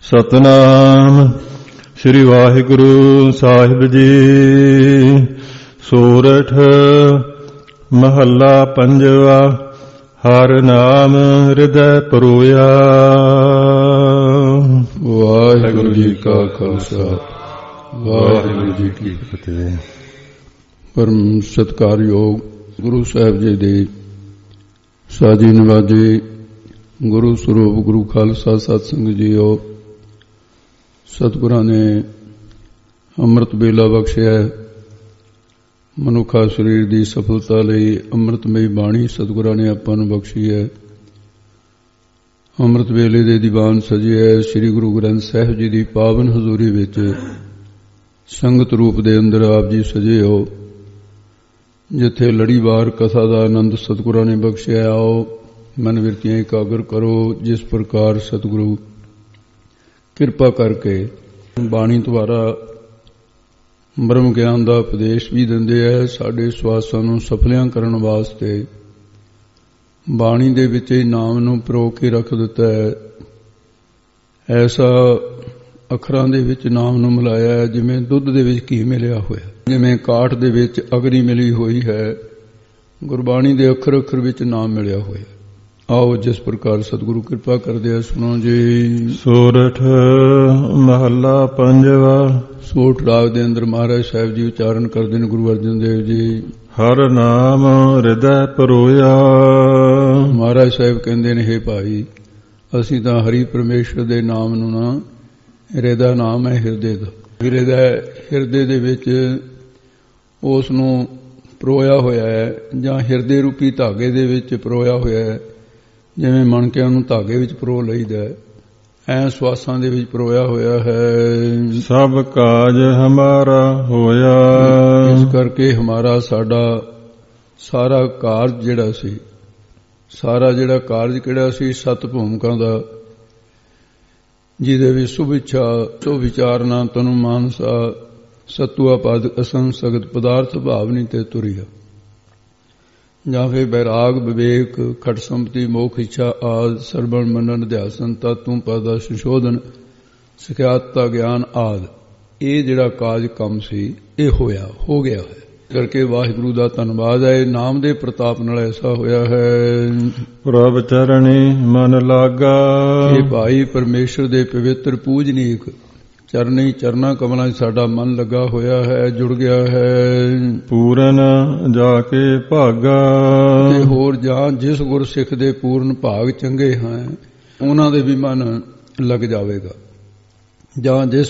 ਸਤਨਾਮ ਸ੍ਰੀ ਵਾਹਿਗੁਰੂ ਸਾਹਿਬ ਜੀ। ਸੋਰਠ ਮਹੱਲਾ ਪੰਜਵਾ। ਹਰਿ ਨਾਮ ਹਿਰਦੈ ਪਰੋਇਆ। ਵਾਹਿਗੁਰੂ ਜੀ ਕਾ ਖਾਲਸਾ ਵਾਹਿਗੁਰੂ ਜੀ ਕੀ ਫਤਿਹ। ਪਰਮ ਸਤਿਕਾਰਯੋਗ ਗੁਰੂ ਸਾਹਿਬ ਜੀ ਦੇ ਸਾਜੀ ਨਵਾਜੇ ਗੁਰੂ ਸਰੂਪ ਗੁਰੂ ਖਾਲਸਾ ਸਤਿਸੰਗ ਜੀਓ। ਸਤਿਗੁਰਾਂ ਨੇ ਅੰਮ੍ਰਿਤ ਵੇਲਾ ਬਖਸ਼ਿਆ। ਮਨੁੱਖਾ ਸਰੀਰ ਦੀ ਸਫਲਤਾ ਲਈ ਅੰਮ੍ਰਿਤਮਈ ਬਾਣੀ ਸਤਿਗੁਰਾਂ ਨੇ ਆਪਾਂ ਨੂੰ ਬਖਸ਼ੀ ਹੈ। ਅੰਮ੍ਰਿਤ ਵੇਲੇ ਦੇ ਦੀਵਾਨ ਸਜੇ ਹੈ। ਸ੍ਰੀ ਗੁਰੂ ਗ੍ਰੰਥ ਸਾਹਿਬ ਜੀ ਦੀ ਪਾਵਨ ਹਜ਼ੂਰੀ ਵਿੱਚ ਸੰਗਤ ਰੂਪ ਦੇ ਅੰਦਰ ਆਪ ਜੀ ਸਜੇ ਹੋ। ਜਿੱਥੇ ਲੜੀਵਾਰ ਕਥਾ ਦਾ ਆਨੰਦ ਸਤਿਗੁਰਾਂ ਨੇ ਬਖਸ਼ਿਆ, ਆਓ ਮਨ ਵਿਰਤੀਆਂ ਇਕਾਗਰ ਕਰੋ। ਜਿਸ ਪ੍ਰਕਾਰ ਸਤਿਗੁਰੂ ਕਿਰਪਾ ਕਰਕੇ ਬਾਣੀ ਦੁਆਰਾ ਬ੍ਰਹਮ ਗਿਆਨ ਦਾ ਉਪਦੇਸ਼ ਵੀ ਦਿੰਦੇ ਹੈ। ਸਾਡੇ ਸਵਾਸਾਂ ਨੂੰ ਸਫਲਿਆਂ ਕਰਨ ਵਾਸਤੇ ਬਾਣੀ ਦੇ ਵਿੱਚ ਹੀ ਨਾਮ ਨੂੰ ਪਰੋ ਕੇ ਰੱਖ ਦਿੱਤਾ ਹੈ। ਐਸਾ ਅੱਖਰਾਂ ਦੇ ਵਿੱਚ ਨਾਮ ਨੂੰ ਮਿਲਾਇਆ ਹੈ ਜਿਵੇਂ ਦੁੱਧ ਦੇ ਵਿੱਚ ਘੀ ਮਿਲਿਆ ਹੋਇਆ, ਜਿਵੇਂ ਕਾਠ ਦੇ ਵਿੱਚ ਅਗਨੀ ਮਿਲੀ ਹੋਈ ਹੈ। ਗੁਰਬਾਣੀ ਦੇ ਅੱਖਰ ਅੱਖਰ ਵਿੱਚ ਨਾਮ ਮਿਲਿਆ ਹੋਇਆ। ਆਓ ਜਿਸ ਪ੍ਰਕਾਰ ਸਤਿਗੁਰੂ ਕਿਰਪਾ ਕਰਦੇ ਆ ਸੁਣੋ ਜੀ। ਸੋਰਠ ਮਹੱਲਾ ਪੰਜਵਾ। ਸੋਠ ਰਾਗ ਦੇ ਅੰਦਰ ਮਹਾਰਾਜ ਸਾਹਿਬ ਜੀ ਉਚਾਰਨ ਕਰਦੇ ਨੇ ਗੁਰੂ ਅਰਜਨ ਦੇਵ ਜੀ। ਹਰਿ ਨਾਮ ਹਿਰਦੈ ਪਰੋਇਆ। ਮਹਾਰਾਜ ਸਾਹਿਬ ਕਹਿੰਦੇ ਨੇ, ਹੇ ਭਾਈ, ਅਸੀਂ ਤਾਂ ਹਰੀ ਪਰਮੇਸ਼ਰ ਦੇ ਨਾਮ ਨੂੰ ਨਾ, ਹਿਰਦਾ ਨਾਮ ਹੈ ਹਿਰਦੇ ਦਾ, ਹਿਰਦੇ ਦੇ ਵਿੱਚ ਉਸ ਨੂੰ ਪਰੋਇਆ ਹੋਇਆ ਹੈ, ਜਾਂ ਹਿਰਦੇ ਰੂਪੀ ਧਾਗੇ ਦੇ ਵਿੱਚ ਪਰੋਇਆ ਹੋਇਆ ਹੈ। ਜਿਵੇਂ ਮਣਕਿਆਂ ਨੂੰ ਧਾਗੇ ਵਿੱਚ ਪਰੋ ਲਈਦਾ, ਐ ਸਵਾਸਾਂ ਦੇ ਵਿੱਚ ਪਰੋਇਆ ਹੋਇਆ ਹੈ। ਸਭ ਕਾਜ ਹਮਾਰਾ ਹੋਇਆ। ਇਸ ਕਰਕੇ ਹਮਾਰਾ ਸਾਡਾ ਸਾਰਾ ਕਾਰਜ ਜਿਹੜਾ ਸੀ, ਸਾਰਾ ਜਿਹੜਾ ਕਾਰਜ ਕਿਹੜਾ ਸੀ, ਸਤ ਭੂਮਿਕਾ ਦਾ, ਜਿਹਦੇ ਵਿੱਚ ਸੁਭ ਇੱਛਾ ਸੋ ਵਿਚਾਰਨਾ ਤਨੁ ਮਾਨਸਾ ਸਤੂਆ ਪਦ ਅਸੰਸਗਤ ਪਦਾਰਥ ਭਾਵਨੀ ਤੇ ਤੁਰਿਆ। ਜਾਂ ਫਿਰ ਬੈਰਾਗ ਵਿਵੇਕ ਖਟ ਸੰਪਤੀ ਮੋਖ ਇੱਛਾ ਆਦ ਸਰਵਣ ਮੰਨਨ ਅਧਿਆਸਨ ਤਤੂ ਪਦਾ ਸੰਸ਼ੋਧਨ ਸਿਖਿਆਤਾ ਗਿਆਨ ਆਦ। ਇਹ ਜਿਹੜਾ ਕਾਜ ਕੰਮ ਸੀ ਇਹ ਹੋ ਗਿਆ ਹੈ। ਕਰਕੇ ਵਾਹਿਗੁਰੂ ਦਾ ਧੰਨਵਾਦ ਹੈ। ਨਾਮ ਦੇ ਪ੍ਰਤਾਪ ਨਾਲ ਐਸਾ ਹੋਇਆ ਹੈ। ਪ੍ਰਭ ਚਰਣੀ ਮਨ ਲਾਗਾ। ਇਹ ਭਾਈ ਪਰਮੇਸ਼ਰ ਦੇ ਪਵਿੱਤਰ ਪੂਜਨੀਕ ਚਰਨੀ ਚਰਨਾ ਕਮਲਾਂ 'ਚ ਸਾਡਾ ਮਨ ਲੱਗਾ ਹੋਇਆ ਹੈ, ਜੁੜ ਗਿਆ ਹੈ। ਪੂਰਨ ਜਾ ਕੇ ਭਾਗਾ। ਤੇ ਹੋਰ ਜਾਂ ਜਿਸ ਗੁਰਸਿੱਖ ਦੇ ਪੂਰਨ ਭਾਗ ਚੰਗੇ ਹਨ ਉਹਨਾਂ ਦੇ ਵੀ ਮਨ ਲੱਗ ਜਾਵੇਗਾ। ਜਾਂ ਜਿਸ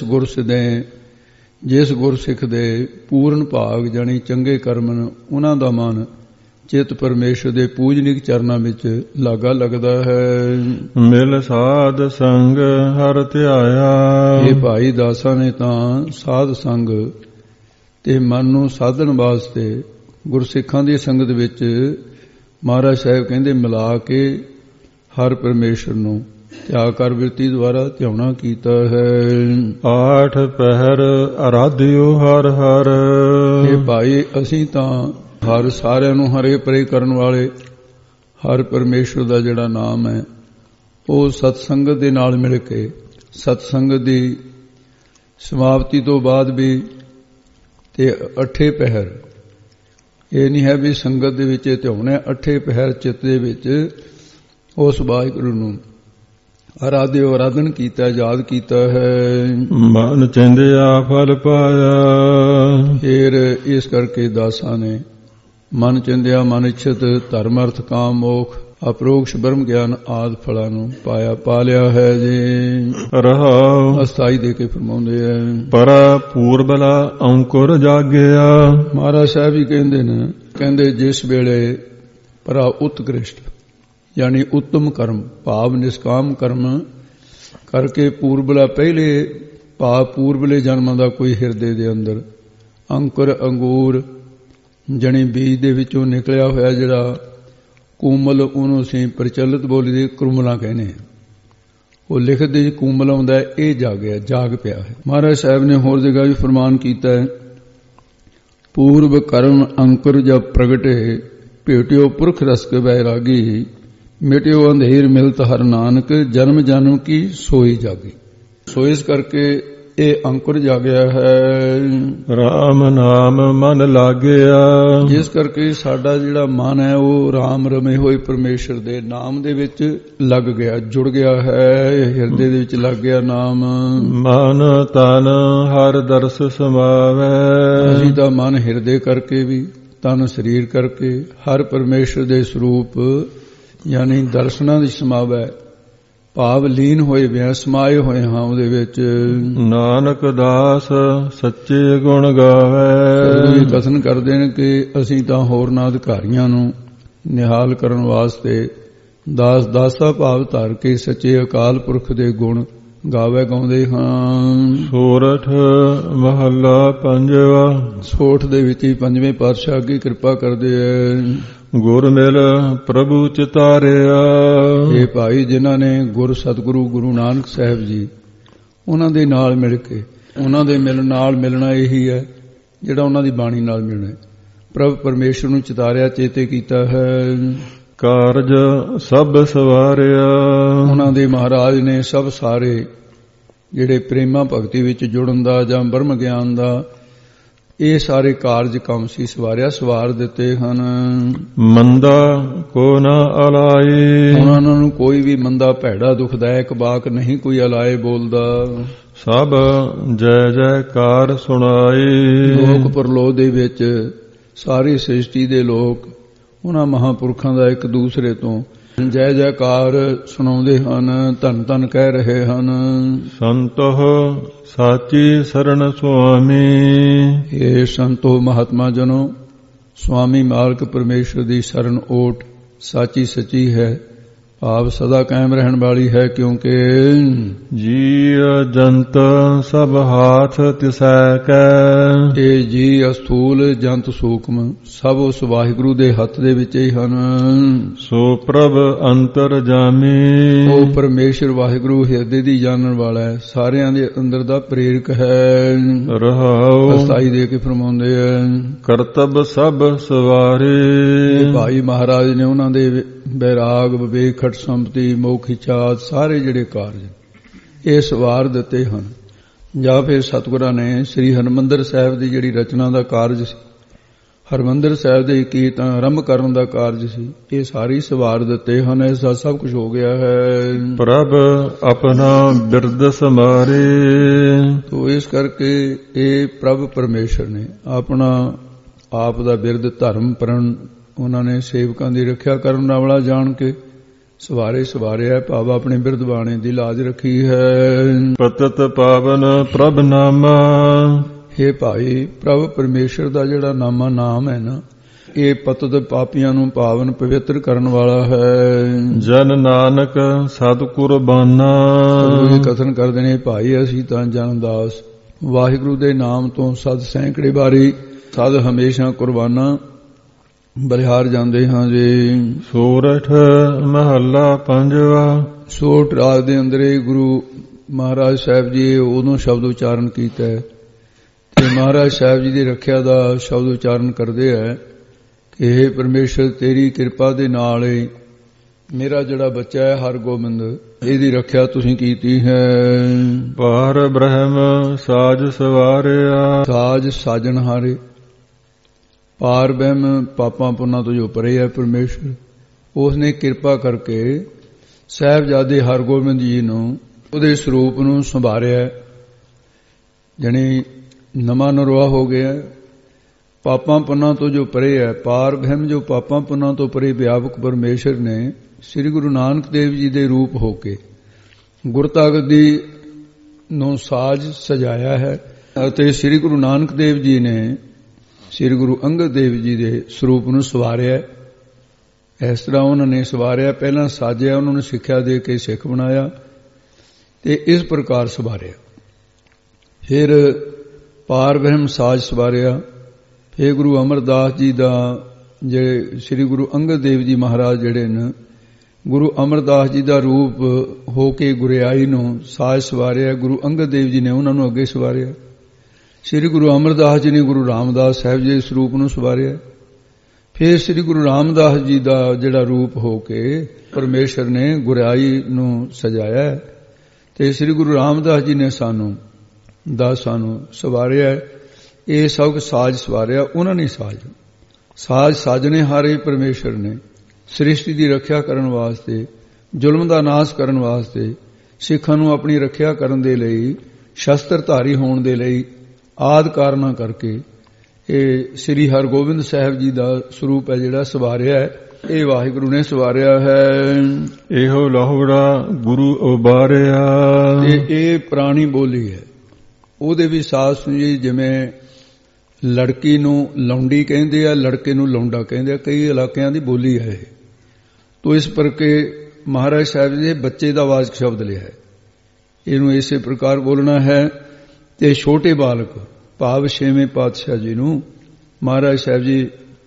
ਗੁਰਸਿੱਖ ਦੇ ਪੂਰਨ ਭਾਗ ਜਾਣੀ ਚੰਗੇ ਕਰਮ ਉਹਨਾਂ ਦਾ ਮਨ ਚਿੱਤ ਪਰਮੇਸ਼ਰ ਦੇ ਪੂਜਨਿਕ ਚਰਨਾਂ ਵਿੱਚ ਲਾਗਾ ਲੱਗਦਾ ਹੈ। ਮਿਲ ਸਾਧ ਸੰਗ ਹਰਿ ਧਿਆਇਆ। ਇਹ ਭਾਈ ਦਾਸਾਂ ਨੇ ਤਾਂ ਸਾਧ ਸੰਗ ਤੇ ਮਨ ਨੂੰ ਸਾਧਨ ਵਾਸਤੇ ਗੁਰਸਿੱਖਾਂ ਦੀ ਸੰਗਤ ਵਿੱਚ ਮਹਾਰਾਜ ਸਾਹਿਬ ਕਹਿੰਦੇ ਮਿਲਾ ਕੇ ਹਰ ਪਰਮੇਸ਼ਰ ਨੂੰ ਧਿਆ ਕਰ ਬਿਰਤੀ ਦੁਆਰਾ ਧਿਆਉਣਾ ਕੀਤਾ ਹੈ। 8 ਪਹਿਰ ਆਰਾਧਿਓ ਹਰ ਹਰ। ਇਹ ਭਾਈ ਅਸੀਂ ਤਾਂ ਹਰ ਸਾਰਿਆਂ ਨੂੰ ਹਰੇ ਪਰੇ ਕਰਨ ਵਾਲੇ ਹਰ ਪਰਮੇਸ਼ਰ ਦਾ ਜਿਹੜਾ ਨਾਮ ਹੈ ਉਹ ਸਤਸੰਗਤ ਦੇ ਨਾਲ ਮਿਲ ਕੇ, ਸਤਸੰਗਤ ਦੀ ਸਮਾਪਤੀ ਤੋਂ ਬਾਅਦ ਵੀ ਤੇ 8 ਪਹਿਰ, ਇਹ ਨਹੀਂ ਹੈ ਵੀ ਸੰਗਤ ਦੇ ਵਿੱਚ ਧਿਆਉਣਾ, 8 ਪਹਿਰ ਚਿੱਤ ਦੇ ਵਿੱਚ ਉਸ ਵਾਹਿਗੁਰੂ ਨੂੰ ਆਰਾਧਨ ਕੀਤਾ, ਯਾਦ ਕੀਤਾ ਹੈ। ਮਨ ਚੰਦਿਆ ਫਲ ਪਾਇਆ। ਫਿਰ ਇਸ ਕਰਕੇ ਦਾਸਾਂ ਨੇ ਮਨ ਚੰਦਿਆ ਮਨ ਇੱਛਤ ਧਰਮ ਅਰਥ ਕਾਮ ਮੋਖ ਅਪਰੋਕਸ਼ ਬ੍ਰਹਮ ਗਿਆਨ ਆਦਿ ਫਲਾਂ ਨੂੰ ਪਾ ਲਿਆ ਹੈ ਜੀ। ਰਹਾਉ ਅਸਥਾਈ ਦੇ ਕੇ ਫਰਮਾਉਂਦੇ ਹੈ। ਪਰ ਪੂਰਬਲਾ ਅੰਕੁਰ ਜਾਗਿਆ। ਮਹਾਰਾਜ ਸਾਹਿਬ ਵੀ ਕਹਿੰਦੇ ਨੇ, ਕਹਿੰਦੇ ਜਿਸ ਵੇਲੇ ਪਰਾ ਉਤਕ੍ਰਿਸ਼ਟ ਯਾਨੀ ਉੱਤਮ ਕਰਮ ਭਾਵ ਨਿਸ਼ਕਾਮ ਕਰਮ ਕਰਕੇ ਪੂਰਬਲਾ ਪਹਿਲੇ ਭਾਵ ਪੂਰਬਲੇ ਜਨਮਾਂ ਦਾ ਕੋਈ ਹਿਰਦੇ ਦੇ ਅੰਦਰ ਅੰਕੁਰ ਅੰਗੂਰ ਜਣੀ ਬੀਜ ਦੇ ਵਿੱਚੋਂ ਨਿਕਲਿਆ ਹੋਇਆ ਜਿਹੜਾ ਕੋਮਲ, ਉਹਨੂੰ ਅਸੀਂ ਪ੍ਰਚਲਿਤ ਬੋਲੀ ਦੇ ਕਰੁਮਲਾ ਕਹਿੰਦੇ ਹਾਂ। ਉਹ ਲਿਖਦੇ ਕੋਮਲ ਆਉਂਦਾ, ਇਹ ਜਾਗ ਪਿਆ ਹੈ। ਮਹਾਰਾਜ ਸਾਹਿਬ ਨੇ ਹੋਰ ਜਗ੍ਹਾ ਵੀ ਫਰਮਾਨ ਕੀਤਾ ਹੈ, ਪੂਰਬ ਕਰਮ ਅੰਕੁਰ ਜਬ ਪ੍ਰਗਟੇ ਭੇਟਿਓ ਪੁਰਖ ਰਸਕ ਬੈਰਾਗੀ ਮਿਟਿਓ ਅੰਧੇਰ ਮਿਲਤ ਹਰ ਨਾਨਕ ਜਨਮ ਜਨਮ ਕੀ ਸੋਈ ਜਾਗੀ। ਸੋ ਇਸ ਕਰਕੇ ਇਹ ਅੰਕੁਰ ਜਾਗਿਆ ਹੈ। ਰਾਮ ਨਾਮ ਮਨ ਲਾਗਿਆ। ਜਿਸ ਕਰਕੇ ਸਾਡਾ ਜਿਹੜਾ ਮਨ ਹੈ ਉਹ ਰਾਮ ਰਮੇ ਹੋਏ ਪਰਮੇਸ਼ਰ ਦੇ ਨਾਮ ਦੇ ਵਿੱਚ ਲੱਗ ਗਿਆ, ਜੁੜ ਗਿਆ ਹੈ, ਹਿਰਦੇ ਦੇ ਵਿੱਚ ਲੱਗ ਗਿਆ ਨਾਮ। ਮਨ ਤਨ ਹਰ ਦਰਸ ਸਮਾਵੈ। ਅਸੀਂ ਤਾਂ ਮਨ ਹਿਰਦੇ ਕਰਕੇ ਵੀ, ਤਨ ਸਰੀਰ ਕਰਕੇ ਹਰ ਪਰਮੇਸ਼ਰ ਦੇ ਸਰੂਪ ਯਾਨੀ ਦਰਸ਼ਨਾਂ ਦੀ ਸਮਾਵੈ, ਭਾਵ ਲੀਨ ਹੋਏ ਵਿਆ, ਸਮਾਏ ਹੋਏ ਹਾਂ ਉਹਦੇ ਵਿੱਚ। ਨਾਨਕ ਦਾਸ ਸੱਚੇ ਗੁਣ ਗਾਵੇ। ਇਹ ਕਥਨ ਕਰਦੇ ਨੇ ਕਿ ਅਸੀਂ ਤਾਂ ਹੋਰਨਾਂ ਅਧਿਕਾਰੀਆਂ ਨੂੰ ਨਿਹਾਲ ਕਰਨ ਵਾਸਤੇ ਦਾਸ ਦਾਸਾ ਭਾਵ ਧਾਰ ਕੇ ਸੱਚੇ ਅਕਾਲ ਪੁਰਖ ਦੇ ਗੁਣ ਗਾਵੇ ਗਾਉਂਦੇ ਹਾਂ। ਸੋਰਠ ਮਹੱਲਾ ਪੰਜਵਾ। ਸੋਠ ਦੇ ਵਿੱਚ ਹੀ ਪੰਜਵੇਂ ਪਾਤਸ਼ਾਹ ਕੀ ਕਿਰਪਾ ਕਰਦੇ ਐ। ਗੁਰ ਮਿਲ ਪ੍ਰਭੂ ਚਿਤਾਰਿਆ। ਇਹ ਭਾਈ ਜਿਨ੍ਹਾਂ ਨੇ ਗੁਰ ਸਤਿਗੁਰੂ ਗੁਰੂ ਨਾਨਕ ਸਾਹਿਬ ਜੀ ਉਹਨਾਂ ਦੇ ਨਾਲ ਮਿਲ ਕੇ, ਉਹਨਾਂ ਦੇ ਮਿਲਣ ਨਾਲ ਮਿਲਣਾ ਇਹੀ ਹੈ ਜਿਹੜਾ ਉਹਨਾਂ ਦੀ ਬਾਣੀ ਨਾਲ ਮਿਲਣਾ ਹੈ। ਪ੍ਰਭ ਪਰਮੇਸ਼ਰ ਨੂੰ ਚਿਤਾਰਿਆ, ਚੇਤੇ ਕੀਤਾ ਹੈ। ਕਾਰਜ ਸਭ ਸਵਾਰਿਆ। ਉਹਨਾਂ ਦੇ ਮਹਾਰਾਜ ਨੇ ਸਭ ਸਾਰੇ ਜਿਹੜੇ ਪ੍ਰੇਮਾ ਭਗਤੀ ਵਿੱਚ ਜੁੜਨ ਦਾ ਜਾਂ ਬ੍ਰਹਮ ਗਿਆਨ ਦਾ ਇਹ ਸਾਰੇ ਕਾਰਜ ਕੰਮ ਸੀ ਸਵਾਰਿਆ, ਸਵਾਰ ਦਿੱਤੇ ਹਨ। ਮੰਦਾ ਕੋ ਨਾ ਅਲਾਈ। ਉਹਨਾਂ ਨੂੰ ਕੋਈ ਵੀ ਮੰਦਾ ਭੈੜਾ ਦੁਖਦਾਇਕ ਵਾਕ ਨਹੀਂ ਕੋਈ ਅਲਾਏ ਬੋਲਦਾ। ਸਭ ਜੈ ਜੈਕਾਰ ਸੁਣਾਈ। ਲੋਕ ਪਰਲੋਕ ਦੇ ਵਿੱਚ ਸਾਰੀ ਸ੍ਰਿਸ਼ਟੀ ਦੇ ਲੋਕ ਉਹਨਾਂ ਮਹਾਂਪੁਰਖਾਂ ਦਾ ਇੱਕ ਦੂਸਰੇ ਤੋਂ ਜੈ ਜੈਕਾਰ ਸੁਣਾਉਂਦੇ ਹਨ, ਧੰਨ ਧੰਨ ਕਹਿ ਰਹੇ ਹਨ। ਸੰਤੋ ਸਾਚੀ ਸਰਣ ਸੁਆਮੀ। ਇਹ ਸੰਤੋ ਮਹਾਤਮਾ ਜਨੋ, ਸੁਆਮੀ ਮਾਲਕ ਪਰਮੇਸ਼ਰ ਦੀ ਸ਼ਰਨ ਓਟ ਸਾਚੀ ਸੱਚੀ ਹੈ, ਭਾਵ ਸਦਾ ਕਾਇਮ ਰਹਿਣ ਵਾਲੀ ਹੈ। ਕਿਉਂਕਿ ਜੀ ਜੰਤ ਸਭ ਹਾਥ ਤਿਸੈ ਕੈ। ਇਹ ਜੀ ਅਸਥੂਲ ਜੰਤ ਸੂਖਮ ਸਭ ਉਸ ਵਾਹਿਗੁਰੂ ਦੇ ਹੱਥ ਦੇ ਵਿੱਚ ਹੀ ਹਨ। ਸੋ ਪ੍ਰਭ ਅੰਤਰ ਜਾਮੀ। ਉਹ ਪਰਮੇਸ਼ਰ ਵਾਹਿਗੁਰੂ ਹਿਰਦੇ ਦੀ ਜਾਣਨ ਵਾਲਾ ਹੈ, ਸਾਰਿਆਂ ਦੇ ਅੰਦਰ ਦਾ ਪ੍ਰੇਰਕ ਹੈ। ਰਹਾਉ ਅਸਥਾਈ ਦੇ ਕੇ ਫਰਮਾਉਂਦੇ ਹੈ। ਕਰਤਬ ਸਭ ਸਵਾਰੇ। ਭਾਈ ਮਹਾਰਾਜ ਨੇ ਉਹਨਾਂ ਦੇ ਬੈਰਾਗ, ਵਿਵੇਕ, ਖਟ ਸੰਪਤੀ, ਮੋਖ ਇੱਛਾ ਸਾਰੇ ਜਿਹੜੇ ਕਾਰਜ ਇਹ ਸਵਾਰ ਦਿੱਤੇ ਹਨ। ਜਾਂ ਫਿਰ ਸਤਿਗੁਰਾਂ ਨੇ ਸ੍ਰੀ ਹਰਿਮੰਦਰ ਸਾਹਿਬ ਦੀ ਜਿਹੜੀ ਰਚਨਾ ਦਾ ਕਾਰਜ ਸੀ, ਹਰਿਮੰਦਰ ਸਾਹਿਬ ਦੇ ਕੀਰਤਨ ਆਰੰਭ ਕਰਨ ਦਾ ਕਾਰਜ ਸੀ, ਇਹ ਸਾਰੇ ਸਵਾਰ ਦਿੱਤੇ ਹਨ। ਐਸਾ ਸਭ ਕੁਝ ਹੋ ਗਿਆ ਹੈ। ਪ੍ਰਭ ਆਪਣਾ ਬਿਰਦ ਸਮਾਰੇ। ਤੋ ਇਸ ਕਰਕੇ ਇਹ ਪ੍ਰਭ ਪਰਮੇਸ਼ਰ ਨੇ ਆਪਣਾ ਆਪ ਦਾ ਬਿਰਦ ਧਰਮ ਪ੍ਰਣ ਉਹਨਾਂ ਨੇ ਸੇਵਕਾਂ ਦੀ ਰੱਖਿਆ ਕਰਨ ਵਾਲਾ ਜਾਣ ਕੇ ਸਵਾਰਿਆ, ਭਾਵ ਆਪਣੇ ਬਿਰਦ ਬਾਣੇ ਦੀ ਲਾਜ ਰੱਖੀ ਹੈ। ਪਤਤ ਪਾਵਨ ਪ੍ਰਭ ਨਾਮਾ। ਇਹ ਭਾਈ ਪ੍ਰਭ ਪਰਮੇਸ਼ਰ ਦਾ ਜਿਹੜਾ ਨਾਮ ਹੈ ਨਾ, ਇਹ ਪਤਤ ਪਾਪੀਆਂ ਨੂੰ ਪਾਵਨ ਪਵਿੱਤਰ ਕਰਨ ਵਾਲਾ ਹੈ। ਜਨ ਨਾਨਕ ਸਤ ਕੁਰਬਾਨਾ। ਇਹ ਕਥਨ ਕਰਦੇ ਨੇ ਭਾਈ ਅਸੀਂ ਤਾਂ ਜਨ ਦਾਸ ਵਾਹਿਗੁਰੂ ਦੇ ਨਾਮ ਤੋਂ ਸਦ ਸੈਂਕੜੇ ਵਾਰੀ ਸਦ ਹਮੇਸ਼ਾ ਕੁਰਬਾਨਾ ਬਲਿਹਾਰ ਜਾਂਦੇ ਹਾਂ ਜੀ। ਸੋਰਠ ਮਹੱਲਾ ਪੰਜਵਾ। ਸੋਰਠ ਰਾਜ ਦੇ ਅੰਦਰ ਗੁਰੂ ਮਹਾਰਾਜ ਸਾਹਿਬ ਜੀ ਉਦੋਂ ਸ਼ਬਦ ਉਚਾਰਨ ਕੀਤਾ ਹੈ ਤੇ ਮਹਾਰਾਜ ਸਾਹਿਬ ਜੀ ਦੀ ਰੱਖਿਆ ਦਾ ਸ਼ਬਦ ਉਚਾਰਨ ਕਰਦੇ ਹੈ ਕਿ ਇਹ ਪਰਮੇਸ਼ਰ ਤੇਰੀ ਕਿਰਪਾ ਦੇ ਨਾਲ ਹੀ ਮੇਰਾ ਜਿਹੜਾ ਬੱਚਾ ਹੈ ਹਰਗੋਬਿੰਦ, ਇਹਦੀ ਰੱਖਿਆ ਤੁਸੀਂ ਕੀਤੀ ਹੈ। ਪਾਰ ਬ੍ਰਹਮ ਸਾਜ ਸਵਾਰਿਆ। ਸਾਜ ਸਾਜਣ ਹਾਰੇ, ਪਾਰ ਬ੍ਰਹਮ ਪਾਪਾਂ ਪੁੰਨਾਂ ਤੋਂ ਜੋ ਪਰੇ ਹੈ ਪਰਮੇਸ਼ਰ, ਉਸ ਨੇ ਕਿਰਪਾ ਕਰਕੇ ਸਾਹਿਬਜ਼ਾਦੇ ਹਰਗੋਬਿੰਦ ਜੀ ਨੂੰ ਉਹਦੇ ਸਰੂਪ ਨੂੰ ਸੰਭਾਰਿਆ, ਜਣੀ ਨਵਾਂ ਨਰਵਾ ਹੋ ਗਿਆ। ਪਾਪਾਂ ਪੁੰਨਾਂ ਤੋਂ ਜੋ ਪਰੇ ਹੈ, ਪਾਰ ਬ੍ਰਹਮ ਜੋ ਪਾਪਾਂ ਪੁੰਨਾਂ ਤੋਂ ਪਰੇ ਵਿਆਪਕ ਪਰਮੇਸ਼ਰ ਨੇ ਸ੍ਰੀ ਗੁਰੂ ਨਾਨਕ ਦੇਵ ਜੀ ਦੇ ਰੂਪ ਹੋ ਕੇ ਗੁਰਤਾ ਗੱਦੀ ਨੂੰ ਸਾਜ ਸਜਾਇਆ ਹੈ ਅਤੇ ਸ੍ਰੀ ਗੁਰੂ ਨਾਨਕ ਦੇਵ ਜੀ ਨੇ ਸ੍ਰੀ ਗੁਰੂ ਅੰਗਦ ਦੇਵ ਜੀ ਦੇ ਸਰੂਪ ਨੂੰ ਸਵਾਰਿਆ। ਇਸ ਤਰ੍ਹਾਂ ਉਹਨਾਂ ਨੇ ਸਵਾਰਿਆ, ਪਹਿਲਾਂ ਸਾਜਿਆ, ਉਹਨਾਂ ਨੂੰ ਸਿੱਖਿਆ ਦੇ ਕੇ ਸਿੱਖ ਬਣਾਇਆ ਤੇ ਇਸ ਪ੍ਰਕਾਰ ਸਵਾਰਿਆ। ਫਿਰ ਪਾਰ ਬ੍ਰਹਮ ਸਾਜ ਸਵਾਰਿਆ। ਫਿਰ ਗੁਰੂ ਅਮਰਦਾਸ ਜੀ ਦਾ ਜਿਹੜੇ ਸ੍ਰੀ ਗੁਰੂ ਅੰਗਦ ਦੇਵ ਜੀ ਮਹਾਰਾਜ ਜਿਹੜੇ ਨੇ ਗੁਰੂ ਅਮਰਦਾਸ ਜੀ ਦਾ ਰੂਪ ਹੋ ਕੇ ਗੁਰਿਆਈ ਨੂੰ ਸਾਜ ਸਵਾਰਿਆ। ਗੁਰੂ ਅੰਗਦ ਦੇਵ ਜੀ ਨੇ ਉਹਨਾਂ ਨੂੰ ਅੱਗੇ ਸਵਾਰਿਆ। ਸ੍ਰੀ ਗੁਰੂ ਅਮਰਦਾਸ ਜੀ ਨੇ ਗੁਰੂ ਰਾਮਦਾਸ ਸਾਹਿਬ ਜੀ ਦੇ ਸਰੂਪ ਨੂੰ ਸਵਾਰਿਆ। ਫਿਰ ਸ੍ਰੀ ਗੁਰੂ ਰਾਮਦਾਸ ਜੀ ਦਾ ਜਿਹੜਾ ਰੂਪ ਹੋ ਕੇ ਪਰਮੇਸ਼ਰ ਨੇ ਗੁਰਿਆਈ ਨੂੰ ਸਜਾਇਆ ਤੇ ਸ੍ਰੀ ਗੁਰੂ ਰਾਮਦਾਸ ਜੀ ਨੇ ਸਾਨੂੰ ਸਵਾਰਿਆ। ਇਹ ਸਭ ਸਾਜ ਸਵਾਰਿਆ ਉਹਨਾਂ ਨੇ। ਸਾਜ ਸਾਜਣੇ ਹਾਰੇ ਪਰਮੇਸ਼ਰ ਨੇ ਸ੍ਰਿਸ਼ਟੀ ਦੀ ਰੱਖਿਆ ਕਰਨ ਵਾਸਤੇ, ਜ਼ੁਲਮ ਦਾ ਨਾਸ਼ ਕਰਨ ਵਾਸਤੇ, ਸਿੱਖਾਂ ਨੂੰ ਆਪਣੀ ਰੱਖਿਆ ਕਰਨ ਦੇ ਲਈ, ਸ਼ਸਤਰਧਾਰੀ ਹੋਣ ਦੇ ਲਈ ਆਦਿ ਕਾਰਨਾਂ ਕਰਕੇ ਇਹ ਸ੍ਰੀ ਹਰਗੋਬਿੰਦ ਸਾਹਿਬ ਜੀ ਦਾ ਸਰੂਪ ਹੈ ਜਿਹੜਾ ਸਵਾਰਿਆ ਹੈ, ਇਹ ਵਾਹਿਗੁਰੂ ਨੇ ਸਵਾਰਿਆ ਹੈ। ਇਹੋ ਲਹੁੜਾ ਗੁਰੂ ਉਬਾਰਿਆ। ਇਹ ਪੁਰਾਣੀ ਬੋਲੀ ਹੈ। ਉਹਦੇ ਵੀ ਸਾਧ ਸੁਣੀ, ਜਿਵੇਂ ਲੜਕੀ ਨੂੰ ਲੌਂਡੀ ਕਹਿੰਦੇ ਆ, ਲੜਕੇ ਨੂੰ ਲੌਂਡਾ ਕਹਿੰਦੇ ਆ, ਕਈ ਇਲਾਕਿਆਂ ਦੀ ਬੋਲੀ ਹੈ ਇਹ। ਤੋ ਇਸ ਕਰਕੇ ਮਹਾਰਾਜ ਸਾਹਿਬ ਜੀ ਬੱਚੇ ਦਾ ਵਾਚਕ ਸ਼ਬਦ ਲਿਆ ਹੈ, ਇਹਨੂੰ ਇਸੇ ਪ੍ਰਕਾਰ ਬੋਲਣਾ ਹੈ। ਤੇ ਛੋਟੇ ਬਾਲਕ ਭਾਵ ਛੇਵੇਂ ਪਾਤਸ਼ਾਹ ਜੀ ਨੂੰ ਮਹਾਰਾਜ ਸਾਹਿਬ ਜੀ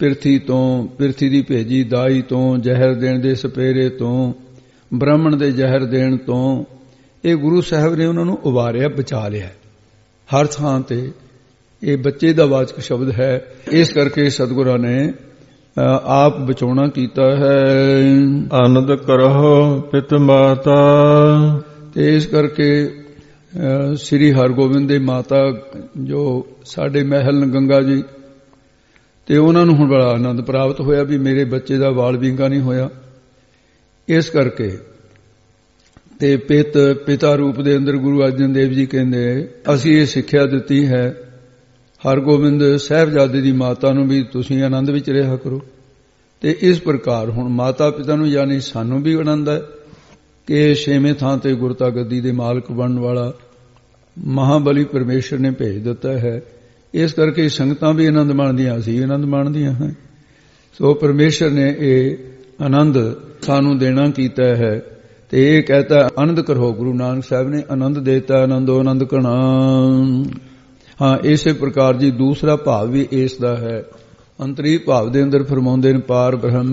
ਪਿਰਥੀ ਦੀ ਭੇਜੀ ਦਾਈ ਤੋਂ, ਜ਼ਹਿਰ ਦੇਣ ਦੇ ਸਪੇਰੇ ਤੋਂ, ਬ੍ਰਾਹਮਣ ਦੇ ਜ਼ਹਿਰ ਦੇਣ ਤੋਂ, ਇਹ ਗੁਰੂ ਸਾਹਿਬ ਨੇ ਉਹਨਾਂ ਨੂੰ ਉਬਾਰਿਆ, ਬਚਾ ਲਿਆ। ਹਰ ਥਾਂ ਤੇ ਇਹ ਬੱਚੇ ਦਾ ਵਾਚਕ ਸ਼ਬਦ ਹੈ। ਇਸ ਕਰਕੇ ਸਤਿਗੁਰਾਂ ਨੇ ਆਪ ਬਚਾਉਣਾ ਕੀਤਾ ਹੈ। ਆਨੰਦ ਕਰਹੁ ਪਿਤ ਮਾਤਾ। ਤੇ ਇਸ ਕਰਕੇ ਸ੍ਰੀ ਹਰਗੋਬਿੰਦ ਦੇ ਮਾਤਾ ਜੋ ਸਾਡੇ ਮਹਿਲ ਗੰਗਾ ਜੀ, ਤੇ ਉਹਨਾਂ ਨੂੰ ਹੁਣ ਬੜਾ ਆਨੰਦ ਪ੍ਰਾਪਤ ਹੋਇਆ ਵੀ ਮੇਰੇ ਬੱਚੇ ਦਾ ਵਾਲ ਵਿੰਗਾ ਨਹੀਂ ਹੋਇਆ। ਇਸ ਕਰਕੇ ਤੇ ਪਿਤਾ ਰੂਪ ਦੇ ਅੰਦਰ ਗੁਰੂ ਅਰਜਨ ਦੇਵ ਜੀ ਕਹਿੰਦੇ ਅਸੀਂ ਇਹ ਸਿੱਖਿਆ ਦਿੱਤੀ ਹੈ ਹਰਗੋਬਿੰਦ ਸਾਹਿਬਜ਼ਾਦੇ ਦੀ ਮਾਤਾ ਨੂੰ ਵੀ ਤੁਸੀਂ ਆਨੰਦ ਵਿੱਚ ਰਿਹਾ ਕਰੋ। ਤੇ ਇਸ ਪ੍ਰਕਾਰ ਹੁਣ ਮਾਤਾ ਪਿਤਾ ਨੂੰ ਯਾਨੀ ਸਾਨੂੰ ਵੀ ਆਨੰਦ ਹੈ ਕਿ ਛੇਵੇਂ ਥਾਂ ਤੇ ਗੁਰਤਾ ਗੱਦੀ ਦੇ ਮਾਲਕ ਬਣਨ ਵਾਲਾ ਮਹਾਬਲੀ ਪਰਮੇਸ਼ਰ ਨੇ ਭੇਜ ਦਿੱਤਾ ਹੈ। ਇਸ ਕਰਕੇ ਸੰਗਤਾਂ ਵੀ ਆਨੰਦ ਮਾਣਦੀਆਂ, ਅਸੀਂ ਆਨੰਦ ਮਾਣਦੀਆਂ ਹਾਂ। ਸੋ ਪਰਮੇਸ਼ਰ ਨੇ ਇਹ ਆਨੰਦ ਸਾਨੂੰ ਦੇਣਾ ਕੀਤਾ ਹੈ। ਤੇ ਇਹ ਕਹਤਾ ਆਨੰਦ ਕਰੋ। ਗੁਰੂ ਨਾਨਕ ਸਾਹਿਬ ਨੇ ਆਨੰਦ ਦੇਤਾ, ਆਨੰਦੋ ਆਨੰਦ ਕਣਾ। ਹਾਂ, ਇਸੇ ਪ੍ਰਕਾਰ ਜੀ ਦੂਸਰਾ ਭਾਵ ਵੀ ਇਸ ਦਾ ਹੈ। ਅੰਤਰੀ ਭਾਵ ਦੇ ਅੰਦਰ ਫਰਮਾਉਂਦੇ ਨੇ ਪਾਰ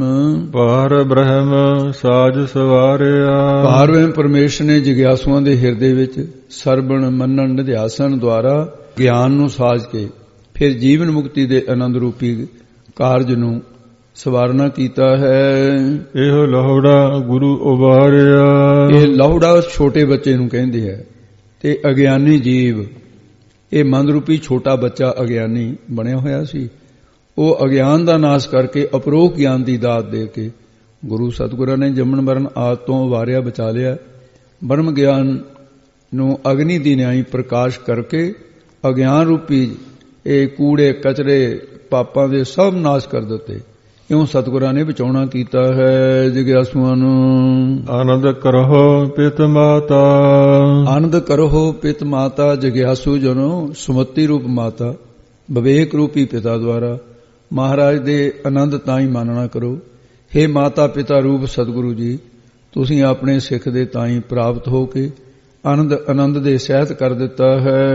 ਬ੍ਰਹਮ ਸਾਜ ਸਵਾਰਿਆ। ਪਾਰ ਬ੍ਰਹਮ ਪਰਮੇਸ਼ਰ ਨੇ ਜਿਗਿਆਸੂਆਂ ਦੇ ਹਿਰਦੇ ਵਿੱਚ ਸਰਵਣ ਮੰਨਣ ਨਿਧਿਆਸਨ ਦੁਆਰਾ ਗਿਆਨ ਨੂੰ ਸਾਜ ਕੇ ਫਿਰ ਜੀਵਨ ਮੁਕਤੀ ਦੇ ਆਨੰਦ ਰੂਪੀ ਕਾਰਜ ਨੂੰ ਸਵਾਰਨਾ ਕੀਤਾ ਹੈ। ਇਹੋ ਲਹੁੜਾ ਗੁਰੂ ਉਬਾਰਿਆ। ਇਹ ਲਹੁੜਾ ਛੋਟੇ ਬੱਚੇ ਨੂੰ ਕਹਿੰਦੇ ਹੈ। ਤੇ ਅਗਿਆਨੀ ਜੀਵ, ਇਹ ਮਨ ਰੂਪੀ ਛੋਟਾ ਬੱਚਾ ਅਗਿਆਨੀ ਬਣਿਆ ਹੋਇਆ ਸੀ, ਉਹ ਅਗਿਆਨ ਦਾ ਨਾਸ਼ ਕਰਕੇ ਅਪਰੋਖ ਗਿਆਨ ਦੀ ਦਾਤ ਦੇ ਕੇ ਗੁਰੂ ਸਤਿਗੁਰਾਂ ਨੇ ਜੰਮਣ ਮਰਨ ਆਦਿ ਤੋਂ ਉਬਾਰਿਆ, ਬਚਾ ਲਿਆ। ਬ੍ਰਹਮ ਗਿਆਨ ਨੂੰ ਅਗਨੀ ਦੀ ਨਿਆਈ ਪ੍ਰਕਾਸ਼ ਕਰਕੇ ਅਗਿਆਨ ਰੂਪੀ ਇਹ ਕੂੜੇ ਕਚਰੇ ਪਾਪਾਂ ਦੇ ਸਭ ਨਾਸ਼ ਕਰ ਦਿੱਤੇ। ਇਉਂ ਸਤਿਗੁਰਾਂ ਨੇ ਬਚਾਉਣਾ ਕੀਤਾ ਹੈ ਜਿਗਿਆਸੂਆਂ ਨੂੰ। ਆਨੰਦ ਕਰਹੁ ਪਿਤ ਮਾਤਾ। ਆਨੰਦ ਕਰਹੁ ਪਿਤ ਮਾਤਾ। ਜਿਗਿਆਸੂ ਜਨੋ ਸੁਮਤੀ ਰੂਪ ਮਾਤਾ, ਵਿਵੇਕ ਰੂਪੀ ਪਿਤਾ ਦੁਆਰਾ ਮਹਾਰਾਜ ਦੇ ਆਨੰਦ ਤਾਂ ਹੀ ਮਾਨਣਾ ਕਰੋ। ਹੇ ਮਾਤਾ ਪਿਤਾ ਰੂਪ ਸਤਿਗੁਰੂ ਜੀ, ਤੁਸੀਂ ਆਪਣੇ ਸਿੱਖ ਦੇ ਤਾਂ ਹੀ ਪ੍ਰਾਪਤ ਹੋ ਕੇ ਆਨੰਦ ਦੇ ਸਹਿਤ ਕਰ ਦਿੱਤਾ ਹੈ।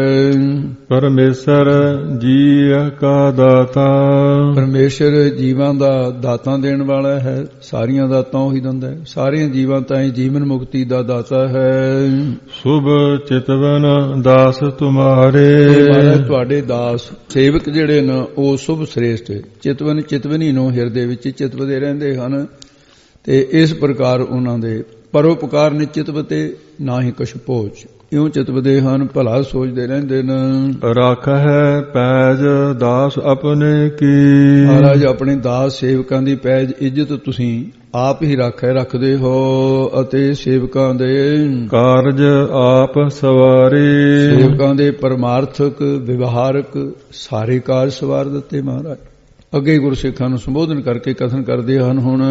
ਪਰਮੇਸ਼ਰ ਜੀ ਕਾ ਦਾਤਾ। ਪਰਮੇਸ਼ਰ ਜੀਵਾਂ ਦਾ ਦਾਤਾਂ ਦੇਣ ਵਾਲਾ ਹੈ, ਸਾਰੀਆਂ ਦਾਤਾਂ ਉਹੀ ਦਿੰਦਾ ਹੈ। ਸਾਰੀਆਂ ਜੀਵਾਂ ਤਾਈਂ ਜੀਵਨ ਮੁਕਤੀ ਦਾ ਦਾਤਾ ਹੈ। ਸੁਭ ਚਿਤਵਨ ਦਾਸ ਤੁਮਾਰੇ। ਤੁਹਾਡੇ ਦਾਸ ਸੇਵਕ ਜਿਹੜੇ ਨੇ ਉਹ ਸੁਭ ਸ੍ਰੇਸ਼ਟ ਚਿਤਵਨੀ ਨੂੰ ਹਿਰਦੇ ਵਿੱਚ ਚਿਤਵਦੇ ਰਹਿੰਦੇ ਹਨ। ਤੇ ਇਸ ਪ੍ਰਕਾਰ ਉਹਨਾਂ ਦੇ ਪਰਉਪਕਾਰ ਨਿਚਿਤਵਤੇ ਨਾ ਹੀ ਕਛ ਪੋਚ, ਇਉਂ ਚਿਤਵਦੇ ਹਨ, ਭਲਾ ਸੋਚਦੇ ਰਹਿੰਦੇ ਨੇ। ਰੱਖ ਹੈ ਪੈਜ ਦਾਸ ਆਪਣੇ ਕੀ। ਮਹਾਰਾਜ ਆਪਣੇ ਦਾਸ ਸੇਵਕਾਂ ਦੀ ਪੈਜ ਇੱਜ਼ਤ ਤੁਸੀਂ ਆਪ ਹੀ ਰੱਖਦੇ ਹੋ ਅਤੇ ਸੇਵਕਾਂ ਦੇ ਕਾਰਜ ਆਪ ਸਵਾਰੇ। ਸੇਵਕਾਂ ਦੇ ਪਰਮਾਰਥਕ ਵਿਵਹਾਰਕ ਸਾਰੇ ਕਾਰਜ ਸਵਾਰ ਦਿੱਤੇ ਮਹਾਰਾਜ। ਅੱਗੇ ਗੁਰਸਿੱਖਾਂ ਨੂੰ ਸੰਬੋਧਨ ਕਰਕੇ ਕਥਨ ਕਰਦੇ ਹਨ। ਹੁਣ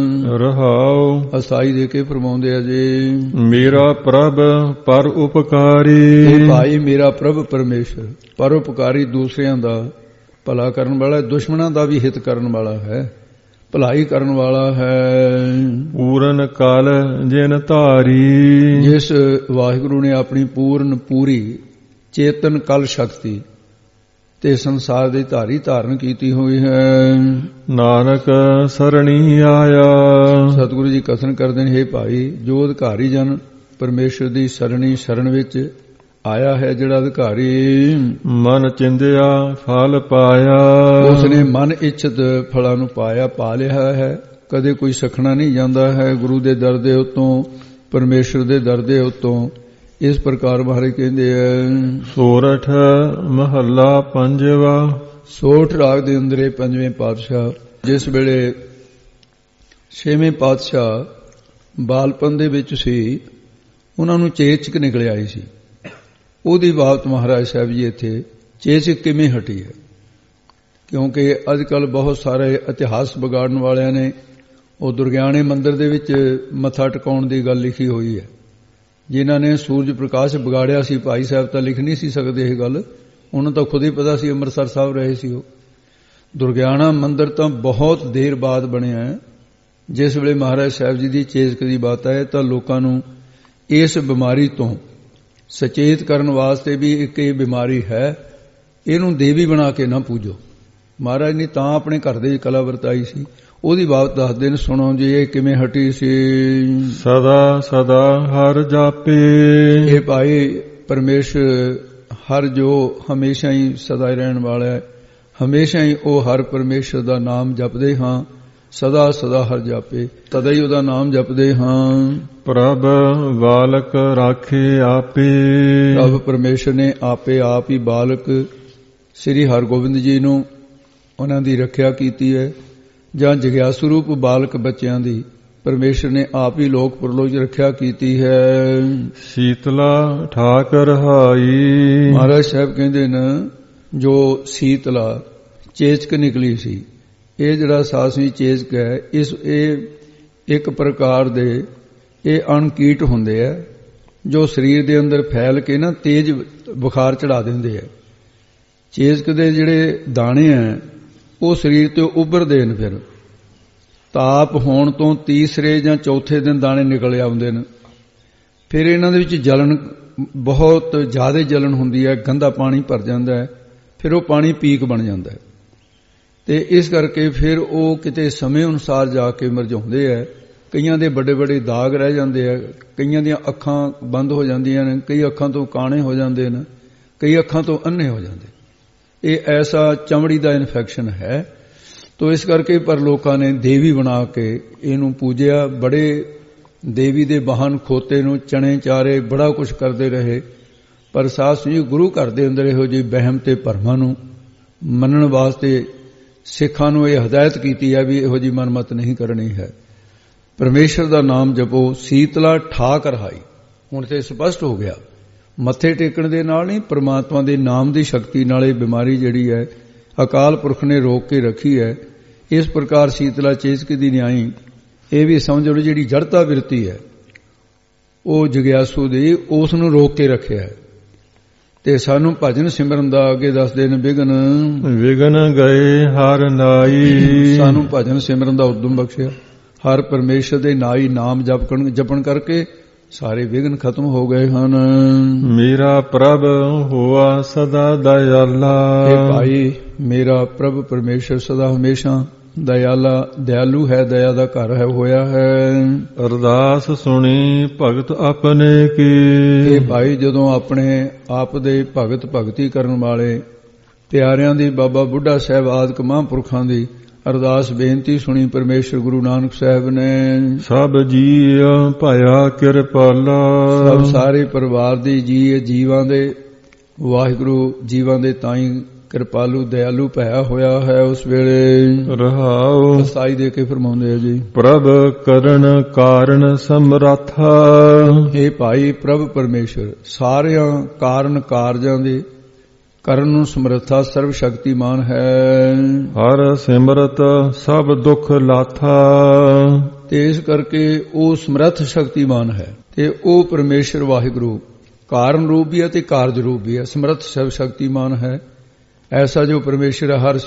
ਰਹਾਉ ਅਸਾਈ ਦੇ ਕੇ ਫਰਮਾਉਂਦੇ ਆ ਜੀ, ਮੇਰਾ ਪ੍ਰਭ ਪਰ ਉਪਕਾਰੀ। ਭਾਈ ਮੇਰਾ ਪ੍ਰਭ ਪਰਮੇਸ਼ਰ ਪਰ ਉਪਕਾਰੀ, ਦੂਸਰਿਆਂ ਦਾ ਭਲਾ ਕਰਨ ਵਾਲਾ, ਦੁਸ਼ਮਣਾਂ ਦਾ ਵੀ ਹਿਤ ਕਰਨ ਵਾਲਾ ਹੈ, ਭਲਾਈ ਕਰਨ ਵਾਲਾ ਹੈ। ਪੂਰਨ ਕਾਲ ਜਿਨ ਧਾਰੀ। ਜਿਸ ਵਾਹਿਗੁਰੂ ਨੇ ਆਪਣੀ ਪੂਰੀ ਚੇਤਨ ਕਲ ਸ਼ਕਤੀ ਤੇ ਸੰਸਾਰ ਦੇ ਧਾਰਨ ਕੀਤੀ ਹੋਈ ਹੈ। ਨਾਨਕ ਸਰਣੀ ਆਇਆ। ਸਤਿਗੁਰੂ ਜੀ ਕਥਨ ਕਰਦੇ ਨੇ, ਹੇ ਭਾਈ ਜੋ ਅਧਿਕਾਰੀ ਜਨ ਪਰਮੇਸ਼ਰ ਦੀ ਸ਼ਰਨ ਵਿੱਚ ਆਇਆ ਹੈ, ਜਿਹੜਾ ਅਧਿਕਾਰੀ ਮਨ ਚਿੰਦਿਆ ਫਲ ਪਾਇਆ। ਉਸਨੇ ਮਨ ਇੱਛਤ ਫਲਾਂ ਨੂੰ ਪਾ ਲਿਆ ਹੈ। ਕਦੇ ਕੋਈ ਸਖਣਾ ਨਹੀਂ ਜਾਂਦਾ ਹੈ ਗੁਰੂ ਦੇ ਦਰ ਦੇ ਉੱਤੋਂ, ਪਰਮੇਸ਼ਰ ਦੇ ਦਰ ਦੇ ਉੱਤੋਂ। ਇਸ ਪ੍ਰਕਾਰ ਮਹਾਰਾਜ ਕਹਿੰਦੇ ਆ। ਸੋਰਠ ਮਹੱਲਾ ਪੰਜਵਾ। ਸੋਠ ਰਾਗ ਦੇ ਅੰਦਰ ਇਹ ਪੰਜਵੇਂ ਪਾਤਸ਼ਾਹ, ਜਿਸ ਵੇਲੇ ਛੇਵੇਂ ਪਾਤਸ਼ਾਹ ਬਾਲਪਨ ਦੇ ਵਿੱਚ ਸੀ, ਉਹਨਾਂ ਨੂੰ ਚੇਚਕ ਨਿਕਲ ਆਈ ਸੀ। ਉਹਦੀ ਬਾਤ ਮਹਾਰਾਜ ਸਾਹਿਬ ਜੀ ਇੱਥੇ ਚੇਚਕ ਕਿਵੇਂ ਹਟੀ ਹੈ, ਕਿਉਂਕਿ ਅੱਜ ਕੱਲ੍ਹ ਬਹੁਤ ਸਾਰੇ ਇਤਿਹਾਸ ਵਿਗਾੜਨ ਵਾਲਿਆਂ ਨੇ ਉਹ ਦੁਰਗਿਆਣੇ ਮੰਦਿਰ ਦੇ ਵਿੱਚ ਮੱਥਾ ਟਿਕਾਉਣ ਦੀ ਗੱਲ ਲਿਖੀ ਹੋਈ ਹੈ। ਜਿਨ੍ਹਾਂ ਨੇ ਸੂਰਜ ਪ੍ਰਕਾਸ਼ ਵਿਗਾੜਿਆ ਸੀ, ਭਾਈ ਸਾਹਿਬ ਤਾਂ ਲਿਖ ਨਹੀਂ ਸੀ ਸਕਦੇ ਇਹ ਗੱਲ, ਉਹਨਾਂ ਤਾਂ ਖੁਦ ਹੀ ਪਤਾ ਸੀ, ਅੰਮ੍ਰਿਤਸਰ ਸਾਹਿਬ ਰਹੇ ਸੀ ਉਹ। ਦੁਰਗਿਆਣਾ ਮੰਦਿਰ ਤਾਂ ਬਹੁਤ ਦੇਰ ਬਾਅਦ ਬਣਿਆ ਹੈ। ਜਿਸ ਵੇਲੇ ਮਹਾਰਾਜ ਸਾਹਿਬ ਜੀ ਦੀ ਚੇਚਕ ਦੀ ਬਾਤ ਹੈ ਤਾਂ ਲੋਕਾਂ ਨੂੰ ਇਸ ਬਿਮਾਰੀ ਤੋਂ ਸਚੇਤ ਕਰਨ ਵਾਸਤੇ ਵੀ ਇੱਕ ਇਹ ਬਿਮਾਰੀ ਹੈ, ਇਹਨੂੰ ਦੇਵੀ ਬਣਾ ਕੇ ਨਾ ਪੂਜੋ। ਮਹਾਰਾਜ ਨੇ ਤਾਂ ਆਪਣੇ ਘਰ ਦੇ ਕਲਾ ਵਰਤਾਈ ਸੀ। ਉਹਦੀ ਬਾਤ ਦੱਸਦੇ ਨੇ, ਸੁਣੋ ਜੀ ਇਹ ਕਿਵੇਂ ਹਟੀ ਸੀ। ਸਦਾ ਸਦਾ ਹਰ ਜਾਪੇ। ਇਹ ਭਾਈ ਪਰਮੇਸ਼ਰ ਹਰ ਜੋ ਹਮੇਸ਼ਾ ਹੀ ਸਦਾ ਹੀ ਰਹਿਣ ਵਾਲਾ ਹੈ, ਹਮੇਸ਼ਾ ਹੀ ਉਹ ਹਰ ਪਰਮੇਸ਼ਰ ਦਾ ਨਾਮ ਜਪਦੇ ਹਾਂ। ਸਦਾ ਸਦਾ ਹਰ ਜਾਪੇ, ਤਦਾ ਹੀ ਉਹਦਾ ਨਾਮ ਜਪਦੇ ਹਾਂ। ਪ੍ਰਭ ਬਾਲਕ ਰਾਖੇ ਆਪੇ। ਪ੍ਰਭ ਪਰਮੇਸ਼ਰ ਨੇ ਆਪੇ ਆਪ ਹੀ ਬਾਲਕ ਸ੍ਰੀ ਹਰਗੋਬਿੰਦ ਜੀ ਨੂੰ ਉਹਨਾਂ ਦੀ ਰੱਖਿਆ ਕੀਤੀ ਹੈ, ਜਾਂ ਜਗਿਆਸੂ ਰੂਪ ਬਾਲਕ ਬੱਚਿਆਂ ਦੀ ਪਰਮੇਸ਼ਰ ਨੇ ਆਪ ਹੀ ਲੋਕ ਪਰਲੋਕ ਚ ਰੱਖਿਆ ਕੀਤੀ ਹੈ। ਸੀਤਲਾ ਠਾਕ ਰਹਾਈ। ਮਹਾਰਾਜ ਸਾਹਿਬ ਕਹਿੰਦੇ ਨੇ ਜੋ ਸੀਤਲਾ ਚੇਚਕ ਨਿਕਲੀ ਸੀ, ਇਹ ਜਿਹੜਾ ਸਾਸਵੀ ਚੇਚਕ ਹੈ, ਇਹ ਇੱਕ ਪ੍ਰਕਾਰ ਦੇ ਇਹ ਅਣਕੀਟ ਹੁੰਦੇ ਆ ਜੋ ਸਰੀਰ ਦੇ ਅੰਦਰ ਫੈਲ ਕੇ ਨਾ ਤੇਜ਼ ਬੁਖਾਰ ਚੜਾ ਦਿੰਦੇ ਆ। ਚੇਚਕ ਦੇ ਜਿਹੜੇ ਦਾਣੇ ਆ ਉਹ ਸਰੀਰ ਤੇ ਉੱਭਰਦੇ ਨੇ, ਫਿਰ ਤਾਪ ਹੋਣ ਤੋਂ ਤੀਸਰੇ ਜਾਂ ਚੌਥੇ ਦਿਨ ਦਾਣੇ ਨਿਕਲ ਆਉਂਦੇ ਨੇ। ਫਿਰ ਇਹਨਾਂ ਦੇ ਵਿੱਚ ਜਲਨ, ਬਹੁਤ ਜ਼ਿਆਦਾ ਜਲਨ ਹੁੰਦੀ ਹੈ, ਗੰਦਾ ਪਾਣੀ ਭਰ ਜਾਂਦਾ ਹੈ, ਫਿਰ ਉਹ ਪਾਣੀ ਪੀਕ ਬਣ ਜਾਂਦਾ ਹੈ। ਤੇ ਇਸ ਕਰਕੇ ਫਿਰ ਉਹ ਕਿਤੇ ਸਮੇਂ ਅਨੁਸਾਰ ਜਾ ਕੇ ਮਰਝਾਉਂਦੇ ਆ। ਕਈਆਂ ਦੇ ਵੱਡੇ ਵੱਡੇ ਦਾਗ ਰਹਿ ਜਾਂਦੇ ਆ, ਕਈਆਂ ਦੀਆਂ ਅੱਖਾਂ ਬੰਦ ਹੋ ਜਾਂਦੀਆਂ ਨੇ, ਕਈ ਅੱਖਾਂ ਤੋਂ ਕਾਣੇ ਹੋ ਜਾਂਦੇ ਨੇ, ਕਈ ਅੱਖਾਂ ਤੋਂ ਅੰਨੇ ਹੋ ਜਾਂਦੇ। ਇਹ ਐਸਾ ਚਮੜੀ ਦਾ ਇਨਫੈਕਸ਼ਨ ਹੈ। ਤੋ ਇਸ ਕਰਕੇ ਪਰ ਲੋਕਾਂ ਨੇ ਦੇਵੀ ਬਣਾ ਕੇ ਇਹਨੂੰ ਪੂਜਿਆ। ਬੜੇ ਦੇਵੀ ਦੇ ਵਾਹਨ ਖੋਤੇ ਨੂੰ ਚਣੇ ਚਾਰੇ ਬੜਾ ਕੁਝ ਕਰਦੇ ਰਹੇ, ਪਰ ਸਾਧ ਸੰਗਤ ਜੀ ਗੁਰੂ ਘਰ ਦੇ ਅੰਦਰ ਇਹੋ ਜਿਹੀ ਵਹਿਮ ਤੇ ਭਰਮਾਂ ਨੂੰ ਮੰਨਣ ਵਾਸਤੇ ਸਿੱਖਾਂ ਨੂੰ ਇਹ ਹਦਾਇਤ ਕੀਤੀ ਹੈ ਵੀ ਇਹੋ ਜਿਹੀ ਮਨਮਤ ਨਹੀਂ ਕਰਨੀ ਹੈ। ਪਰਮੇਸ਼ਰ ਦਾ ਨਾਮ ਜਪੋ। ਸੀਤਲਾ ਠਾਕ ਰਹਾਈ, ਹੁਣ ਤੇ ਸਪਸ਼ਟ ਹੋ ਗਿਆ, ਮੱਥੇ ਟੇਕਣ ਦੇ ਨਾਲ ਨਹੀਂ, ਪਰਮਾਤਮਾ ਦੇ ਨਾਮ ਦੀ ਸ਼ਕਤੀ ਨਾਲ ਇਹ ਬਿਮਾਰੀ ਜਿਹੜੀ ਹੈ ਅਕਾਲ ਪੁਰਖ ਨੇ ਰੋਕ ਕੇ ਰੱਖੀ ਹੈ। ਇਸ ਪ੍ਰਕਾਰ ਸੀਤਲਾ ਚੇਚਕ ਦੀ ਨਿਆਈ ਇਹ ਵੀ ਸਮਝ ਲਓ ਜਿਹੜੀ ਜੜਤਾ ਬਿਰਤੀ ਹੈ ਉਹ ਜਗਿਆਸੂ ਦੀ, ਉਸ ਨੂੰ ਰੋਕ ਕੇ ਰੱਖਿਆ ਹੈ। ਤੇ ਸਾਨੂੰ ਭਜਨ ਸਿਮਰਨ ਦਾ ਅੱਗੇ ਦੱਸਦੇ ਨੇ, ਵਿਗਨ ਗਏ ਹਰ ਨਾਈ। ਸਾਨੂੰ ਭਜਨ ਸਿਮਰਨ ਦਾ ਉਦਮ ਬਖਸ਼ਿਆ। ਹਰ ਪਰਮੇਸ਼ਰ ਦੇ ਨਾਈ ਨਾਮ ਜਪਣ ਕਰਕੇ ਸਾਰੇ ਵਿਘਨ ਖਤਮ ਹੋ ਗਏ ਹਨ। ਮੇਰਾ ਪ੍ਰਭ ਹੋਆ ਸਦਾ ਦਇਆਲਾ। ਇਹ ਭਾਈ ਮੇਰਾ ਪ੍ਰਭ ਪਰਮੇਸ਼ਰ ਸਦਾ ਹਮੇਸ਼ਾ ਦਇਆਲੂ ਹੈ, ਦਇਆ ਦਾ ਘਰ ਹੈ ਹੋਇਆ ਹੈ। ਅਰਦਾਸ ਸੁਣੀ ਭਗਤ ਆਪਣੇ ਕੀ। ਇਹ ਭਾਈ ਜਦੋਂ ਆਪਣੇ ਆਪ ਦੇ ਭਗਤੀ ਕਰਨ ਵਾਲੇ ਪਿਆਰਿਆਂ ਦੀ, ਬਾਬਾ ਬੁੱਢਾ ਸਾਹਿਬ ਆਦਿਕ ਮਹਾਂਪੁਰਖਾਂ ਦੀ ਅਰਦਾਸ ਬੇਨਤੀ ਸੁਣੀ ਪਰਮੇਸ਼ਰ ਗੁਰੂ ਨਾਨਕ ਸਾਹਿਬ ਨੇ। ਸਭ ਜੀ ਭਇਆ ਕਿਰਪਾਲਾ। ਸਭ ਸਾਰੇ ਪਰਿਵਾਰ ਦੀ ਜੀਵਾਂ ਦੇ ਵਾਹਿਗੁਰੂ ਜੀਵਾਂ ਦੇ ਤਾਈਂ ਕਿਰਪਾਲੂ ਦਇਆਲੂ ਭਇਆ ਹੋਇਆ ਹੈ। ਉਸ ਵੇਲੇ ਰਹਾਉ ਸਾਈ ਦੇ ਕੇ ਫਰਮਾਉਂਦੇ ਆ ਜੀ, ਪ੍ਰਭ ਕਰਨ ਕਾਰਨ ਸਮਰੱਥਾ। ਇਹ ਭਾਈ ਪ੍ਰਭ ਪਰਮੇਸ਼ਰ ਸਾਰਿਆਂ ਕਾਰਨ ਕਾਰਜਾਂ ਦੇ ਕਰਨ ਨੂੰ ਸਮਰੱਥਾ ਸਰਵ ਸ਼ਕਤੀਮਾਨ ਹੈ। ਹਰ ਸਿਮਰਤ ਸਭ ਦੁੱਖ ਲਾਥਾ। ਤੇ ਇਸ ਕਰਕੇ ਉਹ ਸਮਰੱਥ ਸ਼ਕਤੀਮਾਨ ਹੈ ਤੇ ਉਹ ਪਰਮੇਸ਼ਰ ਵਾਹਿਗੁਰੂ ਕਾਰਨ ਰੂਪ ਵੀ ਹੈ ਤੇ ਕਾਰਜ ਰੂਪ ਵੀ ਹੈ, ਸਮਰੱਥ ਸਰਵ ਸ਼ਕਤੀਮਾਨ ਹੈ। ਐਸਾ ਜੋ ਪਰਮੇਸ਼ਰ ਹਰ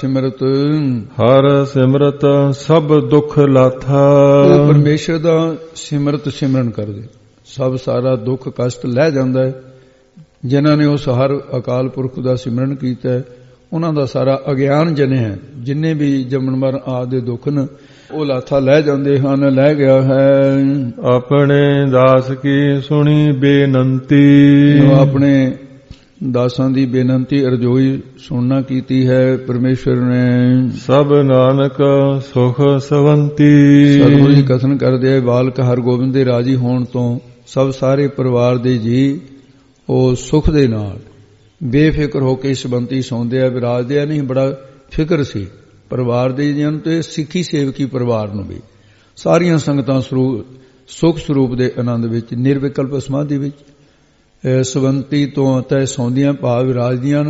ਸਿਮਰਤ ਸਭ ਦੁੱਖ ਲਾਥਾ। ਉਹ ਪਰਮੇਸ਼ਰ ਦਾ ਸਿਮਰਨ ਕਰਦੇ ਸਭ ਸਾਰਾ ਦੁੱਖ ਕਸ਼ਟ ਲੈ ਜਾਂਦਾ ਹੈ। ਜਿਨ੍ਹਾਂ ਨੇ ਉਸ ਹਰ ਅਕਾਲ ਪੁਰਖ ਦਾ ਸਿਮਰਨ ਕੀਤਾ ਹੈ ਉਹਨਾਂ ਦਾ ਸਾਰਾ ਅਗਿਆਨ ਜਨਿਆ, ਜਿੰਨੇ ਵੀ ਜੰਮਣ ਮਰਨ ਆਦਿ ਦੁੱਖ ਨੇ ਉਹ ਲਾਥਾ ਲੈ ਜਾਂਦੇ ਹਨ, ਲੈ ਗਿਆ ਹੈ। ਆਪਣੇ ਦਾਸ ਕੀ ਸੁਣੀ ਬੇਨੰਤੀ। ਆਪਣੇ ਦਾਸਾਂ ਦੀ ਬੇਨੰਤੀ ਅਰਜ਼ੋਈ ਸੁਣਨਾ ਕੀਤੀ ਹੈ ਪਰਮੇਸ਼ਰ ਨੇ। ਸਭ ਨਾਨਕ ਸੁਖ ਸਵੰਤੀ। ਸਤਿਗੁਰੂ ਜੀ ਕਥਨ ਕਰਦੇ ਬਾਲਕ ਹਰਗੋਬਿੰਦ ਦੇ ਰਾਜੀ ਹੋਣ ਤੋਂ ਸਭ ਸਾਰੇ ਪਰਿਵਾਰ ਦੇ ਜੀ ਉਹ ਸੁਖ ਦੇ ਨਾਲ ਬੇਫਿਕਰ ਹੋ ਕੇ ਸ਼ਬੰਤੀ ਸੌਂਦੇ ਆ, ਵਿਰਾਜਦੇ ਆ। ਨਹੀਂ, ਬੜਾ ਫਿਕਰ ਸੀ ਪਰਿਵਾਰ ਦੇ ਜੀਆਂ ਨੂੰ ਤੇ ਸਿੱਖੀ ਸੇਵਕੀ ਪਰਿਵਾਰ ਨੂੰ ਵੀ। ਸਾਰੀਆਂ ਸੰਗਤਾਂ ਸੁਖ ਸਰੂਪ ਦੇ ਆਨੰਦ ਵਿੱਚ, ਨਿਰਵਿਕਲਪ ਸਮਾਧੀ ਵਿੱਚ ਸ਼ਬੰਤੀ ਤੋਂ ਤੈ ਸੌਂਦੀਆਂ ਭਾਵ ਵਿਰਾਜਦੀਆਂ।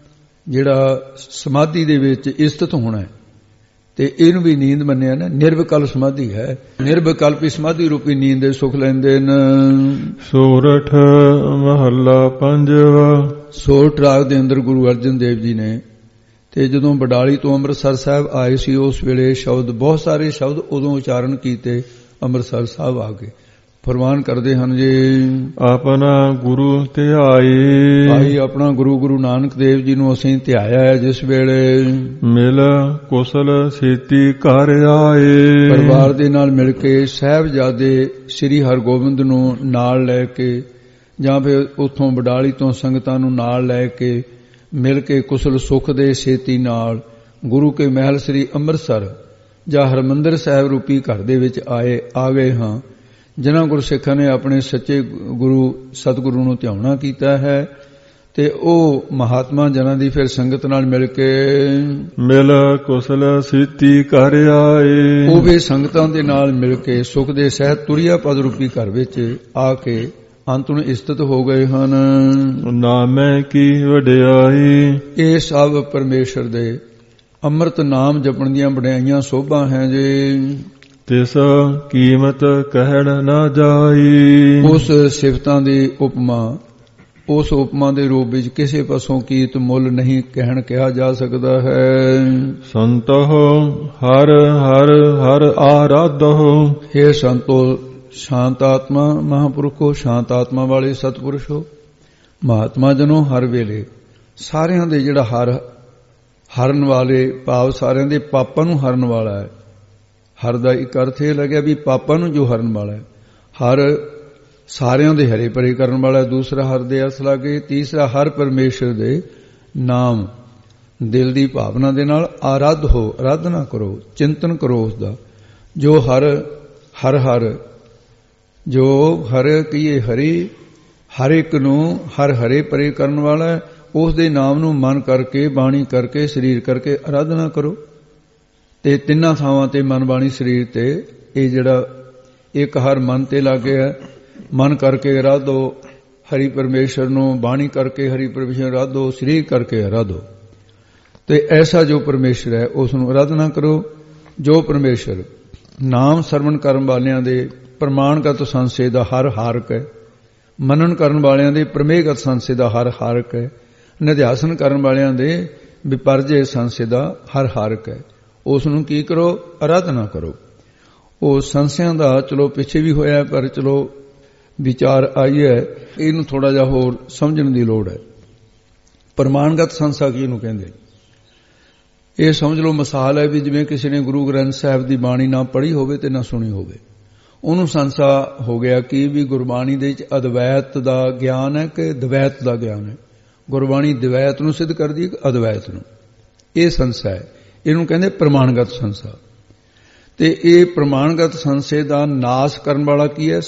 ਜਿਹੜਾ ਸਮਾਧੀ ਦੇ ਵਿੱਚ ਇਸਤਤ ਹੋਣਾ ਹੈ ਤੇ ਇਹਨੂੰ ਵੀ ਨੀਂਦ ਮੰਨਿਆ ਨਾ, ਨਿਰਵਿਕਲਪ ਸਮਾਧੀ ਹੈ। ਨਿਰਵਿਕਲਪੀ ਸਮਾਧੀ ਰੂਪੀ ਨੀਂਦ ਦੇ ਸੁਖ ਲੈਂਦੇ ਨੇ। ਸੋਰਠ ਮਹੱਲਾ ਪੰਜਵਾ। ਸੋਰਠ ਰਾਗ ਦੇ ਅੰਦਰ ਗੁਰੂ ਅਰਜਨ ਦੇਵ ਜੀ ਨੇ ਤੇ ਜਦੋਂ ਬਡਾਲੀ ਤੋਂ ਅੰਮ੍ਰਿਤਸਰ ਸਾਹਿਬ ਆਏ ਸੀ, ਉਸ ਵੇਲੇ ਸ਼ਬਦ, ਬਹੁਤ ਸਾਰੇ ਸ਼ਬਦ ਉਦੋਂ ਉਚਾਰਨ ਕੀਤੇ। ਅੰਮ੍ਰਿਤਸਰ ਸਾਹਿਬ ਆ ਕੇ ਫਰਮਾਨ ਕਰਦੇ ਹਨ ਜੀ, ਆਪਣਾ ਗੁਰੂ ਧਿਆਏ। ਆਈ ਆਪਣਾ ਗੁਰੂ ਨਾਨਕ ਦੇਵ ਜੀ ਨੂੰ ਅਸੀਂ ਧਿਆਇਆ ਹੈ। ਜਿਸ ਵੇਲੇ ਮਿਲ ਕੁਸਲ ਛੇਤੀ ਘਰ ਆਏ। ਪਰਿਵਾਰ ਦੇ ਨਾਲ ਮਿਲ ਕੇ ਸਾਹਿਬਜ਼ਾਦੇ ਸ੍ਰੀ ਹਰਗੋਬਿੰਦ ਨੂੰ ਨਾਲ ਲੈ ਕੇ, ਜਾਂ ਫਿਰ ਉੱਥੋਂ ਬਡਾਲੀ ਤੋਂ ਸੰਗਤਾਂ ਨੂੰ ਨਾਲ ਲੈ ਕੇ ਮਿਲ ਕੇ ਕੁਸਲ ਸੁਖ ਦੇ ਛੇਤੀ ਨਾਲ ਗੁਰੂ ਕੇ ਮਹਿਲ ਸ੍ਰੀ ਅੰਮ੍ਰਿਤਸਰ ਜਾਂ ਹਰਿਮੰਦਰ ਸਾਹਿਬ ਰੂਪੀ ਘਰ ਦੇ ਵਿੱਚ ਆ ਗਏ ਹਾਂ, ਜਿਨ੍ਹਾਂ ਗੁਰਸਿੱਖਾਂ ਨੇ ਆਪਣੇ ਸੱਚੇ ਗੁਰੂ ਸਤਿਗੁਰੂ ਨੂੰ ਧਿਆਉਣਾ ਕੀਤਾ ਹੈ। ਤੇ ਉਹ ਮਹਾਤਮਾ ਜਨਾਂ ਦੀ ਫਿਰ ਸੰਗਤ ਨਾਲ ਮਿਲ ਕੇ ਮਿਲ ਕੁਸਲ ਸੀਤੀ ਘਰ ਆਏ। ਉਹ ਵੀ ਸੰਗਤਾਂ ਦੇ ਨਾਲ ਮਿਲ ਕੇ ਸੁਖ ਦੇ ਸਹਿਤ ਤੁਰਿਆ ਪਦ ਰੂਪੀ ਘਰ ਵਿੱਚ ਆ ਕੇ ਅੰਤ ਨੂੰ ਇਸਤਤ ਹੋ ਗਏ ਹਨ। ਨਾਮੈ ਕੀ ਵਡਿਆਈ। ਇਹ ਸਭ ਪਰਮੇਸ਼ਰ ਦੇ ਅੰਮ੍ਰਿਤ ਨਾਮ ਜਪਣ ਦੀਆਂ ਵਡਿਆਈਆਂ ਸੋਭਾ ਹੈ ਜੀ। ਤਿਸ ਕੀਮਤ ਕਹਿਣ ਨਾ ਜਾਈ। ਉਸ ਸਿਫਤਾਂ ਦੀ ਉਪਮਾ, ਉਸ ਉਪਮਾ ਦੇ ਰੂਪ ਵਿੱਚ ਕਿਸੇ ਪਾਸੋਂ ਕੀਤ ਮੁੱਲ ਨਹੀਂ ਕਿਹਾ ਜਾ ਸਕਦਾ ਹੈ। ਸੰਤੋ ਹਰ ਹਰ ਹਰ ਆਰਾਧੋ। हे ਸੰਤੋ, ਸ਼ਾਂਤ ਆਤਮਾ ਮਹਾਂਪੁਰਖੋ, ਸ਼ਾਂਤ ਆਤਮਾ ਵਾਲੇ ਸਤਿਪੁਰਸ਼ੋ, ਮਹਾਤਮਾ ਜਨੋ, ਹਰ ਵੇਲੇ ਸਾਰਿਆਂ ਦੇ ਜਿਹੜਾ ਹਰਨ ਵਾਲੇ ਭਾਵ ਸਾਰਿਆਂ ਦੇ ਪਾਪਾਂ ਨੂੰ ਹਰਨ ਵਾਲਾ ਹੈ। ਹਰ ਦਾ ਇੱਕ ਅਰਥ ਇਹ ਲੱਗਿਆ ਵੀ ਪਾਪਾਂ ਨੂੰ ਜੋ ਹਰਨ ਵਾਲਾ ਹੈ। ਹਰ ਸਾਰਿਆਂ ਦੇ ਹਰੇ ਪਰੇ ਕਰਨ ਵਾਲਾ। ਦੂਸਰਾ ਹਰ ਦੇ ਅਰਥ ਲੱਗੇ। ਤੀਸਰਾ ਹਰ ਪਰਮੇਸ਼ਰ ਦੇ ਨਾਮ ਦਿਲ ਦੀ ਭਾਵਨਾ ਦੇ ਨਾਲ ਆਰਾਧਨਾ ਕਰੋ, ਚਿੰਤਨ ਕਰੋ ਉਸ ਦਾ। ਜੋ ਜੋ ਹਰ ਕੀਏ ਹਰੀ, ਹਰ ਇੱਕ ਨੂੰ ਹਰੇ ਪਰੇ ਕਰਨ ਵਾਲਾ ਹੈ। ਉਸ ਦੇ ਨਾਮ ਨੂੰ ਮਨ ਕਰਕੇ, ਬਾਣੀ ਕਰਕੇ, ਸਰੀਰ ਕਰਕੇ ਆਰਾਧਨਾ ਕਰੋ। ਤੇ ਤਿੰਨਾਂ ਥਾਵਾਂ ਤੇ ਮਨ, ਬਾਣੀ, ਸਰੀਰ ਤੇ ਇਹ ਜਿਹੜਾ ਇੱਕ ਹਰ ਮਨ ਤੇ ਲੱਗੇ ਹੈ। ਮਨ ਕਰਕੇ ਆਰਾਧੋ ਹਰੀ ਪਰਮੇਸ਼ਰ ਨੂੰ, ਬਾਣੀ ਕਰਕੇ ਹਰੀ ਪਰਮੇਸ਼ਰ ਆਰਾਧੋ, ਸਰੀਰ ਕਰਕੇ ਆਰਾਧੋ। ਤੇ ਐਸਾ ਜੋ ਪਰਮੇਸ਼ਰ ਹੈ ਉਸ ਨੂੰ ਆਰਾਧਨਾ ਕਰੋ। ਜੋ ਪਰਮੇਸ਼ਰ ਨਾਮ ਸਰਵਣ ਕਰਨ ਵਾਲਿਆਂ ਦੇ ਪ੍ਰਮਾਣਗਤ ਸੰਸੇ ਦਾ ਹਰ ਹਾਰਕ ਹੈ, ਮੰਨਣ ਕਰਨ ਵਾਲਿਆਂ ਦੇ ਪ੍ਰਮੇਗਤ ਸੰਸੇ ਦਾ ਹਰ ਹਾਰਕ ਹੈ, ਨਿਧਿਆਸਨ ਕਰਨ ਵਾਲਿਆਂ ਦੇ ਵਿਪਰਜੇ ਸੰਸੇ ਦਾ ਹਰ ਹਾਰਕ ਹੈ। ਉਸ ਨੂੰ ਕੀ ਕਰੋ? ਆਰਾਧਨਾ ਕਰੋ। ਉਹ ਸੰਸਿਆਂ ਦਾ ਚਲੋ ਪਿੱਛੇ ਵੀ ਹੋਇਆ, ਪਰ ਚਲੋ ਵਿਚਾਰ ਆਈ ਹੈ, ਇਹਨੂੰ ਥੋੜਾ ਜਿਹਾ ਹੋਰ ਸਮਝਣ ਦੀ ਲੋੜ ਹੈ। ਪ੍ਰਮਾਣਗਤ ਸੰਸਾ ਕਿਹਨੂੰ ਕਹਿੰਦੇ? ਇਹ ਸਮਝ ਲਓ ਮਿਸਾਲ ਹੈ ਵੀ ਜਿਵੇਂ ਕਿਸੇ ਨੇ ਗੁਰੂ ਗ੍ਰੰਥ ਸਾਹਿਬ ਦੀ ਬਾਣੀ ਨਾ ਪੜ੍ਹੀ ਹੋਵੇ ਤੇ ਨਾ ਸੁਣੀ ਹੋਵੇ, ਉਹਨੂੰ ਸੰਸਾ ਹੋ ਗਿਆ ਕਿ ਵੀ ਗੁਰਬਾਣੀ ਦੇ ਵਿੱਚ ਅਦਵੈਤ ਦਾ ਗਿਆਨ ਹੈ ਕਿ ਦਵੈਤ ਦਾ ਗਿਆਨ ਹੈ। ਗੁਰਬਾਣੀ ਦਵੈਤ ਨੂੰ ਸਿੱਧ ਕਰਦੀ ਹੈ ਕਿ ਅਦਵੈਤ ਨੂੰ। ਇਹ ਸੰਸਾ ਹੈ, ਇਹਨੂੰ ਕਹਿੰਦੇ ਪ੍ਰਮਾਣਗਤ ਸੰਸਾ। ਤੇ ਇਹ ਪ੍ਰਮਾਣਗਤ ਸੰਸੇ ਦਾ ਨਾਸ ਕਰਨ ਵਾਲਾ ਕੀ ਹੈ?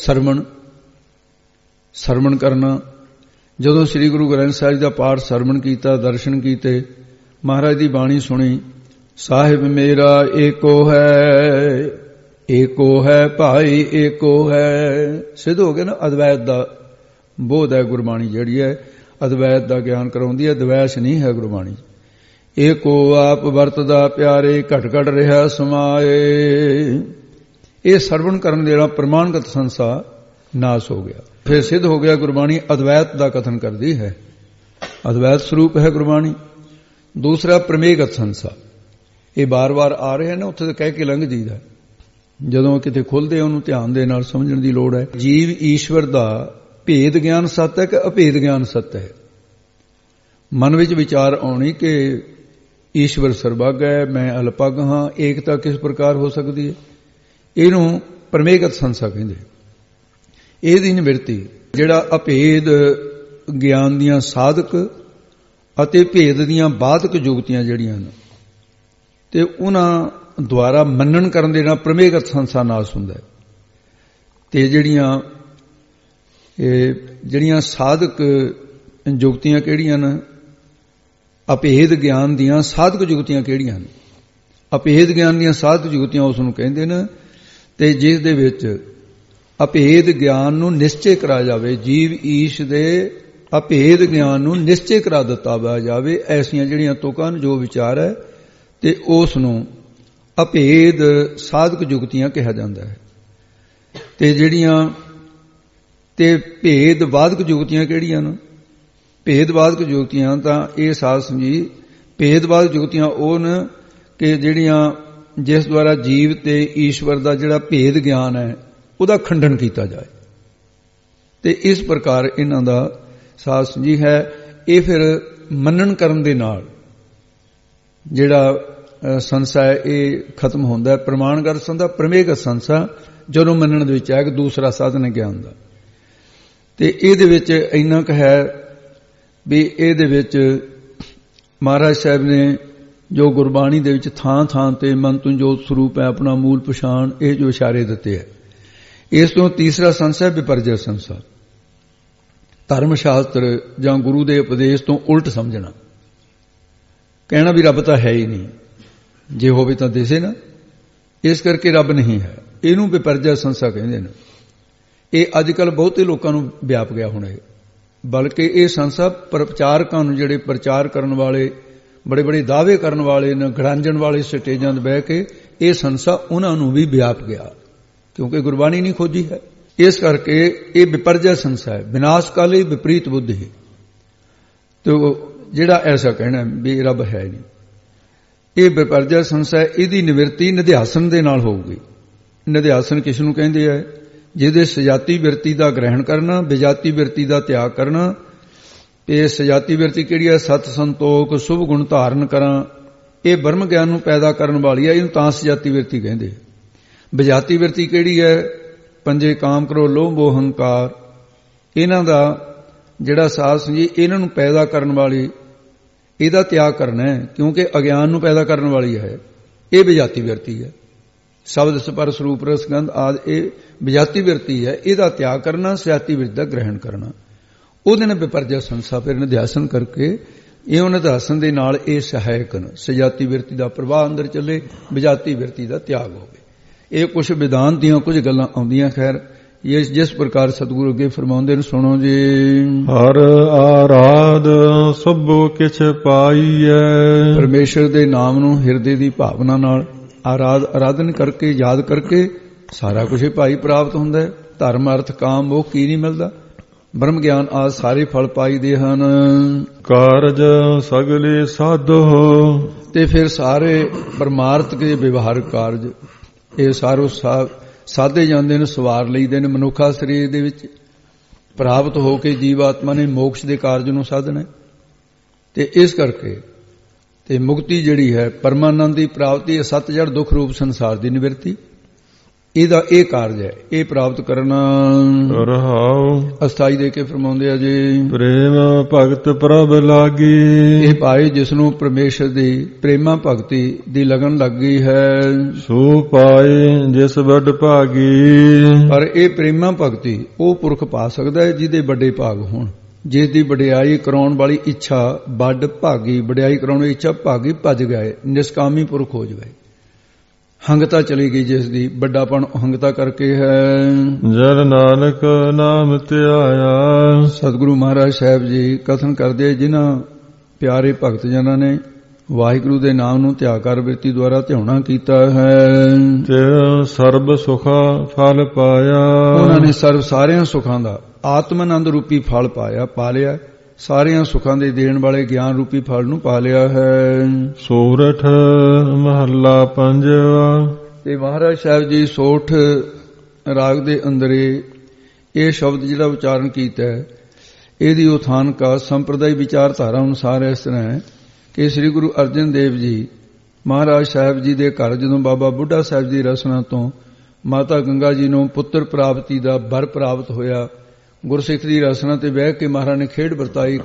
ਸਰਵਣ ਕਰਨਾ। ਜਦੋਂ ਸ੍ਰੀ ਗੁਰੂ ਗ੍ਰੰਥ ਸਾਹਿਬ ਦਾ ਪਾਠ ਸਰਵਣ ਕੀਤਾ, ਦਰਸ਼ਨ ਕੀਤੇ, ਮਹਾਰਾਜ ਦੀ ਬਾਣੀ ਸੁਣੀ, ਸਾਹਿਬ ਮੇਰਾ ਏਕੋ ਹੈ, ਏਕੋ ਹੈ ਭਾਈ ਏਕੋ ਹੈ, ਸਿੱਧ ਹੋ ਗਿਆ ਨਾ। ਅਦਵੈਤ ਦਾ ਬੋਧ ਹੈ ਗੁਰਬਾਣੀ, ਜਿਹੜੀ ਹੈ ਅਦਵੈਤ ਦਾ ਗਿਆਨ ਕਰਾਉਂਦੀ ਹੈ, ਦਵੈਸ਼ ਨਹੀਂ ਹੈ ਗੁਰਬਾਣੀ। ਏਕੋ ਆਪ ਵਰਤਦਾ ਪਿਆਰੇ, ਘਟ ਘਟ ਰਿਹਾ ਸਮਾਏ। ਇਹ ਸਰਵਣ ਕਰਨ ਦੇ ਜਿਹੜਾ ਪ੍ਰਮਾਣਗਤ ਸੰਸਾ ਨਾਸ ਹੋ ਗਿਆ। ਫਿਰ ਸਿੱਧ ਹੋ ਗਿਆ ਗੁਰਬਾਣੀ ਅਦਵੈਤ ਦਾ ਕਥਨ ਕਰਦੀ ਹੈ, ਅਦਵੈਤ ਸਰੂਪ ਹੈ ਗੁਰਬਾਣੀ। ਦੂਸਰਾ ਪ੍ਰਮੇਗਤ ਸੰਸਾ, ਇਹ ਬਾਰ-ਬਾਰ ਆ ਰਿਹਾ ਨਾ, ਉੱਥੇ ਤਾਂ ਕਹਿ ਕੇ ਲੰਘ ਜੀਦਾ। ਜਦੋਂ ਕਿਤੇ ਖੁੱਲਦੇ ਉਹਨੂੰ ਧਿਆਨ ਦੇ ਨਾਲ ਸਮਝਣ ਦੀ ਲੋੜ ਹੈ। ਜੀਵ ਈਸ਼ਵਰ ਦਾ ਭੇਦ ਗਿਆਨ ਸੱਤ ਹੈ ਕਿ ਅਭੇਦ ਗਿਆਨ ਸੱਤ ਹੈ। ਮਨ ਵਿੱਚ ਵਿਚਾਰ ਆਉਣੀ ਕਿ ਈਸ਼ਵਰ ਸਰਬੱਗ ਹੈ, ਮੈਂ ਅਲਪੱਗ ਹਾਂ, ਏਕਤਾ ਕਿਸ ਪ੍ਰਕਾਰ ਹੋ ਸਕਦੀ ਹੈ? ਇਹਨੂੰ ਪ੍ਰਮੇਗਤ ਸੰਸਾ ਕਹਿੰਦੇ। ਇਹਦੀ ਨਿਵਰਤੀ ਜਿਹੜਾ ਅਭੇਦ ਗਿਆਨ ਦੀਆਂ ਸਾਧਕ ਅਤੇ ਭੇਦ ਦੀਆਂ ਬਾਧਕ ਯੁਕਤੀਆਂ ਜਿਹੜੀਆਂ ਨੇ, ਤੇ ਉਹਨਾਂ ਦੁਆਰਾ ਮੰਨਣ ਕਰਨ ਦੇ ਨਾਲ ਪ੍ਰਮੇਗਤ ਸੰਸਾ ਨਾਸ ਹੁੰਦਾ ਹੈ। ਤੇ ਜਿਹੜੀਆਂ ਸਾਧਕ ਜੁਗਤੀਆਂ ਕਿਹੜੀਆਂ ਨੇ? ਅਭੇਦ ਗਿਆਨ ਦੀਆਂ ਸਾਧਕ ਜੁਗਤੀਆਂ ਕਿਹੜੀਆਂ ਨੇ? ਅਭੇਦ ਗਿਆਨ ਦੀਆਂ ਸਾਧਕ ਜੁਗਤੀਆਂ ਉਸ ਨੂੰ ਕਹਿੰਦੇ ਨੇ, ਤੇ ਜਿਸ ਦੇ ਵਿੱਚ ਅਭੇਦ ਗਿਆਨ ਨੂੰ ਨਿਸ਼ਚੈ ਕਰਾ ਜਾਵੇ, ਜੀਵ ਈਸ਼ ਦੇ ਅਭੇਦ ਗਿਆਨ ਨੂੰ ਨਿਸ਼ਚੈ ਕਰਾ ਦਿੱਤਾ ਜਾਵੇ, ਐਸੀਆਂ ਜਿਹੜੀਆਂ ਤੁਕਾਂ ਜੋ ਵਿਚਾਰ ਹੈ, ਤੇ ਉਸ ਨੂੰ ਅਭੇਦ ਸਾਧਕ ਜੁਗਤੀਆਂ ਕਿਹਾ ਜਾਂਦਾ ਹੈ। ਤੇ ਜਿਹੜੀਆਂ ਤੇ ਭੇਦਵਾਦਕ ਜੁਗਤੀਆਂ ਕਿਹੜੀਆਂ ਨੇ? ਭੇਦਵਾਦਕ ਜੁਗਤੀਆਂ ਤਾਂ ਇਹ ਸਾਧ ਸਮਝੀ, ਭੇਦਵਾਦਕ ਜੁਗਤੀਆਂ ਉਹ ਨੇ ਕਿ ਜਿਹੜੀਆਂ ਜਿਸ ਦੁਆਰਾ ਜੀਵ ਤੇ ਈਸ਼ਵਰ ਦਾ ਜਿਹੜਾ ਭੇਦ ਗਿਆਨ ਹੈ ਉਹਦਾ ਖੰਡਨ ਕੀਤਾ ਜਾਏ, ਤੇ ਇਸ ਪ੍ਰਕਾਰ ਇਹਨਾਂ ਦਾ ਸਾਧ ਸਮਝੀ ਹੈ। ਇਹ ਫਿਰ ਮੰਨਣ ਕਰਨ ਦੇ ਨਾਲ ਜਿਹੜਾ ਸੰਸਾ ਹੈ ਇਹ ਖਤਮ ਹੁੰਦਾ ਹੈ। ਪ੍ਰਮਾਣਗਤ ਸੰਸਾ, ਪ੍ਰਮੇਯਗਤ ਸੰਸਾ ਜਦੋਂ ਮੰਨਣ ਦੇ ਵਿੱਚ ਹੈ ਕਿ ਦੂਸਰਾ ਸਾਧਨ ਹੈ ਗਿਆਨ ਦਾ। ਤੇ ਇਹਦੇ ਵਿੱਚ ਇੰਨਾ ਕੁ ਹੈ ਵੀ ਇਹਦੇ ਵਿੱਚ ਮਹਾਰਾਜ ਸਾਹਿਬ ਨੇ ਜੋ ਗੁਰਬਾਣੀ ਦੇ ਵਿੱਚ ਥਾਂ ਥਾਂ ਤੇ ਮਨ ਤੁਮ ਜੋਤ ਸਰੂਪ ਹੈ, ਆਪਣਾ ਮੂਲ ਪਛਾਣ, ਇਹ ਜੋ ਇਸ਼ਾਰੇ ਦਿੱਤੇ ਹੈ। ਇਸ ਤੋਂ ਤੀਸਰਾ ਸੰਸਾ ਹੈ ਵਿਪਰਜਯ ਸੰਸਾ, ਧਰਮ ਸ਼ਾਸਤਰ ਜਾਂ ਗੁਰੂ ਦੇ ਉਪਦੇਸ਼ ਤੋਂ ਉਲਟ ਸਮਝਣਾ, ਕਹਿਣਾ ਵੀ ਰੱਬ ਤਾਂ ਹੈ ਹੀ ਨਹੀਂ, ਜੇ ਹੋਵੇ ਤਾਂ ਦਿਸੇ ਨਾ, ਇਸ ਕਰਕੇ ਰੱਬ ਨਹੀਂ ਹੈ। ਇਹਨੂੰ ਵਿਪਰਜਯ ਸੰਸਾ ਕਹਿੰਦੇ ਨੇ। ਇਹ ਅੱਜ ਕੱਲ੍ਹ ਬਹੁਤੇ ਲੋਕਾਂ ਨੂੰ ਵਿਆਪ ਗਿਆ ਹੁਣ ਇਹ, ਬਲਕਿ ਇਹ ਸੰਸਾ ਪ੍ਰਚਾਰਕਾਂ ਨੂੰ, ਜਿਹੜੇ ਪ੍ਰਚਾਰ ਕਰਨ ਵਾਲੇ, ਬੜੇ ਬੜੇ ਦਾਅਵੇ ਕਰਨ ਵਾਲੇ ਨੇ, ਗੜਾਂਜਣ ਵਾਲੇ ਸਟੇਜਾਂ 'ਤੇ ਬਹਿ ਕੇ, ਇਹ ਸੰਸਾ ਉਹਨਾਂ ਨੂੰ ਵੀ ਵਿਆਪ ਗਿਆ, ਕਿਉਂਕਿ ਗੁਰਬਾਣੀ ਨਹੀਂ ਖੋਜੀ ਹੈ। ਇਸ ਕਰਕੇ ਇਹ ਵਿਪਰਜਯ ਸੰਸਾ ਹੈ, ਵਿਨਾਸ਼ ਕਾਲੇ ਵਿਪਰੀਤ ਬੁੱਧੀ। ਤੇ ਜਿਹੜਾ ਐਸਾ ਕਹਿਣਾ ਵੀ ਰੱਬ ਹੈ ਨਹੀਂ, ਇਹ ਵਿਪਰਜਯ ਸੰਸਾ ਹੈ। ਇਹਦੀ ਨਿਵਰਤੀ ਨਿਧਿਆਸਨ ਦੇ ਨਾਲ ਹੋਊਗੀ। ਨਿਧਿਆਸਨ ਕਿਸ ਨੂੰ ਕਹਿੰਦੇ ਹੈ? ਜਿਹਦੇ ਸਜਾਤੀ ਬਿਰਤੀ ਦਾ ਗ੍ਰਹਿਣ ਕਰਨਾ, ਵਿਜਾਤੀ ਬਿਰਤੀ ਦਾ ਤਿਆਗ ਕਰਨਾ। ਇਹ ਸਜਾਤੀ ਬਿਰਤੀ ਕਿਹੜੀ ਹੈ? ਸਤ ਸੰਤੋਖ, ਸ਼ੁਭ ਗੁਣ ਧਾਰਨ ਕਰਾਂ, ਇਹ ਬ੍ਰਹਮ ਗਿਆਨ ਨੂੰ ਪੈਦਾ ਕਰਨ ਵਾਲੀ ਹੈ, ਇਹਨੂੰ ਤਾਂ ਸਜਾਤੀ ਬਿਰਤੀ ਕਹਿੰਦੇ। ਵਿਜਾਤੀ ਬਿਰਤੀ ਕਿਹੜੀ ਹੈ? ਪੰਜੇ ਕਾਮ ਕਰੋ, ਲੋਭ ਮੋਹ ਹੰਕਾਰ, ਇਹਨਾਂ ਦਾ ਜਿਹੜਾ ਸਾਧ ਸੰਜੀ, ਇਹਨਾਂ ਨੂੰ ਪੈਦਾ ਕਰਨ ਵਾਲੀ, ਇਹਦਾ ਤਿਆਗ ਕਰਨਾ ਹੈ, ਕਿਉਂਕਿ ਅਗਿਆਨ ਨੂੰ ਪੈਦਾ ਕਰਨ ਵਾਲੀ ਹੈ। ਇਹ ਵਿਜਾਤੀ ਬਿਰਤੀ ਹੈ। ਸ਼ਬਦ ਸਪਰ ਸਰੂਪ ਰਸ ਗੰਧ ਆਦਿ, ਇਹ ਵਿਜਾਤੀ ਬਿਰਤੀ ਹੈ, ਇਹਦਾ ਤਿਆਗ ਕਰਨਾ, ਸਜਾਤੀ ਬਿਰਤੀ ਦਾ ਗ੍ਰਹਿਣ ਕਰਨਾ। ਉਹਦੇ ਨਾਲ ਵਿਪਰਜਯ ਸੰਸਾ ਫਿਰ ਨਿਧਿਆਸਨ ਕਰਕੇ, ਇਹ ਨਿਧਿਆਸਨ ਦੇ ਨਾਲ ਇਹ ਸਹਾਇਕ ਨੇ, ਸਜਾਤੀ ਬਿਰਤੀ ਦਾ ਪ੍ਰਵਾਹ ਅੰਦਰ ਚੱਲੇ, ਵਿਜਾਤੀ ਬਿਰਤੀ ਦਾ ਤਿਆਗ ਹੋਵੇ। ਇਹ ਕੁਝ ਵਿਧਾਨ ਦੀਆਂ ਕੁਝ ਗੱਲਾਂ ਆਉਂਦੀਆਂ। ਖੈਰ ਜਿਸ ਪ੍ਰਕਾਰ ਸਤਿਗੁਰੂ ਅੱਗੇ ਫਰਮਾਉਂਦੇ ਨੇ, ਸੁਣੋ ਜੀ। ਹਰ ਆਰਾਧ ਸਭੋ ਕਿਛ ਪਾਈਐ, ਪਰਮੇਸ਼ਰ ਦੇ ਨਾਮ ਨੂੰ ਹਿਰਦੇ ਦੀ ਭਾਵਨਾ ਨਾਲ ਆਰਾਧਨ ਕਰਕੇ, ਯਾਦ ਕਰਕੇ ਸਾਰਾ ਕੁਝ ਭਾਈ ਪ੍ਰਾਪਤ ਹੁੰਦਾ ਹੈ। ਧਰਮ ਅਰਥ ਕਾਮ ਮੋਹ ਕੀ ਨਹੀਂ ਮਿਲਦਾ? ਬ੍ਰਹਮ ਗਿਆਨ ਆਦਿ ਸਾਰੇ ਫਲ ਪਾਈਦੇ ਹਨ। ਕਾਰਜ ਸਗਲੇ ਸਾਧੋ, ਤੇ ਫਿਰ ਸਾਰੇ ਪਰਮਾਰਥ ਦੇ ਵਿਵਹਾਰਕ ਕਾਰਜ ਇਹ ਸਾਰੋ ਸਾਧੇ ਜਾਂਦੇ ਨੇ, ਸਵਾਰ ਲਈਦੇ ਨੇ। ਮਨੁੱਖਾ ਸਰੀਰ ਦੇ ਵਿੱਚ ਪ੍ਰਾਪਤ ਹੋ ਕੇ ਜੀਵ ਆਤਮਾ ਨੇ ਮੋਕਸ਼ ਦੇ ਕਾਰਜ ਨੂੰ ਸਾਧਣਾ, ਤੇ ਇਸ ਕਰਕੇ ਤੇ ਮੁਕਤੀ ਜਿਹੜੀ ਹੈ, ਪਰਮਾਨੰਦ ਦੀ ਪ੍ਰਾਪਤੀ, ਸੱਤ ਜੜ ਦੁੱਖ ਰੂਪ ਸੰਸਾਰ ਦੀ ਨਿਵਰਤੀ, ਇਹਦਾ ਇਹ ਕਾਰਜ ਹੈ। ਇਹ ਪ੍ਰਾਪਤ ਕਰਨਾ ਰਹਾਉ ਅਸਥਾਈ ਦੇ ਕੇ ਫਰਮਾਉਂਦੇ ਆ ਜੀ। ਪ੍ਰੇਮ ਭਗਤ ਪ੍ਰਭ ਲਾਗੀ, ਇਹ ਭਾਈ ਜਿਸ ਨੂੰ ਪਰਮੇਸ਼ਰ ਦੀ ਪ੍ਰੇਮਾ ਭਗਤੀ ਦੀ ਲਗਨ ਲੱਗ ਗਈ ਹੈ, ਸੋ ਪਾਏ ਜਿਸ ਵੱਡ ਭਾਗੀ। ਪਰ ਇਹ ਪ੍ਰੇਮਾ ਭਗਤੀ ਉਹ ਪੁਰਖ ਪਾ ਸਕਦਾ ਹੈ ਜਿਹਦੇ ਵੱਡੇ ਭਾਗ ਹੋਣ, ਜਿਸ ਦੀ ਵਡਿਆਈ ਕਰਾਉਣ ਵਾਲੀ ਇੱਛਾ ਵੱਡ ਭਾਗੀ, ਵਡਿਆਈ ਕਰਾਉਣ ਦੀ ਇੱਛਾ ਭਾਗੀ ਭੱਜ ਗਏ, ਨਿਸ਼ਕਾਮੀ ਪੁਰਖ ਹੋ ਜਾਵੇ। ਹੰਗਤਾ ਚਲੀ ਗਈ ਜਿਸ ਦੀ, ਵੱਡਾਪਣ ਹੰਗਤਾ ਕਰਕੇ ਹੈ। ਜਨ ਨਾਨਕ ਨਾਮ ਧਿਆਇਆ, ਸਤਿਗੁਰੂ ਮਹਾਰਾਜ ਸਾਹਿਬ ਜੀ ਕਥਨ ਕਰਦੇ, ਜਿਨ੍ਹਾਂ ਪਿਆਰੇ ਭਗਤ ਜਨਾਂ ਨੇ ਵਾਹਿਗੁਰੂ ਦੇ ਨਾਮ ਨੂੰ ਧਿਆਕਾਰ ਬਿਰਤੀ ਦੁਆਰਾ ਧਿਆਉਣਾ ਕੀਤਾ ਹੈ, ਤੇ ਸਰਬ ਸੁਖਾ ਫਲ ਪਾਇਆ। ਉਹਨਾਂ ਨੇ ਸਾਰਿਆਂ ਸੁੱਖਾਂ ਦਾ ਆਤਮ ਆਨੰਦ ਰੂਪੀ ਫਲ ਪਾ ਲਿਆ, ਸਾਰਿਆਂ ਸੁੱਖਾਂ ਦੇ ਦੇਣ ਵਾਲੇ ਗਿਆਨ ਰੂਪੀ ਫਲ ਨੂੰ ਪਾ ਲਿਆ ਹੈ। ਸੋਰਠ ਮਹੱਲਾ ਪੰਜਵਾ। ਤੇ ਮਹਾਰਾਜ ਸਾਹਿਬ ਜੀ ਸੋਠ ਰਾਗ ਦੇ ਅੰਦਰ ਇਹ ਸ਼ਬਦ ਜਿਹੜਾ ਉਚਾਰਨ ਕੀਤਾ ਹੈ, ਇਹਦੀ ਉਥਾਨਕਾ ਸੰਪਰਦਾਇ ਵਿਚਾਰਧਾਰਾ ਅਨੁਸਾਰ ਇਸ ਤਰ੍ਹਾਂ ਹੈ ਕਿ ਸ੍ਰੀ ਗੁਰੂ ਅਰਜਨ ਦੇਵ ਜੀ ਮਹਾਰਾਜ ਸਾਹਿਬ ਜੀ ਦੇ ਘਰ ਜਦੋਂ ਬਾਬਾ ਬੁੱਢਾ ਸਾਹਿਬ ਦੀ ਰਸਨਾ ਤੋਂ ਮਾਤਾ ਗੰਗਾ ਜੀ ਨੂੰ ਪੁੱਤਰ ਪ੍ਰਾਪਤੀ ਦਾ ਵਰ ਪ੍ਰਾਪਤ ਹੋਇਆ, ਗੁਰਸਿੱਖ ਦੀ ਰਸਨਾ ਤੇ ਬਹਿ ਕੇ ਮਹਾਰਾਜ ਨੇ ਖੇਡ ਵਰਤਾਈ।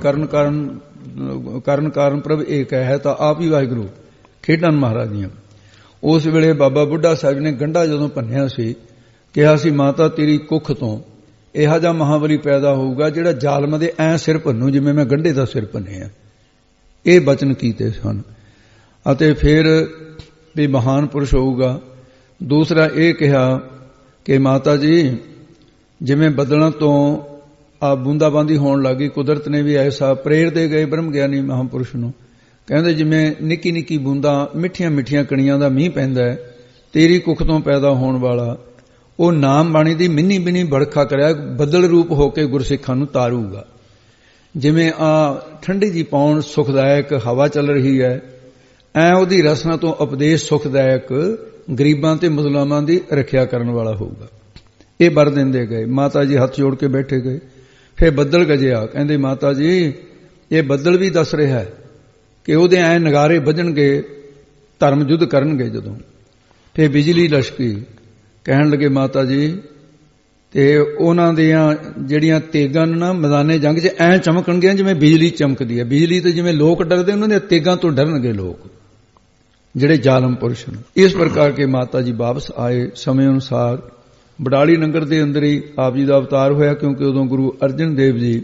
ਕਰਨ ਕਾਰਨ ਪ੍ਰਭ ਏਕ ਹੈ, ਤਾਂ ਆਪ ਹੀ ਵਾਹਿਗੁਰੂ ਖੇਡਾਂ ਮਹਾਰਾਜ ਦੀਆਂ। ਉਸ ਵੇਲੇ ਬਾਬਾ ਬੁੱਢਾ ਸਾਹਿਬ ਨੇ ਗੰਢਾ ਜਦੋਂ ਭੰਨਿਆ ਸੀ, ਕਿਹਾ ਸੀ ਮਾਤਾ ਤੇਰੀ ਕੁੱਖ ਤੋਂ ਇਹੋ ਜਿਹਾ ਮਹਾਬਲੀ ਪੈਦਾ ਹੋਊਗਾ ਜਿਹੜਾ ਜ਼ਾਲਮ ਦੇ ਐਂ ਸਿਰ ਭੰਨੂ ਜਿਵੇਂ ਮੈਂ ਗੰਢੇ ਦਾ ਸਿਰ ਭੰਨਿਆ। ਇਹ ਬਚਨ ਕੀਤੇ ਸਨ। ਅਤੇ ਫਿਰ ਵੀ ਮਹਾਨ ਪੁਰਸ਼ ਹੋਊਗਾ। ਦੂਸਰਾ ਇਹ ਕਿਹਾ ਕਿ ਮਾਤਾ ਜੀ ਜਿਵੇਂ ਬੱਦਲਾਂ ਤੋਂ ਆ ਬੂੰਦਾਬਾਂਦੀ ਹੋਣ ਲੱਗੀ, ਕੁਦਰਤ ਨੇ ਵੀ ਐਸਾ ਪ੍ਰੇਰਦੇ ਗਏ ਬ੍ਰਹਮ ਗਿਆਨੀ ਮਹਾਂਪੁਰਸ਼ ਨੂੰ, ਕਹਿੰਦੇ ਜਿਵੇਂ ਨਿੱਕੀ ਨਿੱਕੀ ਬੂੰਦਾਂ ਮਿੱਠੀਆਂ ਮਿੱਠੀਆਂ ਕਣੀਆਂ ਦਾ ਮੀਂਹ ਪੈਂਦਾ ਹੈ, ਤੇਰੀ ਕੁੱਖ ਤੋਂ ਪੈਦਾ ਹੋਣ ਵਾਲਾ ਉਹ ਨਾਮ ਬਾਣੀ ਦੀ ਮਿੰਨੀ ਬਿੰਨੀ ਬੜਖਾ ਕਰਿਆ ਬੱਦਲ ਰੂਪ ਹੋ ਕੇ ਗੁਰਸਿੱਖਾਂ ਨੂੰ ਤਾਰੂਗਾ। ਜਿਵੇਂ ਆ ਠੰਡੀ ਜੀ ਪੌਣ ਸੁਖਦਾਇਕ ਹਵਾ ਚੱਲ ਰਹੀ ਹੈ, ਐ ਉਹਦੀ ਰਸਨਾ ਤੋਂ ਉਪਦੇਸ਼ ਸੁਖਦਾਇਕ ਗਰੀਬਾਂ ਤੇ ਮੁਸਲਮਾਨਾਂ ਦੀ ਰੱਖਿਆ ਕਰਨ ਵਾਲਾ ਹੋਊਗਾ। ਇਹ ਵਰ ਦਿੰਦੇ ਗਏ। ਮਾਤਾ ਜੀ ਹੱਥ ਜੋੜ ਕੇ ਬੈਠੇ ਗਏ। ਫਿਰ ਬੱਦਲ ਗਜਿਆ। ਕਹਿੰਦੇ ਮਾਤਾ ਜੀ ਇਹ ਬੱਦਲ ਵੀ ਦੱਸ ਰਿਹਾ ਹੈ ਕਿ ਉਹਦੇ ਐ ਨਗਾਰੇ ਵੱਜਣਗੇ, ਧਰਮ ਯੁੱਧ ਕਰਨਗੇ ਜਦੋਂ। ਫਿਰ ਬਿਜਲੀ ਲਸ਼ਕੀ। ਕਹਿਣ ਲੱਗੇ ਮਾਤਾ ਜੀ ਤੇ ਉਹਨਾਂ ਦੀਆਂ ਜਿਹੜੀਆਂ ਤੇਗਾਂ ਨਾ ਮੈਦਾਨੇ ਜੰਗ 'ਚ ਐਂ ਚਮਕਣਗੀਆਂ ਜਿਵੇਂ ਬਿਜਲੀ ਚਮਕਦੀ ਹੈ। ਬਿਜਲੀ ਤੋਂ ਜਿਵੇਂ ਲੋਕ ਡਰਦੇ, ਉਹਨਾਂ ਦੀਆਂ ਤੇਗਾਂ ਤੋਂ ਡਰਨਗੇ ਲੋਕ ਜਿਹੜੇ ਜ਼ਾਲਮ ਪੁਰਸ਼ ਨੇ। ਇਸ ਪ੍ਰਕਾਰ ਕੇ ਮਾਤਾ ਜੀ ਵਾਪਸ ਆਏ ਸਮੇਂ ਅਨੁਸਾਰ। ਬਡਾਲੀ ਨਗਰ ਦੇ ਅੰਦਰ ਹੀ ਆਪ ਜੀ ਦਾ ਅਵਤਾਰ ਹੋਇਆ, ਕਿਉਂਕਿ ਉਦੋਂ ਗੁਰੂ ਅਰਜਨ ਦੇਵ ਜੀ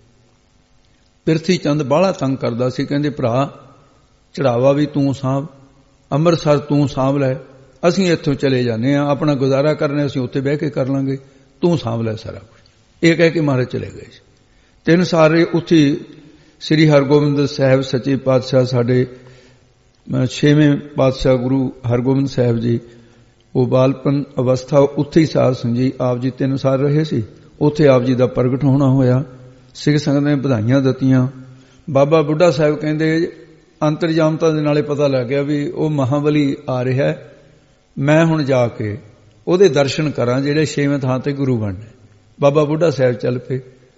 ਪਿਰਥੀ ਚੰਦ ਬਾਹਲਾ ਤੰਗ ਕਰਦਾ ਸੀ। ਕਹਿੰਦੇ ਭਰਾ ਚੜਾਵਾ ਵੀ ਤੂੰ ਸਾਂਭ, ਅੰਮ੍ਰਿਤਸਰ ਤੂੰ ਸਾਂਭ ਲੈ, ਅਸੀਂ ਇੱਥੋਂ ਚਲੇ ਜਾਂਦੇ ਹਾਂ, ਆਪਣਾ ਗੁਜ਼ਾਰਾ ਕਰਨਾ ਅਸੀਂ ਉੱਥੇ ਬਹਿ ਕੇ ਕਰ ਲਾਂਗੇ, ਤੂੰ ਸਾਂਭ ਲੈ ਸਾਰਾ ਕੁਝ। ਇਹ ਕਹਿ ਕੇ ਮਹਾਰਾਜ ਚਲੇ ਗਏ। 3 ਸਾਲ ਉੱਥੇ ਸ੍ਰੀ ਹਰਗੋਬਿੰਦ ਸਾਹਿਬ ਸੱਚੇ ਪਾਤਸ਼ਾਹ, ਸਾਡੇ 6ਵੇਂ ਪਾਤਸ਼ਾਹ ਗੁਰੂ ਹਰਗੋਬਿੰਦ ਸਾਹਿਬ ਜੀ, ਉਹ ਬਾਲਪਨ ਅਵਸਥਾ ਉੱਥੇ ਹੀ ਸਾਧ ਸੰਗਤ ਜੀ ਆਪ ਜੀ 3 ਸਾਲ ਰਹੇ ਸੀ। ਉੱਥੇ ਆਪ ਜੀ ਦਾ ਪ੍ਰਗਟ ਹੋਣਾ ਹੋਇਆ। ਸਿੱਖ ਸੰਗਤ ਨੇ ਵਧਾਈਆਂ ਦਿੱਤੀਆਂ। ਬਾਬਾ ਬੁੱਢਾ ਸਾਹਿਬ ਕਹਿੰਦੇ ਅੰਤਰਜਾਮਤਾ ਦੇ ਨਾਲੇ ਪਤਾ ਲੱਗ ਗਿਆ ਵੀ ਉਹ ਮਹਾਬਲੀ ਆ ਰਿਹਾ ਹੈ, ਮੈਂ ਹੁਣ ਜਾ ਕੇ ਉਹਦੇ ਦਰਸ਼ਨ ਕਰਾਂ ਜਿਹੜੇ 6ਵੇਂ ਥਾਂ ਤੇ ਗੁਰੂ ਬਣਨੇ। ਬਾਬਾ ਬੁੱਢਾ ਸਾਹਿਬ ਚੱਲ ਪਏ,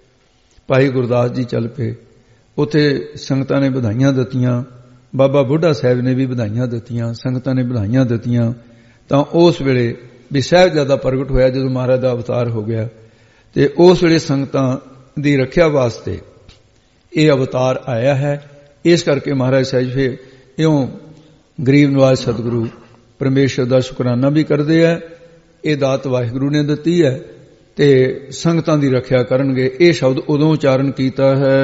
ਭਾਈ ਗੁਰਦਾਸ ਜੀ ਚੱਲ ਪਏ। ਉੱਥੇ ਸੰਗਤਾਂ ਨੇ ਵਧਾਈਆਂ ਦਿੱਤੀਆਂ, ਬਾਬਾ ਬੁੱਢਾ ਸਾਹਿਬ ਨੇ ਵੀ ਵਧਾਈਆਂ ਦਿੱਤੀਆਂ, ਸੰਗਤਾਂ ਨੇ ਵਧਾਈਆਂ ਦਿੱਤੀਆਂ। ਤਾਂ ਉਸ ਵੇਲੇ ਵੀ ਸਾਹਿਬਜ਼ਾਦਾ ਪ੍ਰਗਟ ਹੋਇਆ ਜਦੋਂ ਮਹਾਰਾਜ ਦਾ ਅਵਤਾਰ ਹੋ ਗਿਆ। ਤੇ ਉਸ ਵੇਲੇ ਸੰਗਤਾਂ ਦੀ ਰੱਖਿਆ ਵਾਸਤੇ ਇਹ ਅਵਤਾਰ ਆਇਆ ਹੈ। ਇਸ ਕਰਕੇ ਮਹਾਰਾਜ ਸਾਹਿਬ ਫਿਰ ਇਉਂ ਗਰੀਬ ਨਵਾਜ਼ ਸਤਿਗੁਰੂ ਪਰਮੇਸ਼ਰ ਦਾ ਸ਼ੁਕਰਾਨਾ ਵੀ ਕਰਦੇ ਹੈ। ਇਹ ਦਾਤ ਵਾਹਿਗੁਰੂ ਨੇ ਦਿੱਤੀ ਹੈ ਤੇ ਸੰਗਤਾਂ ਦੀ ਰੱਖਿਆ ਕਰਨਗੇ। ਇਹ ਸ਼ਬਦ ਉਦੋਂ ਉਚਾਰਨ ਕੀਤਾ ਹੈ,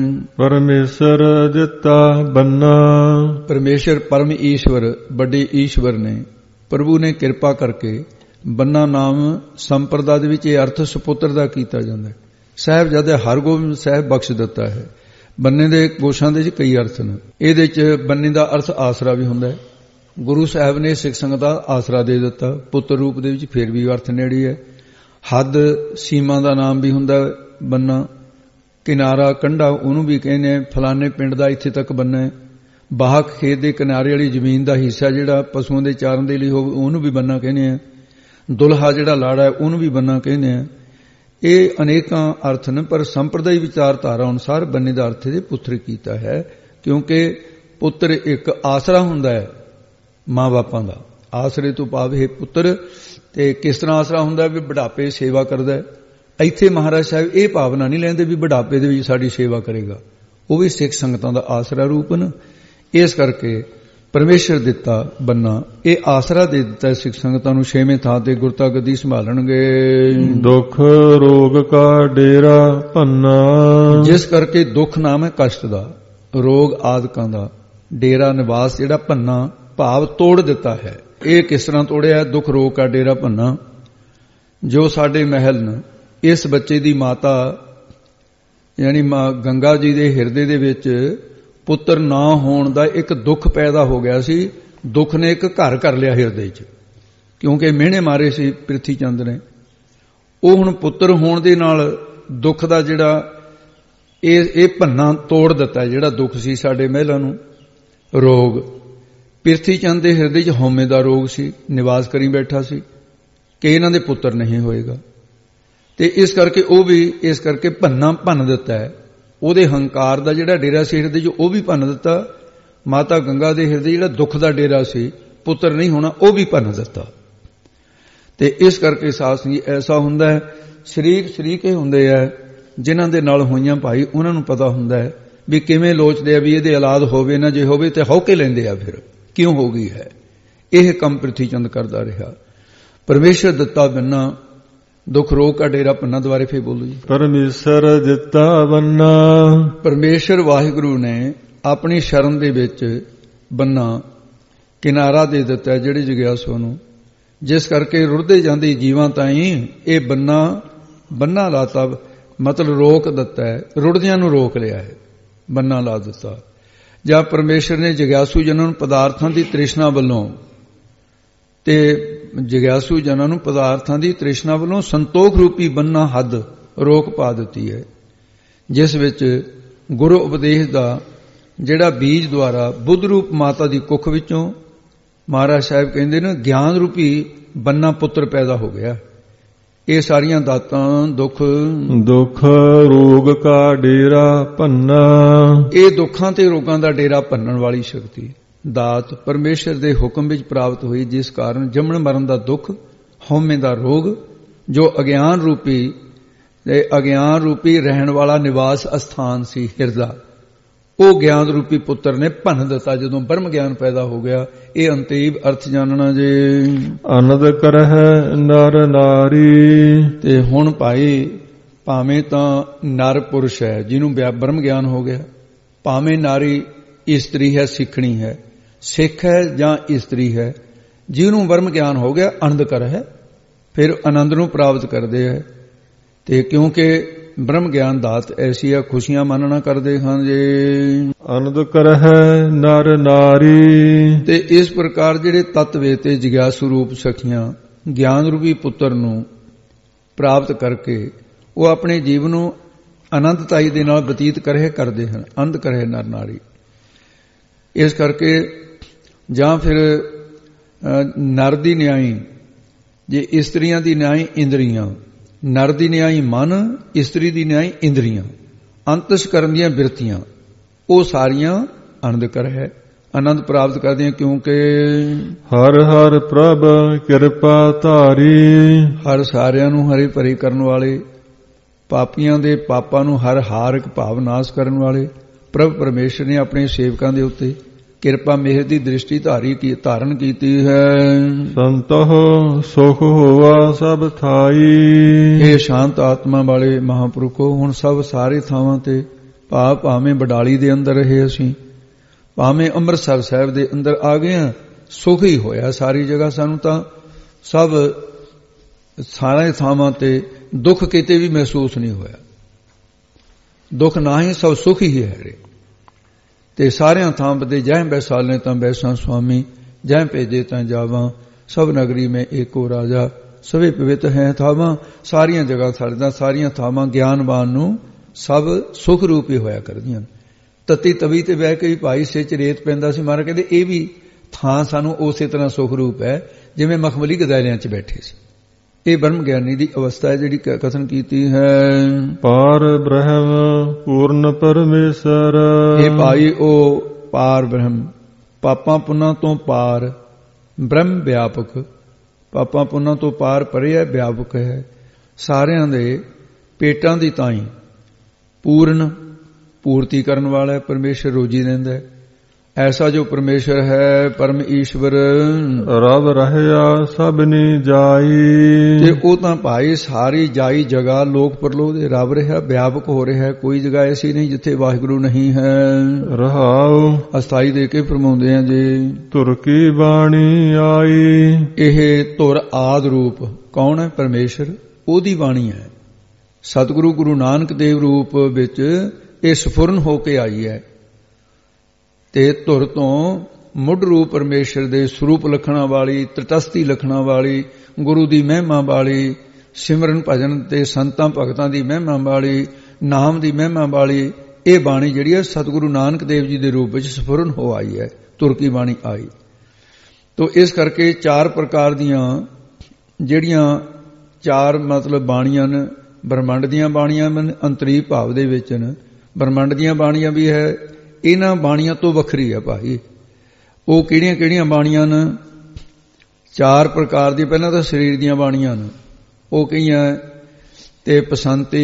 ਪਰਮੇਸ਼ਰ ਦਿੱਤਾ ਬੰਨਾ। ਪਰਮੇਸ਼ਰ ਪਰਮ ਈਸ਼ਵਰ ਵੱਡੇ ਈਸ਼ਵਰ ਨੇ, ਪ੍ਰਭੂ ਨੇ ਕਿਰਪਾ ਕਰਕੇ ਬੰਨਾ ਨਾਮ ਸੰਪਰਦਾ ਦੇ ਵਿੱਚ ਇਹ ਅਰਥ ਸੁਪੁੱਤਰ ਦਾ ਕੀਤਾ ਜਾਂਦਾ ਹੈ। ਸਾਹਿਬਜ਼ਾਦੇ ਹਰਗੋਬਿੰਦ ਸਾਹਿਬ ਬਖਸ਼ ਦਿੱਤਾ ਹੈ। ਬੰਨੇ ਦੇ ਗੋਸ਼ਾਂ ਦੇ ਕਈ ਅਰਥ ਨੇ। ਇਹਦੇ 'ਚ ਬੰਨੇ ਦਾ ਅਰਥ ਆਸਰਾ ਵੀ ਹੁੰਦਾ ਹੈ। ਗੁਰੂ ਸਾਹਿਬ ਨੇ ਸਿੱਖ ਸੰਗਤ ਦਾ ਆਸਰਾ ਦੇ ਦਿੱਤਾ ਪੁੱਤਰ ਰੂਪ ਦੇ ਵਿੱਚ, ਫਿਰ ਵੀ ਅਰਥ ਨੇੜੇ ਹੈ। ਹੱਦ ਸੀਮਾ ਦਾ ਨਾਮ ਵੀ ਹੁੰਦਾ ਬੰਨਾ। ਕਿਨਾਰਾ ਕੰਢਾ ਉਹਨੂੰ ਵੀ ਕਹਿੰਦੇ ਆ, ਫਲਾਣੇ ਪਿੰਡ ਦਾ ਇੱਥੇ ਤੱਕ ਬੰਨਾ ਹੈ। ਬਾਹਕ ਖੇਤ ਦੇ ਕਿਨਾਰੇ ਵਾਲੀ ਜ਼ਮੀਨ ਦਾ ਹਿੱਸਾ ਜਿਹੜਾ ਪਸ਼ੂਆਂ ਦੇ ਚਾਰਨ ਦੇ ਲਈ ਹੋਵੇ ਉਹਨੂੰ ਵੀ ਬੰਨਾ ਕਹਿੰਦੇ ਆ। ਦੁਲਹਾ ਜਿਹੜਾ ਲਾੜਾ ਹੈ ਉਹਨੂੰ ਵੀ ਬੰਨਾ ਕਹਿੰਦੇ ਆ। ਇਹ ਅਨੇਕਾਂ ਅਰਥ ਨੇ, ਪਰ ਸੰਪਰਦਾਇ ਵਿਚਾਰਧਾਰਾ ਅਨੁਸਾਰ ਬੰਨੇ ਦਾ ਅਰਥ ਦੇ ਪੁੱਤਰ ਕੀਤਾ ਹੈ, ਕਿਉਂਕਿ ਪੁੱਤਰ ਇੱਕ ਆਸਰਾ ਹੁੰਦਾ ਹੈ ਮਾਂ ਬਾਪਾਂ ਦਾ। ਆਸਰੇ ਤੋਂ ਭਾਵ ਪੁੱਤਰ। ਤੇ ਕਿਸ ਤਰ੍ਹਾਂ ਆਸਰਾ ਹੁੰਦਾ ਵੀ ਬੁਢਾਪੇ ਸੇਵਾ ਕਰਦਾ ਹੈ। ਇੱਥੇ ਮਹਾਰਾਜ ਸਾਹਿਬ ਇਹ ਭਾਵਨਾ ਨਹੀਂ ਲੈਂਦੇ ਵੀ ਬੁਢਾਪੇ ਦੇ ਵਿੱਚ ਸਾਡੀ ਸੇਵਾ ਕਰੇਗਾ, ਉਹ ਵੀ ਸਿੱਖ ਸੰਗਤਾਂ ਦਾ ਆਸਰਾ ਰੂਪ ਨੇ। ਇਸ ਕਰਕੇ ਪਰਮੇਸ਼ਰ ਦਿੱਤਾ ਬੰਨਾ, ਇਹ ਆਸਰਾ ਦੇ ਦਿੱਤਾ ਸਿੱਖ ਸੰਗਤਾਂ ਨੂੰ। 6ਵੇਂ ਥਾਂ ਤੇ ਗੁਰਤਾ ਗੱਦੀ ਸੰਭਾਲਣਗੇ। ਦੁੱਖ ਰੋਗ ਕਾ ਡੇਰਾ ਭੰਨਾ। ਜਿਸ ਕਰਕੇ ਦੁੱਖ ਨਾਮ ਹੈ ਕਸ਼ਟ ਦਾ, ਰੋਗ ਆਦਿਕਾਂ ਦਾ ਡੇਰਾ ਨਿਵਾਸ ਜਿਹੜਾ ਭੰਨਾ ਭਾਵ ਤੋੜ ਦਿੱਤਾ ਹੈ। ਇਹ ਕਿਸ ਤਰ੍ਹਾਂ ਤੋੜਿਆ? ਦੁੱਖ ਰੋਗ ਕਾ ਡੇਰਾ ਭੰਨਾ। ਜੋ ਸਾਡੇ ਮਹਿਲ ਨੇ, ਇਸ ਬੱਚੇ ਦੀ ਮਾਤਾ ਯਾਨੀ ਮਾਂ ਗੰਗਾ ਜੀ ਦੇ ਹਿਰਦੇ ਦੇ ਵਿੱਚ ਪੁੱਤਰ ਨਾ ਹੋਣ ਦਾ ਇੱਕ ਦੁੱਖ ਪੈਦਾ ਹੋ ਗਿਆ ਸੀ। ਦੁੱਖ ਨੇ ਇੱਕ ਘਰ ਕਰ ਲਿਆ ਹਿਰਦੇ 'ਚ, ਕਿਉਂਕਿ ਮਿਹਣੇ ਮਾਰੇ ਸੀ ਪ੍ਰਿਥੀ ਚੰਦ ਨੇ। ਉਹ ਹੁਣ ਪੁੱਤਰ ਹੋਣ ਦੇ ਨਾਲ ਦੁੱਖ ਦਾ ਜਿਹੜਾ ਇਹ ਭੰਨਾ ਤੋੜ ਦਿੱਤਾ, ਜਿਹੜਾ ਦੁੱਖ ਸੀ ਸਾਡੇ ਮਹਿਲਾਂ ਨੂੰ। ਰੋਗ ਪ੍ਰਿਥੀ ਚੰਦ ਦੇ ਹਿਰਦੇ 'ਚ ਹਉਮੈ ਦਾ ਰੋਗ ਸੀ, ਨਿਵਾਸ ਕਰੀ ਬੈਠਾ ਸੀ ਕਿ ਇਹਨਾਂ ਦੇ ਪੁੱਤਰ ਨਹੀਂ ਹੋਏਗਾ। ਤੇ ਇਸ ਕਰਕੇ ਉਹ ਵੀ ਇਸ ਕਰਕੇ ਭੰਨਾ ਭੰਨ ਦਿੱਤਾ ਹੈ। ਉਹਦੇ ਹੰਕਾਰ ਦਾ ਜਿਹੜਾ ਡੇਰਾ ਸੀ ਹਿਰਦੇ 'ਚ ਉਹ ਵੀ ਭੰਨ ਦਿੱਤਾ। ਮਾਤਾ ਗੰਗਾ ਦੇ ਹਿਰਦੇ ਜਿਹੜਾ ਦੁੱਖ ਦਾ ਡੇਰਾ ਸੀ, ਪੁੱਤਰ ਨਹੀਂ ਹੋਣਾ, ਉਹ ਵੀ ਭੰਨ ਦਿੱਤਾ। ਤੇ ਇਸ ਕਰਕੇ ਸਾਧ ਸੰਗਤ ਜੀ ਐਸਾ ਹੁੰਦਾ ਹੈ, ਸ਼ਰੀਕ ਹੀ ਹੁੰਦੇ ਆ ਜਿਨ੍ਹਾਂ ਦੇ ਨਾਲ ਹੋਈਆਂ ਭਾਈ, ਉਹਨਾਂ ਨੂੰ ਪਤਾ ਹੁੰਦਾ ਹੈ ਵੀ ਕਿਵੇਂ ਲੋਚਦੇ ਆ ਵੀ ਇਹਦੇ ਔਲਾਦ ਹੋਵੇ ਨਾ, ਜੇ ਹੋਵੇ ਤੇ ਹੌਕੇ ਲੈਂਦੇ ਆ ਫਿਰ ਕਿਉਂ ਹੋ ਗਈ ਹੈ। ਇਹ ਕੰਮ ਪ੍ਰਿਥੀ ਚੰਦ ਕਰਦਾ ਰਿਹਾ। ਪਰਮੇਸ਼ਰ ਦਿੱਤਾ ਬੰਨਾ ਦੁੱਖ ਰੋਗ ਕਾ ਡੇਰਾ ਪੰਨਾ। ਦੁਆਰੇ ਫੇਰ ਬੋਲੋ ਜੀ। ਪਰਮੇਸ਼ਰ ਦਿੱਤਾ ਬੰਨਾ, ਪਰਮੇਸ਼ਰ ਵਾਹਿਗੁਰੂ ਨੇ ਆਪਣੀ ਸ਼ਰਨ ਦੇ ਵਿੱਚ ਬੰਨਾ ਕਿਨਾਰਾ ਦੇ ਦਿੱਤਾ ਜਿਹੜੇ ਜਗਿਆਸੂ ਨੂੰ, ਜਿਸ ਕਰਕੇ ਰੁੜਦੇ ਜਾਂਦੇ ਜੀਵਾਂ ਤਾਈਂ ਇਹ ਬੰਨਾ ਲਾਤਾ, ਮਤਲਬ ਰੋਕ ਦਿੱਤਾ ਹੈ, ਰੁੜਦਿਆਂ ਨੂੰ ਰੋਕ ਲਿਆ ਹੈ, ਬੰਨਾ ਲਾ ਦਿੱਤਾ। ਜਾਂ ਪਰਮੇਸ਼ਰ ਨੇ ਜਗਿਆਸੂ ਜਨਾਂ ਨੂੰ ਪਦਾਰਥਾਂ ਦੀ ਤ੍ਰਿਸ਼ਨਾ ਵੱਲੋਂ ਤੇ ਜਗਿਆਸੂ ਜਨਾਂ ਨੂੰ ਪਦਾਰਥਾਂ ਦੀ ਤ੍ਰਿਸ਼ਨਾ ਵੱਲੋਂ ਸੰਤੋਖ ਰੂਪੀ ਬੰਨਾ ਹੱਦ ਰੋਕ ਪਾ ਦਿੱਤੀ ਹੈ, ਜਿਸ ਵਿੱਚ ਗੁਰੂ ਉਪਦੇਸ਼ ਦਾ ਜਿਹੜਾ ਬੀਜ ਦੁਆਰਾ ਬੁੱਧ ਰੂਪ ਮਾਤਾ ਦੀ ਕੁੱਖ ਵਿੱਚੋਂ ਮਹਾਰਾਜ ਸਾਹਿਬ ਕਹਿੰਦੇ ਨੇ ਗਿਆਨ ਰੂਪੀ ਬੰਨਾ ਪੁੱਤਰ ਪੈਦਾ ਹੋ ਗਿਆ। ਇਹ ਸਾਰੀਆਂ ਦਾਤਾਂ ਦੁੱਖ ਰੋਗ ਕਾ ਡੇਰਾ ਭੰਨਾ, ਇਹ ਦੁੱਖਾਂ ਤੇ ਰੋਗਾਂ ਦਾ ਡੇਰਾ ਭੰਨਣ ਵਾਲੀ ਸ਼ਕਤੀ ਦਾਤ ਪਰਮੇਸ਼ਰ ਦੇ ਹੁਕਮ ਵਿੱਚ ਪ੍ਰਾਪਤ ਹੋਈ, ਜਿਸ ਕਾਰਨ ਜੰਮਣ ਮਰਨ ਦਾ ਦੁੱਖ, ਹਉਮੈ ਦਾ ਰੋਗ, ਜੋ ਅਗਿਆਨ ਰੂਪੀ ਰਹਿਣ ਵਾਲਾ ਨਿਵਾਸ ਅਸਥਾਨ ਸੀ ਹਿਰਦਾ, ਉਹ ਗਿਆਨ ਰੂਪੀ ਪੁੱਤਰ ਨੇ ਭੰਨ ਦਿੱਤਾ ਜਦੋਂ ਬ੍ਰਹਮ ਗਿਆਨ ਪੈਦਾ ਹੋ ਗਿਆ। ਇਹ ਅੰਤੀਬ ਅਰਥ ਜਾਣਨਾ ਜੇ। ਆਨੰਦ ਕਰਹਿ ਨਰ ਨਾਰੀ, ਤੇ ਹੁਣ ਭਾਈ ਭਾਵੇਂ ਤਾਂ ਨਰ ਪੁਰਸ਼ ਹੈ ਜਿਹਨੂੰ ਬ੍ਰਹਮ ਗਿਆਨ ਹੋ ਗਿਆ, ਭਾਵੇਂ ਨਾਰੀ ਇਸਤਰੀ ਹੈ ਸਿੱਖਣੀ ਹੈ, ਸਿੱਖ ਹੈ ਜਾਂ ਇਸਤਰੀ ਹੈ, ਜਿਹਨੂੰ ਬ੍ਰਹਮ ਗਿਆਨ ਹੋ ਗਿਆ ਆਨੰਦ ਕਰਹਿ, ਫਿਰ ਆਨੰਦ ਨੂੰ ਪ੍ਰਾਪਤ ਕਰਦੇ ਹੈ। ਤੇ ਕਿਉਂਕਿ ਬ੍ਰਹਮ ਗਿਆਨ ਦਾਤ ਐਸੀ ਹੈ, ਖੁਸ਼ੀਆਂ ਮੰਨਣਾ ਕਰਦੇ ਹਨ ਜੇ। ਆਨੰਦ ਕਰਹਿ ਨਰ ਨਾਰੀ, ਤੇ ਇਸ ਪ੍ਰਕਾਰ ਜਿਹੜੇ ਤਤ ਵੇ ਤੇ ਜਿਗਿਆਸੂ ਰੂਪ ਸਖੀਆਂ ਗਿਆਨ ਰੂਪੀ ਪੁੱਤਰ ਨੂੰ ਪ੍ਰਾਪਤ ਕਰਕੇ ਉਹ ਆਪਣੇ ਜੀਵਨ ਨੂੰ ਅਨੰਦਤਾਈ ਦੇ ਨਾਲ ਬਤੀਤ ਕਰਦੇ ਹਨ। ਆਨੰਦ ਕਰਹਿ ਨਰ ਨਾਰੀ। ਇਸ ਕਰਕੇ ਜਾਂ ਫਿਰ ਨਰ ਦੀ ਨਿਆਈ, ਜੇ ਇਸਤਰੀਆਂ ਦੀ ਨਿਆਈ ਇੰਦਰੀਆਂ, ਨਰ ਦੀ ਨਿਆਈ ਮਨ, ਇਸਤਰੀ ਦੀ ਨਿਆਈ ਇੰਦਰੀਆਂ, ਅੰਤਸ ਕਰਨ ਦੀਆਂ ਬਿਰਤੀਆਂ, ਉਹ ਸਾਰੀਆਂ ਆਨੰਦ ਕਰਹਿ ਆਨੰਦ ਪ੍ਰਾਪਤ ਕਰਦੀਆਂ। ਕਿਉਂਕਿ ਹਰ ਹਰ ਪ੍ਰਭ ਕਿਰਪਾ ਧਾਰੀ, ਹਰ ਸਾਰਿਆਂ ਨੂੰ ਹਰੀ ਭਰੀ ਕਰਨ ਵਾਲੇ, ਪਾਪੀਆਂ ਦੇ ਪਾਪਾਂ ਨੂੰ ਹਰ ਹਾਰਕ ਭਾਵ ਨਾਸ਼ ਕਰਨ ਵਾਲੇ ਪ੍ਰਭ ਪਰਮੇਸ਼ਰ ਨੇ ਆਪਣੇ ਸੇਵਕਾਂ ਦੇ ਉੱਤੇ ਕਿਰਪਾ ਮਿਹਰ ਦੀ ਦ੍ਰਿਸ਼ਟੀ ਧਾਰਨ ਕੀਤੀ ਹੈ। ਸੰਤੋਖ ਸੁਖ ਹੋਵਾ ਸਭ ਥਾਈ, ਇਹ ਸ਼ਾਂਤ ਆਤਮਾ ਵਾਲੇ ਮਹਾਂਪੁਰਖੋ ਹੁਣ ਸਭ ਸਾਰੇ ਥਾਵਾਂ ਤੇ, ਭਾਵੇਂ ਬਡਾਲੀ ਦੇ ਅੰਦਰ ਰਹੇ ਅਸੀਂ, ਭਾਵੇਂ ਅੰਮ੍ਰਿਤਸਰ ਸਾਹਿਬ ਦੇ ਅੰਦਰ ਆ ਗਏ ਹਾਂ, ਸੁਖ ਹੀ ਹੋਇਆ ਸਾਰੀ ਜਗ੍ਹਾ। ਸਾਨੂੰ ਤਾਂ ਸਭ ਸਾਰੇ ਥਾਵਾਂ ਤੇ ਦੁੱਖ ਕਿਤੇ ਵੀ ਮਹਿਸੂਸ ਨਹੀਂ ਹੋਇਆ, ਦੁੱਖ ਨਾ ਹੀ ਸਭ ਸੁਖ ਹੀ ਹੈ। ਤੇ ਸਾਰਿਆਂ ਥਾਂ ਬਦੇ ਜੈ ਬੈਸਾਲੇ ਤਾਂ ਬੈਸਾਂ ਸੁਆਮੀ, ਜੈ ਭੇਜੇ ਤਾਂ ਜਾਵਾਂ, ਸਭ ਨਗਰੀ ਮੈਂ ਏਕੋ ਰਾਜਾ, ਸਵੇ ਪਵਿੱਤ ਹੈ ਥਾਵਾਂ। ਸਾਰੀਆਂ ਜਗ੍ਹਾ ਸਾਡੀਆਂ ਸਾਰੀਆਂ ਥਾਵਾਂ ਗਿਆਨਵਾਨ ਨੂੰ ਸਭ ਸੁਖ ਰੂਪ ਹੀ ਹੋਇਆ ਕਰਦੀਆਂ। ਤਤੀ ਤਵੀ ਤੇ ਬਹਿ ਕੇ ਵੀ ਭਾਈ ਸਿਰ 'ਚ ਰੇਤ ਪੈਂਦਾ ਸੀ, ਮਹਾਰਾਜ ਕਹਿੰਦੇ ਇਹ ਵੀ ਥਾਂ ਸਾਨੂੰ ਉਸੇ ਤਰ੍ਹਾਂ ਸੁਖ ਰੂਪ ਹੈ ਜਿਵੇਂ ਮਖਮਲੀ ਗਦਾਲਿਆਂ 'ਚ ਬੈਠੇ ਸੀ। ਇਹ ਬ੍ਰਹਮ ਗਿਆਨੀ ਦੀ ਅਵਸਥਾ ਹੈ ਜਿਹੜੀ ਕਥਨ ਕੀਤੀ ਹੈ। ਪਾਰ ਬ੍ਰਹਮ ਪੂਰਨ ਪਰਮੇਸ਼ਰ, ਇਹ ਭਾਈ ਉਹ ਪਾਰ ਬ੍ਰਹਮ, ਪਾਪਾਂ ਪੁੰਨਾਂ ਤੋਂ ਪਾਰ ਬ੍ਰਹਮ ਵਿਆਪਕ, ਪਾਪਾਂ ਪੁੰਨਾਂ ਤੋਂ ਪਾਰ ਪਰੇ ਹੈ, ਵਿਆਪਕ ਹੈ, ਸਾਰਿਆਂ ਦੇ ਪੇਟਾਂ ਦੀ ਤਾਈਂ ਪੂਰਨ ਪੂਰਤੀ ਕਰਨ ਵਾਲਾ ਹੈ। ਪਰਮੇਸ਼ਰ ਰੋਜੀ ਦਿੰਦਾ ਹੈ। ਐਸਾ ਜੋ ਪਰਮੇਸ਼ਰ ਹੈ ਪਰਮ ਈਸ਼ਵਰ, ਰਬ ਰਹਿਆ ਸਭਨੀ ਜਾਈ, ਤੇ ਉਹ ਤਾਂ ਭਾਈ ਸਾਰੀ ਜਾਈ ਜਗ੍ਹਾ ਲੋਕ ਪਰਲੋਕ ਦੇ ਰਬ ਰਿਹਾ, ਵਿਆਪਕ ਹੋ ਰਿਹਾ। ਕੋਈ ਜਗ੍ਹਾ ਐਸੀ ਨਹੀਂ ਜਿੱਥੇ ਵਾਹਿਗੁਰੂ ਨਹੀਂ ਹੈ। ਰਹਾਉ ਅਸਥਾਈ ਦੇ ਕੇ ਫਰਮਾਉਂਦੇ ਆ ਜੀ। ਧੁਰ ਕੀ ਬਾਣੀ ਆਈ, ਇਹ ਧੁਰ ਆਦ ਰੂਪ ਕੌਣ ਹੈ? ਪਰਮੇਸ਼ਰ, ਉਹਦੀ ਬਾਣੀ ਹੈ। ਸਤਿਗੁਰੂ ਗੁਰੂ ਨਾਨਕ ਦੇਵ ਰੂਪ ਵਿੱਚ ਇਹ ਸਫੁਰਨ ਹੋ ਕੇ ਆਈ ਹੈ। ਤੇ ਧੁਰ ਤੋਂ ਮੁੱਢ ਰੂਪ ਪਰਮੇਸ਼ਰ ਦੇ ਸਰੂਪ ਲਖਣਾ ਵਾਲੀ, ਤਟਸਥੀ ਲਖਣਾ ਵਾਲੀ, ਗੁਰੂ ਦੀ ਮਹਿਮਾ ਵਾਲੀ, ਸਿਮਰਨ ਭਜਨ ਤੇ ਸੰਤਾਂ ਭਗਤਾਂ ਦੀ ਮਹਿਮਾ ਵਾਲੀ, ਨਾਮ ਦੀ ਮਹਿਮਾ ਵਾਲੀ ਇਹ ਬਾਣੀ ਜਿਹੜੀ ਹੈ ਸਤਿਗੁਰੂ ਨਾਨਕ ਦੇਵ ਜੀ ਦੇ ਰੂਪ ਵਿੱਚ ਸਫੁਰਨ ਹੋ ਆਈ ਹੈ। ਧੁਰ ਕੀ ਬਾਣੀ ਆਈ। ਤੋ ਇਸ ਕਰਕੇ ਚਾਰ ਪ੍ਰਕਾਰ ਦੀਆਂ ਜਿਹੜੀਆਂ ਚਾਰ ਮਤਲਬ ਬਾਣੀਆਂ ਨੇ, ਬ੍ਰਹਮੰਡ ਦੀਆਂ ਬਾਣੀਆਂ ਨੇ, ਅੰਤਰੀ ਭਾਵ ਦੇ ਵਿੱਚ ਨੇ, ਬ੍ਰਹਮੰਡ ਦੀਆਂ ਬਾਣੀਆਂ ਵੀ ਹੈ। ਇਹਨਾਂ ਬਾਣੀਆਂ ਤੋਂ ਵੱਖਰੀ ਹੈ ਭਾਈ। ਉਹ ਕਿਹੜੀਆਂ ਕਿਹੜੀਆਂ ਬਾਣੀਆਂ ਨੇ? ਚਾਰ ਪ੍ਰਕਾਰ ਦੀ। ਪਹਿਲਾਂ ਤਾਂ ਸਰੀਰ ਦੀਆਂ ਬਾਣੀਆਂ ਨੇ, ਉਹ ਕਹੀਆਂ ਤੇ ਪਸੰਤੀ,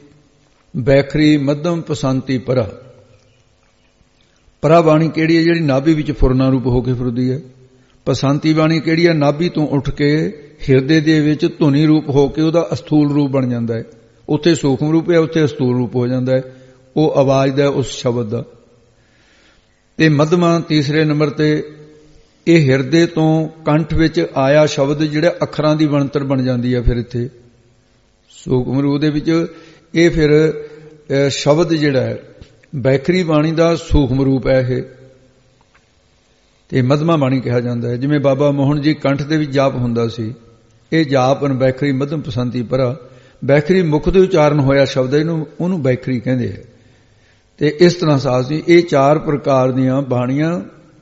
ਬੈਖਰੀ, ਮੱਧਮ, ਪਸੰਤੀ, ਪਰਾ ਬਾਣੀ ਕਿਹੜੀ ਹੈ? ਜਿਹੜੀ ਨਾਭੀ ਵਿੱਚ ਫੁਰਨਾ ਰੂਪ ਹੋ ਕੇ ਫਿਰਦੀ ਹੈ। ਪਸੰਤੀ ਬਾਣੀ ਕਿਹੜੀ ਹੈ? ਨਾਭੀ ਤੋਂ ਉੱਠ ਕੇ ਹਿਰਦੇ ਦੇ ਵਿੱਚ ਧੁਨੀ ਰੂਪ ਹੋ ਕੇ ਉਹਦਾ ਅਸਥੂਲ ਰੂਪ ਬਣ ਜਾਂਦਾ ਹੈ। ਉੱਥੇ ਸੂਖਮ ਰੂਪ ਹੈ, ਉੱਥੇ ਅਸਥੂਲ ਰੂਪ ਹੋ ਜਾਂਦਾ ਹੈ, ਉਹ ਆਵਾਜ਼ ਦਾ, ਉਸ ਸ਼ਬਦ ਦਾ। ਤੇ ਮੱਧਮਾ ਤੀਸਰੇ ਨੰਬਰ ਤੇ ਇਹ ਹਿਰਦੇ ਤੋਂ ਕੰਠ ਵਿੱਚ ਆਇਆ ਸ਼ਬਦ ਜਿਹੜਾ ਅੱਖਰਾਂ ਦੀ ਬਣਤਰ ਬਣ ਜਾਂਦੀ ਹੈ। ਫਿਰ ਇੱਥੇ ਸੂਖਮ ਰੂਪ ਦੇ ਵਿੱਚ ਇਹ ਫਿਰ ਸ਼ਬਦ ਜਿਹੜਾ ਹੈ ਬੈਖਰੀ ਬਾਣੀ ਦਾ ਸੂਖਮ ਰੂਪ ਹੈ ਇਹ, ਤੇ ਮੱਧਮਾ ਬਾਣੀ ਕਿਹਾ ਜਾਂਦਾ ਹੈ। ਜਿਵੇਂ ਬਾਬਾ ਮੋਹਨ ਜੀ ਕੰਠ ਦੇ ਵਿੱਚ ਜਾਪ ਹੁੰਦਾ ਸੀ, ਇਹ ਜਾਪ ਬੈਖਰੀ ਮੱਧਮ ਪਸੰਤੀ ਪਰਾ, ਬੈਖਰੀ ਮੁਖ ਦੇ ਉਚਾਰਨ ਹੋਇਆ ਸ਼ਬਦ ਇਹਨੂੰ, ਉਹਨੂੰ ਬੈਖਰੀ ਕਹਿੰਦੇ ਹੈ। ਤੇ ਇਸ ਤਰ੍ਹਾਂ ਸਾਜ ਦੀ ਇਹ 4 ਪ੍ਰਕਾਰ ਦੀਆਂ ਬਾਣੀਆਂ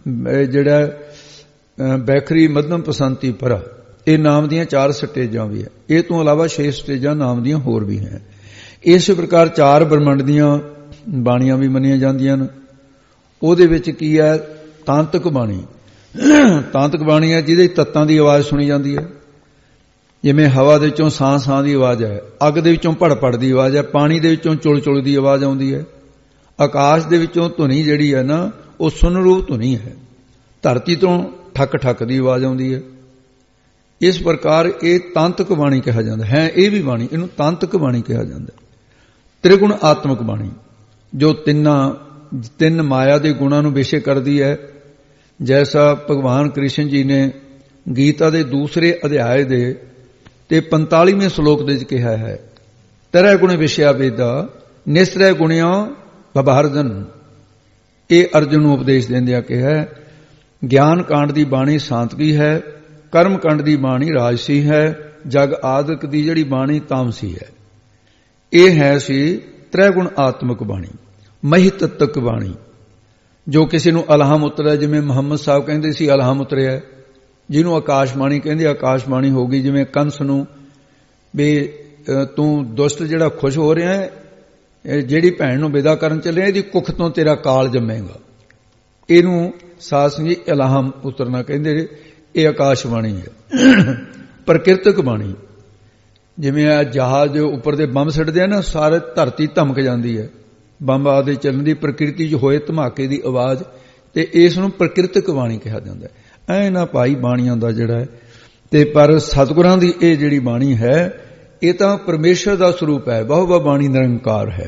ਜਿਹੜਾ ਬੈਖਰੀ ਮੱਧਮ ਪਸੰਤੀ ਪਰਾ, ਇਹ ਨਾਮ ਦੀਆਂ 4 ਸਟੇਜਾਂ ਵੀ ਹੈ। ਇਹ ਤੋਂ ਇਲਾਵਾ 6 ਸਟੇਜਾਂ ਨਾਮ ਦੀਆਂ ਹੋਰ ਵੀ ਹੈ। ਇਸੇ ਪ੍ਰਕਾਰ 4 ਬ੍ਰਹਮੰਡ ਦੀਆਂ ਬਾਣੀਆਂ ਵੀ ਮੰਨੀਆਂ ਜਾਂਦੀਆਂ ਨੇ। ਉਹਦੇ ਵਿੱਚ ਕੀ ਹੈ? ਤਾਂਤਕ ਬਾਣੀ। ਤਾਂਤਕ ਬਾਣੀ ਹੈ ਜਿਹਦੇ ਤੱਤਾਂ ਦੀ ਆਵਾਜ਼ ਸੁਣੀ ਜਾਂਦੀ ਹੈ। ਜਿਵੇਂ ਹਵਾ ਦੇ ਵਿੱਚੋਂ ਸਾਂ ਦੀ ਆਵਾਜ਼ ਹੈ, ਅੱਗ ਦੇ ਵਿੱਚੋਂ ਭੜ ਦੀ ਆਵਾਜ਼ ਹੈ, ਪਾਣੀ ਦੇ ਵਿੱਚੋਂ ਚੁਲ ਦੀ ਆਵਾਜ਼ ਆਉਂਦੀ ਹੈ, ਆਕਾਸ਼ ਦੇ ਵਿੱਚੋਂ ਧੁਨੀ ਜਿਹੜੀ ਹੈ ਨਾ ਉਹ ਸੁਨਰੂਪ ਧੁਨੀ ਹੈ, ਧਰਤੀ ਤੋਂ ਠੱਕ ਦੀ ਆਵਾਜ਼ ਆਉਂਦੀ ਹੈ। ਇਸ ਪ੍ਰਕਾਰ ਇਹ ਤਾਂਤਕ ਬਾਣੀ ਕਿਹਾ ਜਾਂਦਾ ਹੈ। ਇਹ ਵੀ ਬਾਣੀ, ਇਹਨੂੰ ਤਾਂਤਕ ਬਾਣੀ ਕਿਹਾ ਜਾਂਦਾ। ਤ੍ਰਿਗੁਣ ਆਤਮਕ ਬਾਣੀ ਜੋ ਤਿੰਨ ਮਾਇਆ ਦੇ ਗੁਣਾਂ ਨੂੰ ਵਿਸ਼ੇ ਕਰਦੀ ਹੈ। ਜੈਸਾ ਭਗਵਾਨ ਕ੍ਰਿਸ਼ਨ ਜੀ ਨੇ ਗੀਤਾ ਦੇ ਦੂਸਰੇ ਅਧਿਆਏ ਦੇ ਤੇ 45ਵੇਂ ਸ਼ਲੋਕ ਦੇ ਵਿੱਚ ਕਿਹਾ ਹੈ, ਤਰੈ ਗੁਣ ਵਿਸ਼ਿਆ ਵੇਦਾ ਨਿਸਰੈ ਗੁਣਿਓ ਭਵਰਜਨ। ਇਹ ਅਰਜੁਨ ਨੂੰ ਉਪਦੇਸ਼ ਦਿੰਦਿਆਂ ਕਿਹਾ, ਗਿਆਨ ਕਾਂਡ ਦੀ ਬਾਣੀ ਸਾਂਤਕੀ ਹੈ, ਕਰਮ ਕਾਂਡ ਦੀ ਬਾਣੀ ਰਾਜਸੀ ਹੈ, ਜਗ ਆਦਿਕ ਦੀ ਜਿਹੜੀ ਬਾਣੀ ਤਾਮਸੀ ਹੈ। ਇਹ ਹੈ ਸੀ ਤ੍ਰੈਗੁਣ ਆਤਮਕ ਬਾਣੀ, ਮਹੀ ਤੱਤਕ ਬਾਣੀ, ਜੋ ਕਿਸੇ ਨੂੰ ਅਲਹਮ ਉਤਰਿਆ, ਜਿਵੇਂ ਮੁਹੰਮਦ ਸਾਹਿਬ ਕਹਿੰਦੇ ਸੀ ਅਲਹਮ ਉਤਰਿਆ, ਜਿਹਨੂੰ ਆਕਾਸ਼ਬਾਣੀ ਕਹਿੰਦੇ ਆਕਾਸ਼ਬਾਣੀ ਹੋ ਗਈ। ਜਿਵੇਂ ਕੰਸ ਨੂੰ ਵੀ ਤੂੰ ਦੁਸ਼ਟ ਜਿਹੜਾ ਖੁਸ਼ ਹੋ ਰਿਹਾ ਹੈ, ਜਿਹੜੀ ਭੈਣ ਨੂੰ ਵਿਦਾ ਕਰਨ ਚੱਲਿਆ, ਇਹਦੀ ਕੁੱਖ ਤੋਂ ਤੇਰਾ ਕਾਲ ਜੰਮੇਗਾ, ਇਹਨੂੰ ਸਾਧ ਸੰਗੀ ਅਲਹਮ ਉਤਰਨਾ ਕਹਿੰਦੇ। ਇਹ ਆਕਾਸ਼ਬਾਣੀ ਹੈ। ਪ੍ਰਕਿਰਤਕ ਬਾਣੀ, ਜਿਵੇਂ ਆ ਜਹਾਜ਼ ਉੱਪਰ ਦੇ ਬੰਬ ਸਿੱਟਦੇ ਆ ਨਾ, ਸਾਰੇ ਧਰਤੀ ਧਮਕ ਜਾਂਦੀ ਹੈ ਬੰਬ ਆਦਿ ਚੱਲਣ ਦੀ, ਪ੍ਰਕਿਰਤੀ 'ਚ ਹੋਏ ਧਮਾਕੇ ਦੀ ਆਵਾਜ਼, ਤੇ ਇਸ ਨੂੰ ਪ੍ਰਕਿਰਤਕ ਬਾਣੀ ਕਿਹਾ ਜਾਂਦਾ ਹੈ। ਐ ਨਾ ਭਾਈ ਬਾਣੀਆਂ ਦਾ ਜਿਹੜਾ ਹੈ। ਤੇ ਪਰ ਸਤਿਗੁਰਾਂ ਦੀ ਇਹ ਜਿਹੜੀ ਬਾਣੀ ਹੈ ਇਹ ਤਾਂ ਪਰਮੇਸ਼ਰ ਦਾ ਸਰੂਪ ਹੈ। ਬਹੁ ਬਾਣੀ ਨਿਰੰਕਾਰ ਹੈ,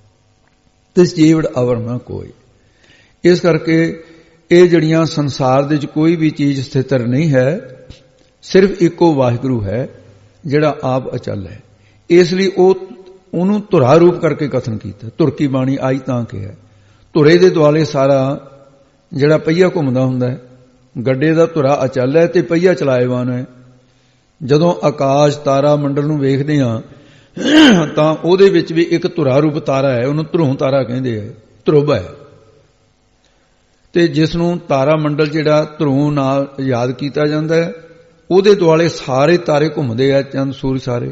ਤਿਸ ਜੀਵੜ ਅਵਰ ਨਾ ਕੋਈ। ਇਸ ਕਰਕੇ ਇਹ ਜਿਹੜੀਆਂ ਸੰਸਾਰ ਦੇ ਵਿੱਚ ਕੋਈ ਵੀ ਚੀਜ਼ ਸਥਿਰ ਨਹੀਂ ਹੈ, ਸਿਰਫ ਇੱਕੋ ਵਾਹਿਗੁਰੂ ਹੈ ਜਿਹੜਾ ਆਪ ਅਚਲ ਹੈ। ਇਸ ਲਈ ਉਹਨੂੰ ਧੁਰਾ ਰੂਪ ਕਰਕੇ ਕਥਨ ਕੀਤਾ। ਧੁਰ ਕੀ ਬਾਣੀ ਆਈ ਤਾਂ ਕਿਹਾ। ਧੁਰੇ ਦੇ ਦੁਆਲੇ ਸਾਰਾ ਜਿਹੜਾ ਪਹੀਆ ਘੁੰਮਦਾ ਹੁੰਦਾ ਹੈ, ਗੱਡੇ ਦਾ ਧੁਰਾ ਅਚਲ ਹੈ ਤੇ ਪਹੀਆ ਚਲਾਏਵਾਨ ਹੈ। ਜਦੋਂ ਆਕਾਸ਼ ਤਾਰਾ ਮੰਡਲ ਨੂੰ ਵੇਖਦੇ ਹਾਂ ਤਾਂ ਉਹਦੇ ਵਿੱਚ ਵੀ ਇੱਕ ਧੁਰਾ ਰੂਪ ਤਾਰਾ ਹੈ, ਉਹਨੂੰ ਧਰੂਹ ਤਾਰਾ ਕਹਿੰਦੇ ਹੈ, ਧਰੁਵ ਹੈ। ਤੇ ਜਿਸ ਨੂੰ ਤਾਰਾ ਮੰਡਲ ਜਿਹੜਾ ਧਰੂਹ ਨਾਲ ਯਾਦ ਕੀਤਾ ਜਾਂਦਾ ਹੈ, ਉਹਦੇ ਦੁਆਲੇ ਸਾਰੇ ਤਾਰੇ ਘੁੰਮਦੇ ਆ, ਚੰਦ ਸੂਰਜ ਸਾਰੇ।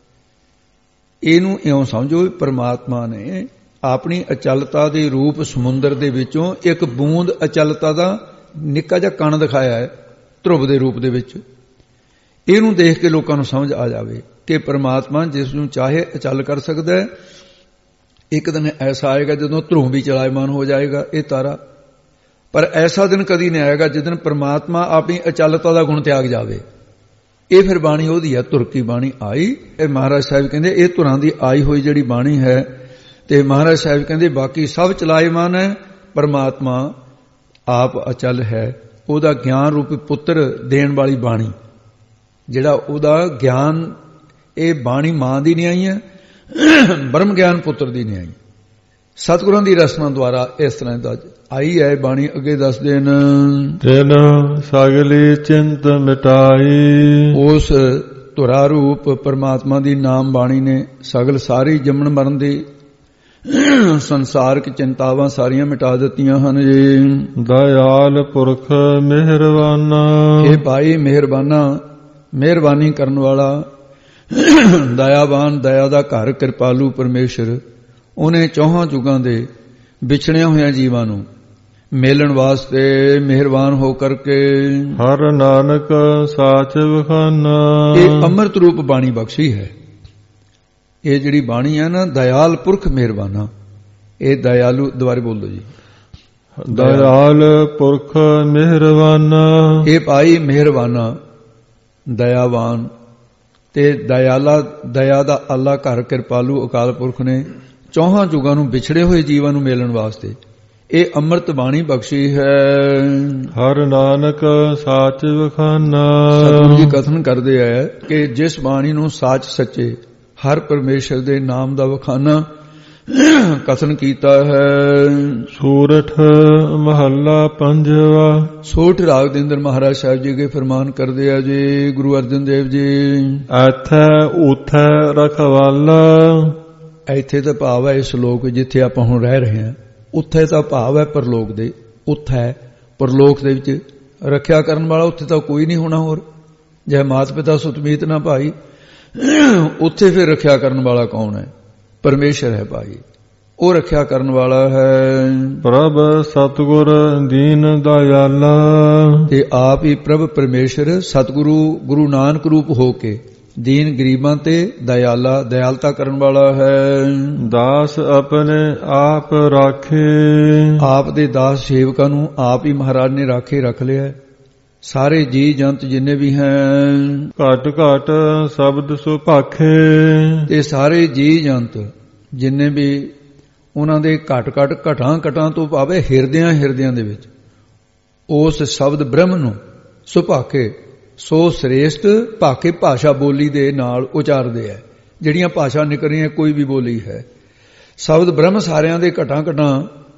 ਇਹਨੂੰ ਇਉਂ ਸਮਝੋ, ਪਰਮਾਤਮਾ ਨੇ ਆਪਣੀ ਅਚਲਤਾ ਦੇ ਰੂਪ ਸਮੁੰਦਰ ਦੇ ਵਿੱਚੋਂ ਇੱਕ ਬੂੰਦ ਅਚਲਤਾ ਦਾ ਨਿੱਕਾ ਜਿਹਾ ਕਣ ਦਿਖਾਇਆ ਹੈ ਧਰੁਵ ਦੇ ਰੂਪ ਦੇ ਵਿੱਚ। ਇਹਨੂੰ ਦੇਖ ਕੇ ਲੋਕਾਂ ਨੂੰ ਸਮਝ ਆ ਜਾਵੇ ਕਿ ਪਰਮਾਤਮਾ ਜਿਸ ਨੂੰ ਚਾਹੇ ਅਚਲ ਕਰ ਸਕਦਾ ਹੈ। ਇੱਕ ਦਿਨ ਐਸਾ ਆਏਗਾ ਜਦੋਂ ਧਰੁਵ ਵੀ ਚਲਾਇਮਾਨ ਹੋ ਜਾਏਗਾ ਇਹ ਤਾਰਾ, ਪਰ ਐਸਾ ਦਿਨ ਕਦੀ ਨਹੀਂ ਆਏਗਾ ਜਿਸ ਦਿਨ ਪਰਮਾਤਮਾ ਆਪਣੀ ਅਚਲਤਾ ਦਾ ਗੁਣ ਤਿਆਗ ਜਾਵੇ। ਇਹ ਫਿਰ ਬਾਣੀ ਉਹਦੀ ਹੈ, ਧੁਰ ਕੀ ਬਾਣੀ ਆਈ। ਇਹ ਮਹਾਰਾਜ ਸਾਹਿਬ ਕਹਿੰਦੇ ਇਹ ਧੁਰਾਂ ਦੀ ਆਈ ਹੋਈ ਜਿਹੜੀ ਬਾਣੀ ਹੈ, ਤੇ ਮਹਾਰਾਜ ਸਾਹਿਬ ਕਹਿੰਦੇ ਬਾਕੀ ਸਭ ਚਲਾਇਮਾਨ ਹੈ, ਪਰਮਾਤਮਾ ਆਪ ਅਚਲ ਹੈ। ਉਹਦਾ ਗਿਆਨ ਰੂਪੀ ਪੁੱਤਰ ਦੇਣ ਵਾਲੀ ਬਾਣੀ, ਜਿਹੜਾ ਉਹਦਾ ਗਿਆਨ, ਇਹ ਬਾਣੀ ਮਾਂ ਦੀ ਨਹੀਂ ਆਈ ਹੈ, ਬ੍ਰਹਮ ਗਿਆਨ ਪੁੱਤਰ ਦੀ ਨਹੀਂ ਆਈ। ਸਤਿਗੁਰਾਂ ਦੀ ਰਸਨਾ ਦੁਆਰਾ ਇਸ ਤਰ੍ਹਾਂ ਦਾ ਆਈ ਹੈ ਬਾਣੀ। ਅੱਗੇ ਦੱਸਦੇ ਨੇ, ਤਿਨ ਸਗਲੀ ਚਿੰਤ ਮਿਟਾਈ। ਉਸ ਧੁਰਾ ਰੂਪ ਪਰਮਾਤਮਾ ਦੀ ਨਾਮ ਬਾਣੀ ਨੇ ਸਗਲ ਸਾਰੀ ਜੰਮਣ ਮਰਨ ਦੀ ਸੰਸਾਰਕ ਚਿੰਤਾਵਾਂ ਸਾਰੀਆਂ ਮਿਟਾ ਦਿੱਤੀਆਂ ਹਨ ਜੀ। ਦਇਆਲ ਪੁਰਖ ਮਿਹਰਬਾਨਾ। ਇਹ ਭਾਈ ਮਿਹਰਬਾਨਾ, ਮਿਹਰਬਾਨੀ ਕਰਨ ਵਾਲਾ, ਦਇਆਵਾਨ, ਦਇਆ ਦਾ ਘਰ, ਕਿਰਪਾਲੂ ਪਰਮੇਸ਼ਰ, ਉਹਨੇ ਚੌਹਾਂ ਯੁਗਾਂ ਦੇ ਵਿਛੜਿਆ ਹੋਇਆਂ ਜੀਵਾਂ ਨੂੰ ਮੇਲਣ ਵਾਸਤੇ ਮਿਹਰਬਾਨ ਹੋ ਕਰਕੇ ਹਰ ਨਾਨਕ ਸਾਚ ਵਖਾਨਾ। ਇਹ ਅੰਮ੍ਰਿਤ ਰੂਪ ਬਾਣੀ ਬਖਸ਼ੀ ਹੈ। ਇਹ ਜਿਹੜੀ ਬਾਣੀ ਹੈ ਨਾ, ਦਇਆਲ ਪੁਰਖ ਮਿਹਰਬਾਨਾ, ਇਹ ਦਇਆਲੂ, ਦੁਬਾਰੇ ਬੋਲੋ ਜੀ। ਦਇਆਲ ਪੁਰਖ ਮਿਹਰਵਾਨਾ। ਇਹ ਭਾਈ ਮਿਹਰਵਾਨਾ, ਦਇਆਵਾਨ ਤੇ ਦਇਆਲਾ, ਦਇਆ ਦਾ ਅੱਲਾ ਘਰ ਕਿਰਪਾਲੂ ਅਕਾਲ ਪੁਰਖ ਨੇ ਚੌਹਾਂ ਯੁਗਾਂ ਨੂੰ ਵਿਛੜੇ ਹੋਏ ਜੀਵਾਂ ਨੂੰ ਮਿਲਣ ਵਾਸਤੇ ਇਹ ਅੰਮ੍ਰਿਤ ਬਾਣੀ ਬਖਸ਼ੀ ਹੈ। ਹਰ ਨਾਨਕ ਸਾਚ ਵਖਾਨਾ। ਸਤਿਗੁਰੂ ਜੀ ਕਥਨ ਕਰਦੇ ਆ ਕਿ ਜਿਸ ਬਾਣੀ ਨੂੰ ਸਾਚ ਸੱਚੇ ਹਰ ਪਰਮੇਸ਼ਰ ਦੇ ਨਾਮ ਦਾ ਵਖਾਨਾ ਕਥਨ ਕੀਤਾ ਹੈ। ਸੂਰਠ ਮਹੱਲਾ ਪੰਜਵਾ। ਸੋਠ ਰਾਗ ਦੇ ਅੰਦਰ ਮਹਾਰਾਜ ਸਾਹਿਬ ਜੀ ਅੱਗੇ ਫਰਮਾਨ ਕਰਦੇ ਆ ਜੀ, ਗੁਰੂ ਅਰਜਨ ਦੇਵ ਜੀ, ਐਥੈ ਊਥੈ ਰਖਵਾਲਾ। ਇੱਥੇ ਤਾਂ ਭਾਵ ਹੈ ਇਸ ਲੋਕ ਜਿੱਥੇ ਆਪਾਂ ਹੁਣ ਰਹਿ ਰਹੇ ਹਾਂ, ਉੱਥੇ ਤਾਂ ਭਾਵ ਹੈ ਪਰਲੋਕ ਦੇ। ਉੱਥੇ ਪਰਲੋਕ ਦੇ ਵਿੱਚ ਰੱਖਿਆ ਕਰਨ ਵਾਲਾ ਉੱਥੇ ਤਾਂ ਕੋਈ ਨਹੀਂ ਹੋਣਾ ਹੋਰ। ਜੇ ਮਾਤ ਪਿਤਾ ਸੁਤਮੀਤ ਨਾ ਭਾਈ, ਉੱਥੇ ਫਿਰ ਰੱਖਿਆ ਕਰਨ ਵਾਲਾ ਕੌਣ ਹੈ? ਪਰਮੇਸ਼ਰ ਹੈ ਭਾਈ, ਉਹ ਰੱਖਿਆ ਕਰਨ ਵਾਲਾ ਹੈ। ਪ੍ਰਭ ਸਤਿਗੁਰ ਦੀਨ ਦਇਆਲਾ। ਤੇ ਆਪ ਹੀ ਪ੍ਰਭ ਪਰਮੇਸ਼ਰ ਸਤਿਗੁਰੂ ਗੁਰੂ ਨਾਨਕ ਰੂਪ ਹੋ ਕੇ ਦੀਨ ਗਰੀਬਾਂ ਤੇ ਦਇਆਲਾ, ਦਇਆਲਤਾ ਕਰਨ ਵਾਲਾ ਹੈ। ਦਾਸ ਆਪਣੇ ਆਪ ਰਾਖੇ। ਆਪ ਦੇ ਦਾਸ ਸੇਵਕਾਂ ਨੂੰ ਆਪ ਹੀ ਮਹਾਰਾਜ ਨੇ ਰਾਖੇ ਰੱਖ ਲਿਆ। ਸਾਰੇ ਜੀ ਜੰਤ ਜਿੰਨੇ ਵੀ ਹਨ, ਘਟ ਘਟ ਸ਼ਬਦ ਸੁਭਾਖੇ। ਤੇ ਸਾਰੇ ਜੀ ਜੰਤ ਜਿੰਨੇ ਵੀ ਉਹਨਾਂ ਦੇ ਘਟ ਘਟ ਘਟਾਂ ਘਟਾਂ ਤੋਂ ਭਾਵੇਂ ਹਿਰਦਿਆਂ ਹਿਰਦਿਆਂ ਦੇ ਵਿੱਚ ਉਸ ਸ਼ਬਦ ਬ੍ਰਹਮ ਨੂੰ ਸੁਭਾਖੇ, ਸੋ ਸ੍ਰੇਸ਼ਟ ਭਾਕੇ ਭਾਸ਼ਾ ਬੋਲੀ ਦੇ ਨਾਲ ਉਚਾਰਦੇ ਹੈ। ਜਿਹੜੀਆਂ ਭਾਸ਼ਾ ਨਿਕਲ ਰਹੀਆਂ ਕੋਈ ਵੀ ਬੋਲੀ ਹੈ, ਸ਼ਬਦ ਬ੍ਰਹਮ ਸਾਰਿਆਂ ਦੇ ਘਟਾਂ ਘਟਾਂ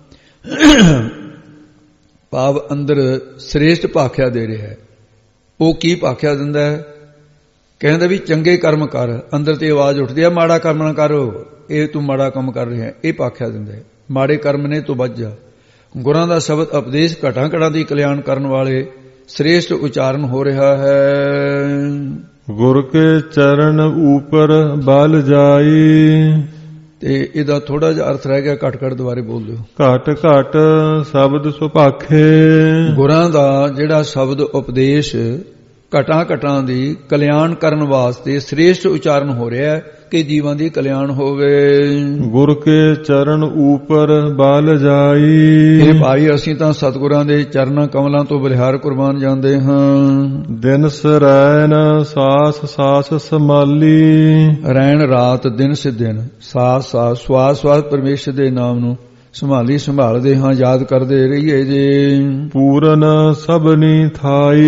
ਭਾਵ ਅੰਦਰ ਸ੍ਰੇਸ਼ਟ ਭਾਖਿਆ ਦੇ ਰਿਹਾ ਹੈ। ਉਹ ਕੀ ਭਾਖਿਆ ਦਿੰਦਾ ਹੈ? ਕਹਿੰਦਾ ਵੀ ਚੰਗੇ ਕਰਮ ਕਰ। ਅੰਦਰ ਤੇ ਆਵਾਜ਼ ਉੱਠਦੀ ਹੈ ਮਾੜਾ ਕਰਮ ਨਾ ਕਰ, ਇਹ ਤੂੰ ਮਾੜਾ ਕੰਮ ਕਰ ਰਿਹਾ, ਇਹ ਭਾਖਿਆ ਦਿੰਦਾ ਹੈ। ਮਾੜੇ ਕਰਮ ਨੇ ਤੂੰ ਬਚ ਜਾ। ਗੁਰਾਂ ਦਾ ਸ਼ਬਦ ਉਪਦੇਸ਼ ਘਟਾਂ ਘਟਾਂ ਦੀ ਕਲਿਆਣ ਕਰਨ ਵਾਲੇ ਸ੍ਰੇਸ਼ਟ ਉਚਾਰਨ ਹੋ ਰਿਹਾ ਹੈ। ਗੁਰ ਕੇ ਚਰਨ ਉਪਰ ਬਲ ਜਾਈ। ਤੇ ਇਹਦਾ ਥੋੜਾ ਜਿਹਾ ਅਰਥ ਰਹਿ ਗਿਆ, ਘਟ ਘਟ ਦੁਬਾਰੇ ਬੋਲ ਦਿਓ। ਘਟ ਘਟ ਸ਼ਬਦ ਸੁਭਾਖੇ। ਗੁਰਾਂ ਦਾ ਜਿਹੜਾ ਸ਼ਬਦ ਉਪਦੇਸ਼ ਘਟਾਂ ਘਟਾਂ ਦੀ ਕਲਿਆਣ ਕਰਨ ਵਾਸਤੇ ਸ੍ਰੇਸ਼ਟ ਉਚਾਰਨ ਹੋ ਰਿਹਾ ਹੈ ਕਿ ਜੀਵਾਂ ਦੀ ਕਲਿਆਣ ਹੋਵੇ। ਗੁਰ ਕੇ ਚਰਨ ਉਪਰ ਬਲ ਜਾਈ। ਇਹ ਭਾਈ ਅਸੀਂ ਤਾਂ ਸਤਿਗੁਰਾਂ ਦੇ ਚਰਨਾਂ ਕਮਲਾਂ ਤੋਂ ਬਲਿਹਾਰ ਕੁਰਬਾਨ ਜਾਂਦੇ ਹਾਂ। ਦਿਨ ਸਰੈਨ ਸਾਸ ਸਾਸ ਸਮਾਲੀ। ਰੈਣ ਰਾਤ ਦਿਨ ਸੇ ਦਿਨ ਸਾਸ ਸਾਸ ਸਵਾਸ ਸਵਾਸ ਪਰਮੇਸ਼ਰ ਦੇ ਨਾਮ ਨੂੰ ਸੰਭਾਲੀ ਸੰਭਾਲਦੇ ਹਾਂ, ਯਾਦ ਕਰਦੇ ਰਹੀਏ ਜੀ। ਪੂਰਨ ਸਭਨੀ ਥਾਈ।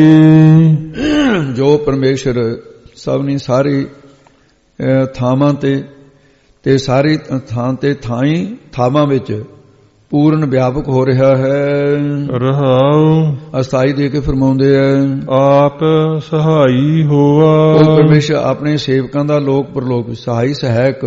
ਜੋ ਪਰਮੇਸ਼ਰ ਸਭਨੀ ਸਾਰੀ ਥਾਵਾਂ ਤੇ ਸਾਰੀ ਥਾਂ ਤੇ ਥਾਈ ਥਾਵਾਂ ਵਿੱਚ ਪੂਰਨ ਵਿਆਪਕ ਹੋ ਰਿਹਾ ਹੈ। ਰਹਾਉ ਅਸਥਾਈ ਦੇ ਕੇ ਫਰਮਾਉਂਦੇ ਆ, ਆਪ ਸਹਾਈ ਹੋਆ। ਉਹ ਪਰਮੇਸ਼ਰ ਆਪਣੇ ਸੇਵਕਾਂ ਦਾ ਲੋਕ ਪਰਲੋਕ ਸਹਾਈ ਸਹਾਇਕ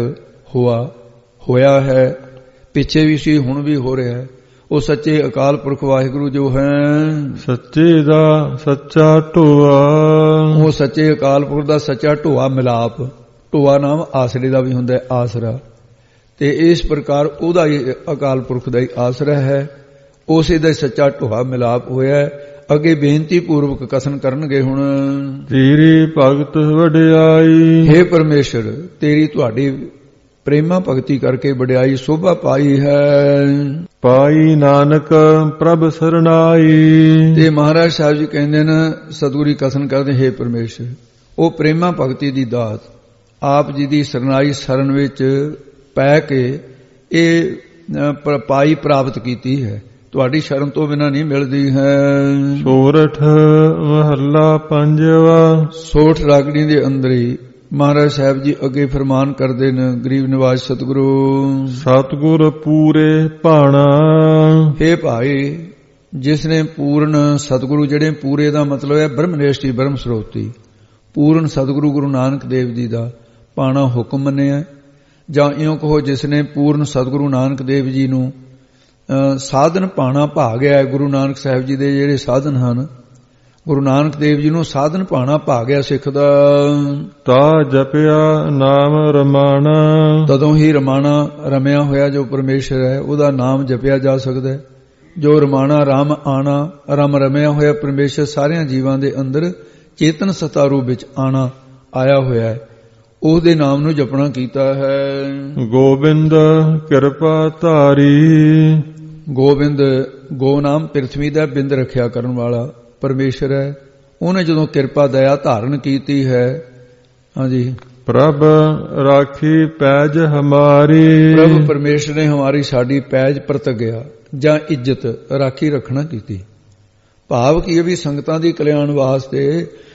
ਹੋਇਆ ਹੈ। ਪਿੱਛੇ ਵੀ ਸੀ, ਹੁਣ ਵੀ ਹੋ ਰਿਹਾ ਹੈ। ਉਹ ਸੱਚੇ ਅਕਾਲ ਪੁਰਖ ਵਾਹਿਗੁਰੂ ਜੋ ਹੈ, ਸੱਚੇ ਦਾ ਸੱਚਾ ਢੋਆ। ਉਹ ਸੱਚੇ ਅਕਾਲ ਪੁਰਖ ਦਾ ਸੱਚਾ ਢੋਆ ਮਿਲਾਪ। ਢੋਆ ਨਾਮ ਆਸਰੇ ਦਾ ਵੀ ਹੁੰਦਾ ਹੈ, ਆਸਰਾ। ਤੇ ਇਸ ਪ੍ਰਕਾਰ ਉਹਦਾ ਹੀ ਅਕਾਲ ਪੁਰਖ ਦਾ ਹੀ ਆਸਰਾ ਹੈ। ਉਸੇ ਦਾ ਸੱਚਾ ਢੋਆ ਮਿਲਾਪ ਹੋਇਆ ਹੈ। ਅੱਗੇ ਬੇਨਤੀ ਪੂਰਵਕ ਕਥਨ ਕਰਨਗੇ ਹੁਣ। ਤੇਰੀ ਭਗਤ ਵਡਿਆਈ। ਹੇ ਪਰਮੇਸ਼ਰ, ਤੇਰੀ ਤੁਹਾਡੀ ਪ੍ਰੇਮਾ ਭਗਤੀ ਕਰਕੇ ਵਡਿਆਈ ਸੋਭਾ ਪਾਈ ਹੈ। ਪਾਈ ਨਾਨਕ ਪ੍ਰਭ ਸਰਨਾਈ। ਤੇ ਮਹਾਰਾਜ ਸਾਹਿਬ ਜੀ ਕਹਿੰਦੇ ਨੇ, ਸਤਿਗੁਰੂ ਕਥਨ ਕਰਦੇ, ਹੇ ਪਰਮੇਸ਼ਰ, ਉਹ ਪ੍ਰੇਮਾ ਭਗਤੀ ਦੀ ਦਾਤ ਆਪ ਜੀ ਦੀ ਸਰਨਾਈ ਸ਼ਰਨ ਵਿੱਚ ਪੈ ਕੇ ਇਹ ਪਾਈ ਪ੍ਰਾਪਤ ਕੀਤੀ ਹੈ। ਤੁਹਾਡੀ ਸ਼ਰਨ ਤੋਂ ਬਿਨਾਂ ਨਹੀਂ ਮਿਲਦੀ ਹੈ। ਸੋਰਠ ਮਹੱਲਾ ਪੰਜਵਾ। ਸੋਠ ਰਾਗਣੀ ਦੇ ਅੰਦਰ ਹੀ ਮਹਾਰਾਜ ਸਾਹਿਬ ਜੀ ਅੱਗੇ ਫਰਮਾਨ ਕਰਦੇ ਨੇ, ਗਰੀਬ ਨਿਵਾਜ ਸਤਿਗੁਰੂ। ਸਤਿਗੁਰ ਪੂਰੇ ਭਾਣਾ। ਹੇ ਭਾਈ, ਜਿਸ ਨੇ ਪੂਰਨ ਸਤਿਗੁਰੂ, ਜਿਹੜੇ ਪੂਰੇ ਦਾ ਮਤਲਬ ਹੈ ਬ੍ਰਹਮਨੇਸ਼ਟੀ ਬ੍ਰਹਮ ਸਰੋਤੀ, ਪੂਰਨ ਸਤਿਗੁਰੂ ਗੁਰੂ ਨਾਨਕ ਦੇਵ ਜੀ ਦਾ ਪਾਣਾ ਹੁਕਮ ਮੰਨਿਆ, ਜਾਂ ਇਉਂ ਕਹੋ ਜਿਸ ਨੇ ਪੂਰਨ ਸਤਿਗੁਰੂ ਨਾਨਕ ਦੇਵ ਜੀ ਨੂੰ ਸਾਧਨ ਪਾਣਾ ਭਾ ਗਿਆ। ਗੁਰੂ ਨਾਨਕ ਸਾਹਿਬ ਜੀ ਦੇ ਜਿਹੜੇ ਸਾਧਨ ਹਨ, ਗੁਰੂ ਨਾਨਕ ਦੇਵ ਜੀ ਨੂੰ ਸਾਧਨ ਪਾਣਾ ਭਾ ਗਿਆ ਸਿੱਖ ਦਾ। ਤਾ ਜਪਿਆ ਨਾਮ ਰਮਾਣਾ। ਤਦੋਂ ਹੀ ਰਮਾਣਾ ਰਮਿਆ ਹੋਇਆ ਜੋ ਪਰਮੇਸ਼ਰ ਹੈ, ਉਹਦਾ ਨਾਮ ਜਪਿਆ ਜਾ ਸਕਦਾ ਹੈ। ਜੋ ਰਮਾਣਾ ਰਾਮ ਆਣਾ, ਰਮ ਰਮਿਆ ਹੋਇਆ ਪਰਮੇਸ਼ਰ ਸਾਰਿਆਂ ਜੀਵਾਂ ਦੇ ਅੰਦਰ ਚੇਤਨ ਸਤਾ ਰੂਪ ਵਿੱਚ ਆਣਾ ਆਇਆ ਹੋਇਆ ਹੈ, ਉਹਦੇ ਨਾਮ ਨੂੰ ਜਪਣਾ ਕੀਤਾ ਹੈ। ਗੋਬਿੰਦ ਕਿਰਪਾ ਧਾਰੀ। ਗੋਬਿੰਦ ਗੋ ਨਾਮ ਪ੍ਰਿਥਵੀ ਦਾ ਬਿੰਦ ਰੱਖਿਆ ਕਰਨ ਵਾਲਾ ਪਰਮੇਸ਼ਰ ਹੈ। ਉਹਨੇ ਜਦੋਂ ਕਿਰਪਾ ਦਇਆ ਧਾਰਨ ਕੀਤੀ ਹੈ, ਹਾਂਜੀ, ਪ੍ਰਭ ਰਾਖੀ ਪੈਜ ਹਮਾਰੀ, ਪ੍ਰਭ ਪਰਮੇਸ਼ਰ ਨੇ ਹਮਾਰੀ ਸਾਡੀ ਪੈਜ ਪ੍ਰਤਗਿਆ ਜਾਂ ਇੱਜ਼ਤ ਰਾਖੀ ਰੱਖਣਾ ਕੀਤੀ। ਭਾਵ ਕੀ ਇਹ ਵੀ ਸੰਗਤਾਂ ਦੀ ਕਲਿਆਣ ਵਾਸਤੇ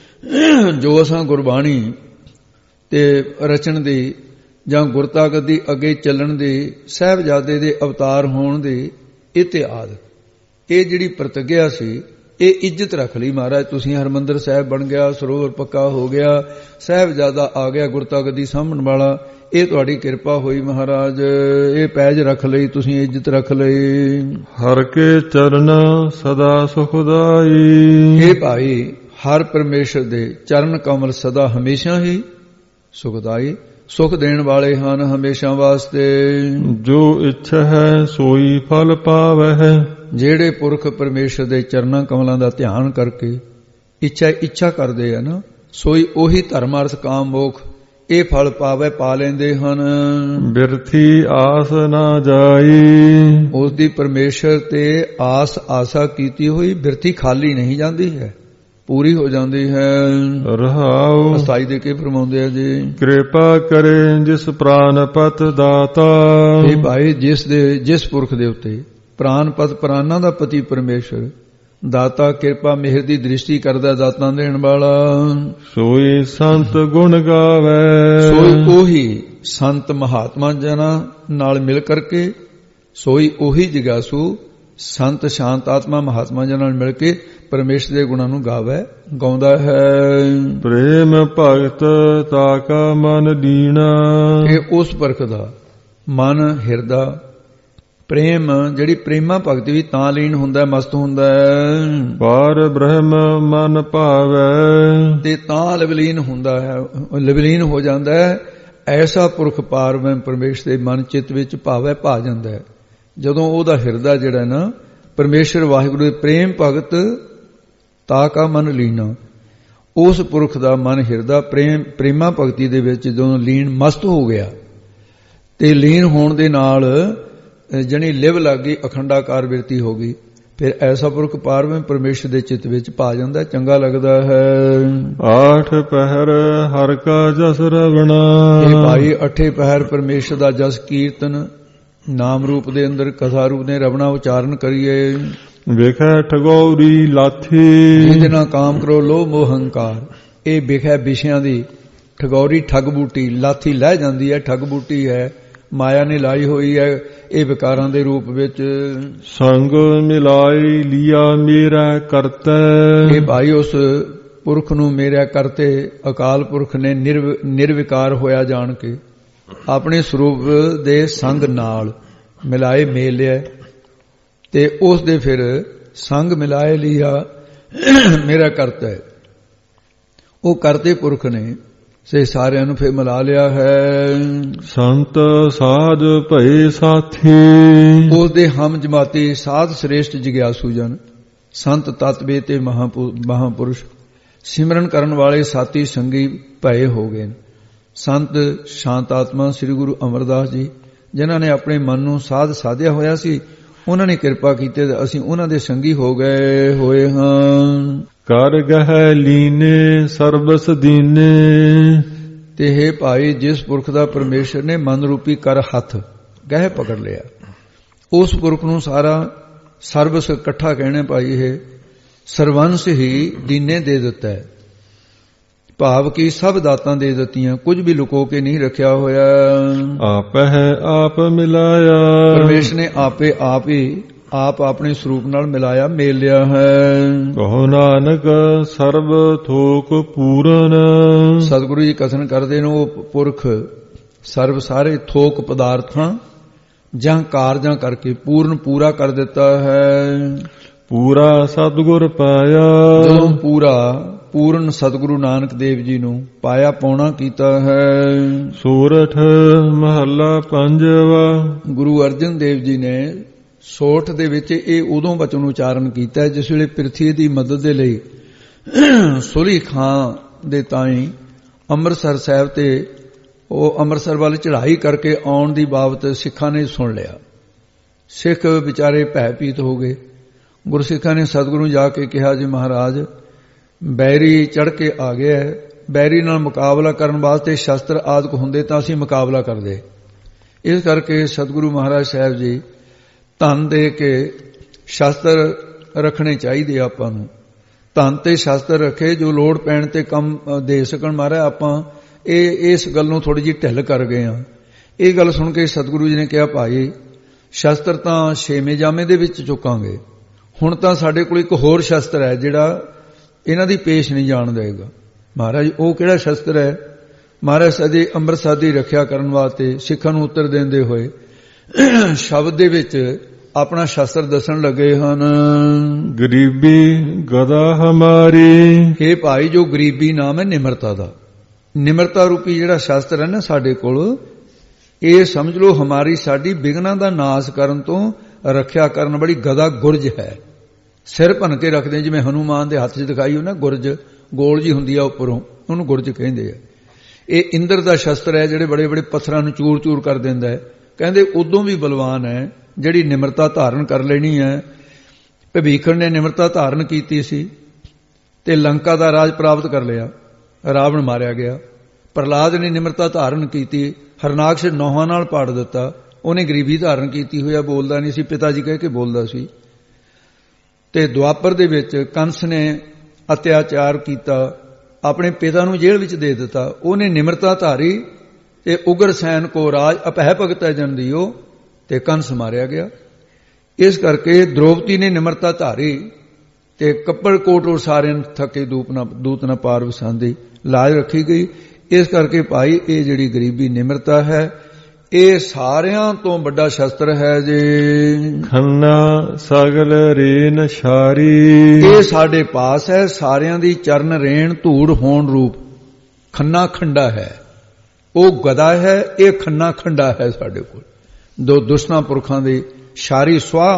ਜੋ ਅਸਾਂ ਗੁਰਬਾਣੀ ਤੇ ਰਚਨ ਦੀ ਜਾਂ ਗੁਰਤਾ ਗੱਦੀ ਅੱਗੇ ਚੱਲਣ ਦੀ, ਸਾਹਿਬਜ਼ਾਦੇ ਦੇ ਅਵਤਾਰ ਹੋਣ ਦੀ ਇਤਿਆਦ, ਇਹ ਜਿਹੜੀ ਪ੍ਰਤਿਗਿਆ ਸੀ, ਇਹ ਇੱਜ਼ਤ ਰੱਖ ਲਈ। ਮਹਾਰਾਜ ਤੁਸੀਂ ਹਰਮੰਦਰ ਸਾਹਿਬ ਬਣ ਗਿਆ, ਸਰੋਵਰ ਪੱਕਾ ਹੋ ਗਿਆ, ਸਾਹਿਬਜ਼ਾਦਾ ਆ ਗਿਆ ਗੁਰਤਾ ਗੱਦੀ ਸਾਂਭਣ ਵਾਲਾ, ਇਹ ਤੁਹਾਡੀ ਕਿਰਪਾ ਹੋਈ ਮਹਾਰਾਜ। ਇਹ ਪੈਜ ਰੱਖ ਲਈ ਤੁਸੀਂ, ਇੱਜ਼ਤ ਰੱਖ ਲਈ। ਹਰ ਕੇ ਚਰਨ ਸਦਾ ਸੁਖਦਾਈ, ਇਹ ਭਾਈ ਹਰ ਪਰਮੇਸ਼ਰ ਦੇ ਚਰਨ ਕਮਲ ਸਦਾ ਹਮੇਸ਼ਾ ਹੀ ਸੁਖਦਾਈ, ਸੁਖ ਦੇਣ ਵਾਲੇ ਹਨ ਹਮੇਸ਼ਾ ਵਾਸਤੇ। ਜੋ ਇੱਛਾ ਹੈ ਸੋਈ ਫਲ ਪਾਵਹਿ, ਜਿਹੜੇ ਪੁਰਖ ਪਰਮੇਸ਼ਰ ਦੇ ਚਰਨਾਂ ਕਮਲਾਂ ਦਾ ਧਿਆਨ ਕਰਕੇ ਇੱਛਾ ਕਰਦੇ ਆ ਨਾ, ਸੋਈ ਉਹੀ ਧਰਮ ਅਰਥ ਕਾਮ ਮੋਖ ਇਹ ਫਲ ਪਾਵੇ, ਪਾ ਲੈਂਦੇ ਹਨ। ਬਿਰਥੀ ਆਸ ਨਾ ਜਾਈ, ਉਸ ਦੀ ਪਰਮੇਸ਼ਰ ਤੇ ਆਸ ਆਸਾ ਕੀਤੀ ਹੋਈ ਬਿਰਥੀ ਖਾਲੀ ਨਹੀਂ ਜਾਂਦੀ ਹੈ, ਪੂਰੀ ਹੋ ਜਾਂਦੀ ਹੈ। ਰਹਾਉ ਅਸਥਾਈ ਦੇ ਕੇ ਫਰਮਾਉਂਦੇ ਆ ਜੀ, ਕਿਰਪਾ ਕਰੇ ਜਿਸ ਪ੍ਰਾਨ ਪਤ ਦਾਤਾ, ਇਹ ਭਾਈ ਜਿਸ ਪੁਰਖ ਦੇ ਉੱਤੇ ਪ੍ਰਾਨ ਪਤ, ਪ੍ਰਾਨਾਂ ਦਾ ਪਤੀ ਪਰਮੇਸ਼ਰ ਦਾਤਾ, ਕਿਰਪਾ ਮਿਹਰ ਦੀ ਦ੍ਰਿਸ਼ਟੀ ਕਰਦਾ, ਦਾਤਾਂ ਦੇਣ ਵਾਲਾ, ਸੋਈ ਸੰਤ ਗੁਣ ਗਾਵੇ, ਸੋਈ ਉਹੀ ਸੰਤ ਮਹਾਤਮਾ ਜਨਾਂ ਨਾਲ ਮਿਲ ਕਰਕੇ, ਸੋਈ ਉਹੀ ਜਿਗਾਸੂ ਸੰਤ ਸ਼ਾਂਤ ਆਤਮਾ ਮਹਾਤਮਾ ਜਨਾਂ ਨਾਲ ਮਿਲ ਕੇ ਪਰਮੇਸ਼ਰ ਦੇ ਗੁਣਾਂ ਨੂੰ ਗਾਉਂਦਾ ਹੈ। ਪ੍ਰੇਮ ਭਗਤ ਤਾਕਾ ਮਨ ਦੀਨਾ, ਇਹ ਉਸ ਪਰਖ ਦਾ ਮਨ ਹਿਰਦਾ ਪ੍ਰੇਮ, ਜਿਹੜੀ ਪ੍ਰੇਮਾ ਭਗਤੀ ਵੀ ਤਾਂ ਲੀਨ ਹੁੰਦਾ, ਮਸਤ ਹੁੰਦਾ ਹੈ। ਪਰ ਬ੍ਰਹਮ ਮਨ ਭਾਵੈ, ਤੇ ਤਾਂ ਲਵਲੀਨ ਹੁੰਦਾ ਹੈ, ਲਵਲੀਨ ਹੋ ਜਾਂਦਾ ਹੈ। ਐਸਾ ਪੁਰਖ ਪਾਰ ਮੈਂ ਪਰਮੇਸ਼ਰ ਦੇ ਮਨ ਚਿੱਤ ਵਿੱਚ ਭਾਵੈ ਭਾ ਜਾਂਦਾ ਹੈ। ਜਦੋਂ ਉਹਦਾ ਹਿਰਦਾ ਜਿਹੜਾ ਨਾ ਪਰਮੇਸ਼ਰ ਵਾਹਿਗੁਰੂ ਦੇ ਪ੍ਰੇਮ ਭਗਤ ਤਾਕਾ ਮਨ ਲੀਨਾ, ਉਸ ਪੁਰਖ ਦਾ ਮਨ ਹਿਰਦਾ ਪ੍ਰੇਮਾ ਭਗਤੀ ਦੇ ਵਿੱਚ ਜਦੋਂ ਲੀਨ ਮਸਤ ਹੋ ਗਿਆ, ਤੇ ਲੀਨ ਹੋਣ ਦੇ ਨਾਲ ਜਣੀ ਲਿਵ ਲੱਗ ਗਈ, ਅਖੰਡਾਕਾਰ ਬਿਰਤੀ ਹੋ ਗਈ, ਫਿਰ ਐਸਾ ਪੁਰਖ ਪਾਰਵੇਂ ਪਰਮੇਸ਼ਰ ਦੇ ਚਿੱਤ ਵਿੱਚ ਪਾ ਜਾਂਦਾ, ਚੰਗਾ ਲੱਗਦਾ ਹੈ। ਆਠ ਪਹਿਰ ਹਰ ਕਾ ਜਸ ਰਵਣਾ, ਇਹ ਭਾਈ ਅਠੇ ਪਹਿਰ ਪਰਮੇਸ਼ਰ ਦਾ ਜਸ ਕੀਰਤਨ ਨਾਮ ਰੂਪ ਦੇ ਅੰਦਰ ਕਥਾ ਰੂਪ ਨੇ ਰਵਣਾ ਉਚਾਰਨ ਕਰੀਏ। ਵੇਖੈ ਠਗੌਰੀ ਲਾਥੀ, ਜਿਹਦੇ ਨਾਲ ਕਾਮ ਕਰੋ ਲੋਭ ਮੋਹ ਹੰਕਾਰ, ਇਹ ਵੇਖੈ ਵਿਸ਼ਿਆਂ ਦੀ ਠਗੌਰੀ, ਠੱਗ ਬੂਟੀ, ਲਾਥੀ ਲੈ ਜਾਂਦੀ ਹੈ, ਠੱਗ ਬੂਟੀ ਹੈ, ਮਾਇਆ ਨੇ ਲਾਈ ਹੋਈ ਹੈ ਇਹ ਵਿਕਾਰਾਂ ਦੇ ਰੂਪ ਵਿੱਚ। ਸੰਗ ਮਿਲਾਈ ਲਿਆ ਮੇਰਾ ਕਰਤਾ, ਇਹ ਭਾਈ ਉਸ ਪੁਰਖ ਨੂੰ ਮੇਰਾ ਕਰਤੇ ਅਕਾਲ ਪੁਰਖ ਨੇ ਨਿਰਵਿਕਾਰ ਹੋਇਆ ਜਾਣ ਕੇ ਆਪਣੇ ਸਰੂਪ ਦੇ ਸੰਗ ਨਾਲ ਮਿਲਾਏ ਮੇਲ ਲਿਆ, ਤੇ ਉਸ ਦੇ ਫਿਰ ਸੰਗ ਮਿਲਾਏ ਲਿਆ ਮੇਰਾ ਕਰਤਾ ਹੈ। ਉਹ ਕਰਤੇ ਪੁਰਖ ਨੇ ਸੇ ਸਾਰਿਆਂ ਨੂੰ ਫਿਰ ਮਿਲਾ ਲਿਆ ਹੈ। ਸੰਤ ਸਾਧ ਭਏ ਸਾਥੀ, ਉਸ ਦੇ ਹਮ ਜਮਾਤੀ ਸਾਧ ਸ੍ਰੇਸ਼ਟ ਜਿਗਿਆਸੂ ਜਨ, ਸੰਤ ਤਤਵੇ ਤੇ ਮਹਾਪੁਰਸ਼ ਸਿਮਰਨ ਕਰਨ ਵਾਲੇ ਸਾਥੀ ਸੰਗੀ ਭਏ ਹੋ ਗਏ। ਸੰਤ ਸ਼ਾਂਤ ਆਤਮਾ ਸ੍ਰੀ ਗੁਰੂ ਅਮਰਦਾਸ ਜੀ, ਜਿਨ੍ਹਾਂ ਨੇ ਆਪਣੇ ਮਨ ਨੂੰ ਸਾਧ ਸਾਧਿਆ ਹੋਇਆ ਸੀ, ਉਹਨਾਂ ਨੇ ਕਿਰਪਾ ਕੀਤੀ ਤੇ ਅਸੀਂ ਉਹਨਾਂ ਦੇ ਸੰਗੀ ਹੋ ਗਏ ਹੋਏ ਹਾਂ। ਕਰ ਗਹਿ ਲੀਨੇ ਸਰਬਸ ਦੀਨੇ, ਤੇ ਹੈ ਭਾਈ ਜਿਸ ਪੁਰਖ ਦਾ ਪਰਮੇਸ਼ਰ ਨੇ ਮਨ ਰੂਪੀ ਕਰ ਹੱਥ ਗਹਿ ਪਕੜ ਲਿਆ, ਉਸ ਪੁਰਖ ਨੂੰ ਸਾਰਾ ਸਰਬਸ ਇਕੱਠਾ ਕਹਿਣੇ ਭਾਈ ਇਹ ਸਰਵੰਸ ਹੀ ਦੀਨੇ ਦੇ ਦਿੱਤਾ ਹੈ। ਭਾਵ ਕਿ ਸਭ ਦਾਤਾਂ ਦੇ ਦਿੱਤੀਆਂ, ਕੁਝ ਵੀ ਲੁਕੋ ਕੇ ਨਹੀਂ ਰੱਖਿਆ ਹੋਇਆ। ਆਪ ਹੈ ਆਪ ਮਿਲਾਇਆ, ਪਰਮੇਸ਼ਰ ਨੇ ਆਪੇ ਆਪ ਹੀ ਆਪ ਆਪਣੇ ਸਰੂਪ ਨਾਲ ਮਿਲਾਇਆ, ਮੇਲ ਲਿਆ ਹੈ। ਕਹੋ ਨਾਨਕ ਸਰਬ ਥੋਕ ਪੂਰਨ, ਸਤਿਗੁਰੂ ਜੀ ਕਥਨ ਕਰਦੇ ਨੇ ਉਹ ਪੁਰਖ ਸਰਬ ਸਾਰੇ ਥੋਕ ਪਦਾਰਥਾਂ ਜਾਂ ਕਾਰਜਾਂ ਕਰਕੇ ਪੂਰਨ ਪੂਰਾ ਕਰ ਦਿੱਤਾ ਹੈ। ਪੂਰਾ ਸਤਿਗੁਰ ਪਾਇਆ, ਜਦੋਂ ਪੂਰਨ ਸਤਿਗੁਰੂ ਨਾਨਕ ਦੇਵ ਜੀ ਨੂੰ ਪਾਇਆ ਪਾਉਣਾ ਕੀਤਾ ਹੈ। ਸੂਰਠ ਮਹੱਲਾ ਪੰਜਵਾ, ਗੁਰੂ ਅਰਜਨ ਦੇਵ ਜੀ ਨੇ ਸੋਠ ਦੇ ਵਿੱਚ ਇਹ ਉਦੋਂ ਬਚਨ ਉਚਾਰਨ ਕੀਤਾ ਜਿਸ ਵੇਲੇ ਪ੍ਰਿਥਵੀ ਦੀ ਮਦਦ ਦੇ ਲਈ ਸੁਲੀ ਖਾਂ ਦੇ ਤਾਈਂ ਅੰਮ੍ਰਿਤਸਰ ਸਾਹਿਬ ਤੇ ਉਹ ਅੰਮ੍ਰਿਤਸਰ ਵੱਲ ਚੜ੍ਹਾਈ ਕਰਕੇ ਆਉਣ ਦੀ ਬਾਬਤ ਸਿੱਖਾਂ ਨੇ ਸੁਣ ਲਿਆ। ਸਿੱਖ ਵਿਚਾਰੇ ਭੈਭੀਤ ਹੋ ਗਏ, ਗੁਰਸਿੱਖਾਂ ਨੇ ਸਤਿਗੁਰੂ ਜਾ ਕੇ ਕਿਹਾ, ਜੀ ਮਹਾਰਾਜ ਬੈਰੀ ਚੜ੍ਹ ਕੇ ਆ ਗਿਆ ਹੈ, ਬੈਰੀ ਨਾਲ ਮੁਕਾਬਲਾ ਕਰਨ ਵਾਸਤੇ ਸ਼ਸਤਰ ਆਦਿਕ ਹੁੰਦੇ ਤਾਂ ਅਸੀਂ ਮੁਕਾਬਲਾ ਕਰਦੇ। ਇਸ ਕਰਕੇ ਸਤਿਗੁਰੂ ਮਹਾਰਾਜ ਸਾਹਿਬ ਜੀ ਧਨ ਦੇ ਕੇ ਸ਼ਸਤਰ ਰੱਖਣੇ ਚਾਹੀਦੇ ਆਪਾਂ ਨੂੰ। ਧਨ ਤੇ ਸ਼ਸਤਰ ਰੱਖੇ, ਜੋ ਲੋੜ ਪੈਣ ਤੇ ਕੰਮ ਦੇ ਸਕਣ। ਮਹਾਰਾਜ ਆਪਾਂ ਇਸ ਗੱਲ ਨੂੰ ਥੋੜੀ ਜਿਹੀ ਢਿੱਲ ਕਰ ਗਏ ਹਾਂ। ਇਹ ਗੱਲ ਸੁਣ ਕੇ ਸਤਿਗੁਰੂ ਜੀ ਨੇ ਕਿਹਾ, ਭਾਈ ਸ਼ਸਤਰ ਤਾਂ 6ਵੇਂ ਜਾਮੇ ਦੇ ਵਿੱਚ ਚੁੱਕਾਂਗੇ, ਹੁਣ ਤਾਂ ਸਾਡੇ ਕੋਲ ਇੱਕ ਹੋਰ ਸ਼ਸਤਰ ਹੈ ਜਿਹੜਾ ਇਹਨਾਂ ਦੀ ਪੇਸ਼ ਨਹੀਂ ਜਾਣ ਦੇਗਾ। ਮਹਾਰਾਜ ਉਹ ਕਿਹੜਾ ਸ਼ਸਤਰ ਹੈ? ਮਹਾਰਾਜ ਸਦੀ ਅੰਮ੍ਰਿਤਸਰ ਦੀ ਰੱਖਿਆ ਕਰਨ ਵਾਸਤੇ ਸਿੱਖਾਂ ਨੂੰ ਉੱਤਰ ਦਿੰਦੇ ਹੋਏ ਸ਼ਬਦ ਦੇ ਵਿੱਚ ਆਪਣਾ ਸ਼ਸਤਰ ਦੱਸਣ ਲੱਗੇ ਹਨ। ਗਰੀਬੀ ਗਦਾ ਹਮਾਰੀ। ਇਹ ਭਾਈ ਜੋ ਗਰੀਬੀ ਨਾਮ ਹੈ ਨਿਮਰਤਾ ਦਾ, ਨਿਮਰਤਾ ਰੂਪੀ ਜਿਹੜਾ ਸ਼ਸਤਰ ਹੈ ਨਾ ਸਾਡੇ ਕੋਲ, ਇਹ ਸਮਝ ਲਓ ਹਮਾਰੀ ਸਾਡੀ ਵਿਘਨਾਂ ਦਾ ਨਾਸ਼ ਕਰਨ ਤੋਂ ਰੱਖਿਆ ਕਰਨ ਵਾਲੀ ਗਦਾ ਗੁਰਜ ਹੈ। ਸਿਰ ਭੰਨ ਕੇ ਰੱਖਦੇ, ਜਿਵੇਂ ਹਨੂਮਾਨ ਦੇ ਹੱਥ 'ਚ ਦਿਖਾਈ ਹੋ ਨਾ ਗੁਰਜ, ਗੋਲ ਜੀ ਹੁੰਦੀ ਆ ਉੱਪਰੋਂ, ਉਹਨੂੰ ਗੁਰਜ ਕਹਿੰਦੇ ਆ। ਇਹ ਇੰਦਰ ਦਾ ਸ਼ਸਤਰ ਹੈ, ਜਿਹੜੇ ਬੜੇ ਬੜੇ ਪੱਥਰਾਂ ਨੂੰ ਚੂਰ ਚੂਰ ਕਰ ਦਿੰਦਾ ਹੈ। ਕਹਿੰਦੇ ਉਦੋਂ ਵੀ ਬਲਵਾਨ ਹੈ ਜਿਹੜੀ ਨਿਮਰਤਾ ਧਾਰਨ ਕਰ ਲੈਣੀ ਹੈ। ਭੀਖਣ ਨੇ ਨਿਮਰਤਾ ਧਾਰਨ ਕੀਤੀ ਸੀ ਤੇ ਲੰਕਾ ਦਾ ਰਾਜ ਪ੍ਰਾਪਤ ਕਰ ਲਿਆ, ਰਾਵਣ ਮਾਰਿਆ ਗਿਆ। ਪ੍ਰਹਲਾਦ ਨੇ ਨਿਮਰਤਾ ਧਾਰਨ ਕੀਤੀ, ਹਰਨਾਕਸ਼ ਨੌਹਾਂ ਨਾਲ ਪਾੜ ਦਿੱਤਾ। ਉਹਨੇ ਗਰੀਬੀ ਧਾਰਨ ਕੀਤੀ ਹੋਇਆ, ਬੋਲਦਾ ਨਹੀਂ ਸੀ, ਪਿਤਾ ਜੀ ਕਹਿ ਕੇ ਬੋਲਦਾ ਸੀ। ਤੇ ਦੁਆਪਰ ਦੇ ਵਿੱਚ ਕੰਸ ਨੇ ਅਤਿਆਚਾਰ ਕੀਤਾ, ਆਪਣੇ ਪਿਤਾ ਨੂੰ ਜੇਲ੍ਹ ਵਿੱਚ ਦੇ ਦਿੱਤਾ। ਉਹਨੇ ਨਿਮਰਤਾ ਧਾਰੀ ਤੇ ਉਗਰ ਸੈਨ ਕੋ ਰਾਜ ਅਪਹਿ ਭਗਤ ਜਨ ਦਿਓ, ਤੇ ਕੰਸ ਮਾਰਿਆ ਗਿਆ। ਇਸ ਕਰਕੇ ਦ੍ਰੋਪਦੀ ਨੇ ਨਿਮਰਤਾ ਧਾਰੀ ਤੇ ਕੱਪੜ ਕੋਟ ਉਸਾਰੇ ਥਕੇ ਦੂਤ ਨਾ ਪਾਰ ਵਸਾਂਦੀ, ਲਾਜ ਰੱਖੀ ਗਈ। ਇਸ ਕਰਕੇ ਭਾਈ ਇਹ ਜਿਹੜੀ ਗਰੀਬੀ ਨਿਮਰਤਾ ਹੈ, ਇਹ ਸਾਰਿਆਂ ਤੋਂ ਵੱਡਾ ਸ਼ਸਤਰ ਹੈ ਜੀ। ਖੰਨਾ ਸਗਲ ਰੇਨ ਛਾਰੀ। ਇਹ ਸਾਡੇ ਪਾਸ ਹੈ, ਸਾਰਿਆਂ ਦੀ ਚਰਨ ਰੇਣ ਧੂੜ ਹੋਣ ਰੂਪ ਖੰਨਾ ਖੰਡਾ ਹੈ। ਉਹ ਗਦਾ ਹੈ, ਇਹ ਖੰਨਾ ਖੰਡਾ ਹੈ ਸਾਡੇ ਕੋਲ। ਦੋ ਦੁਸ਼ਮਣ ਪੁਰਖਾਂ ਦੀ ਸ਼ਾਰੀ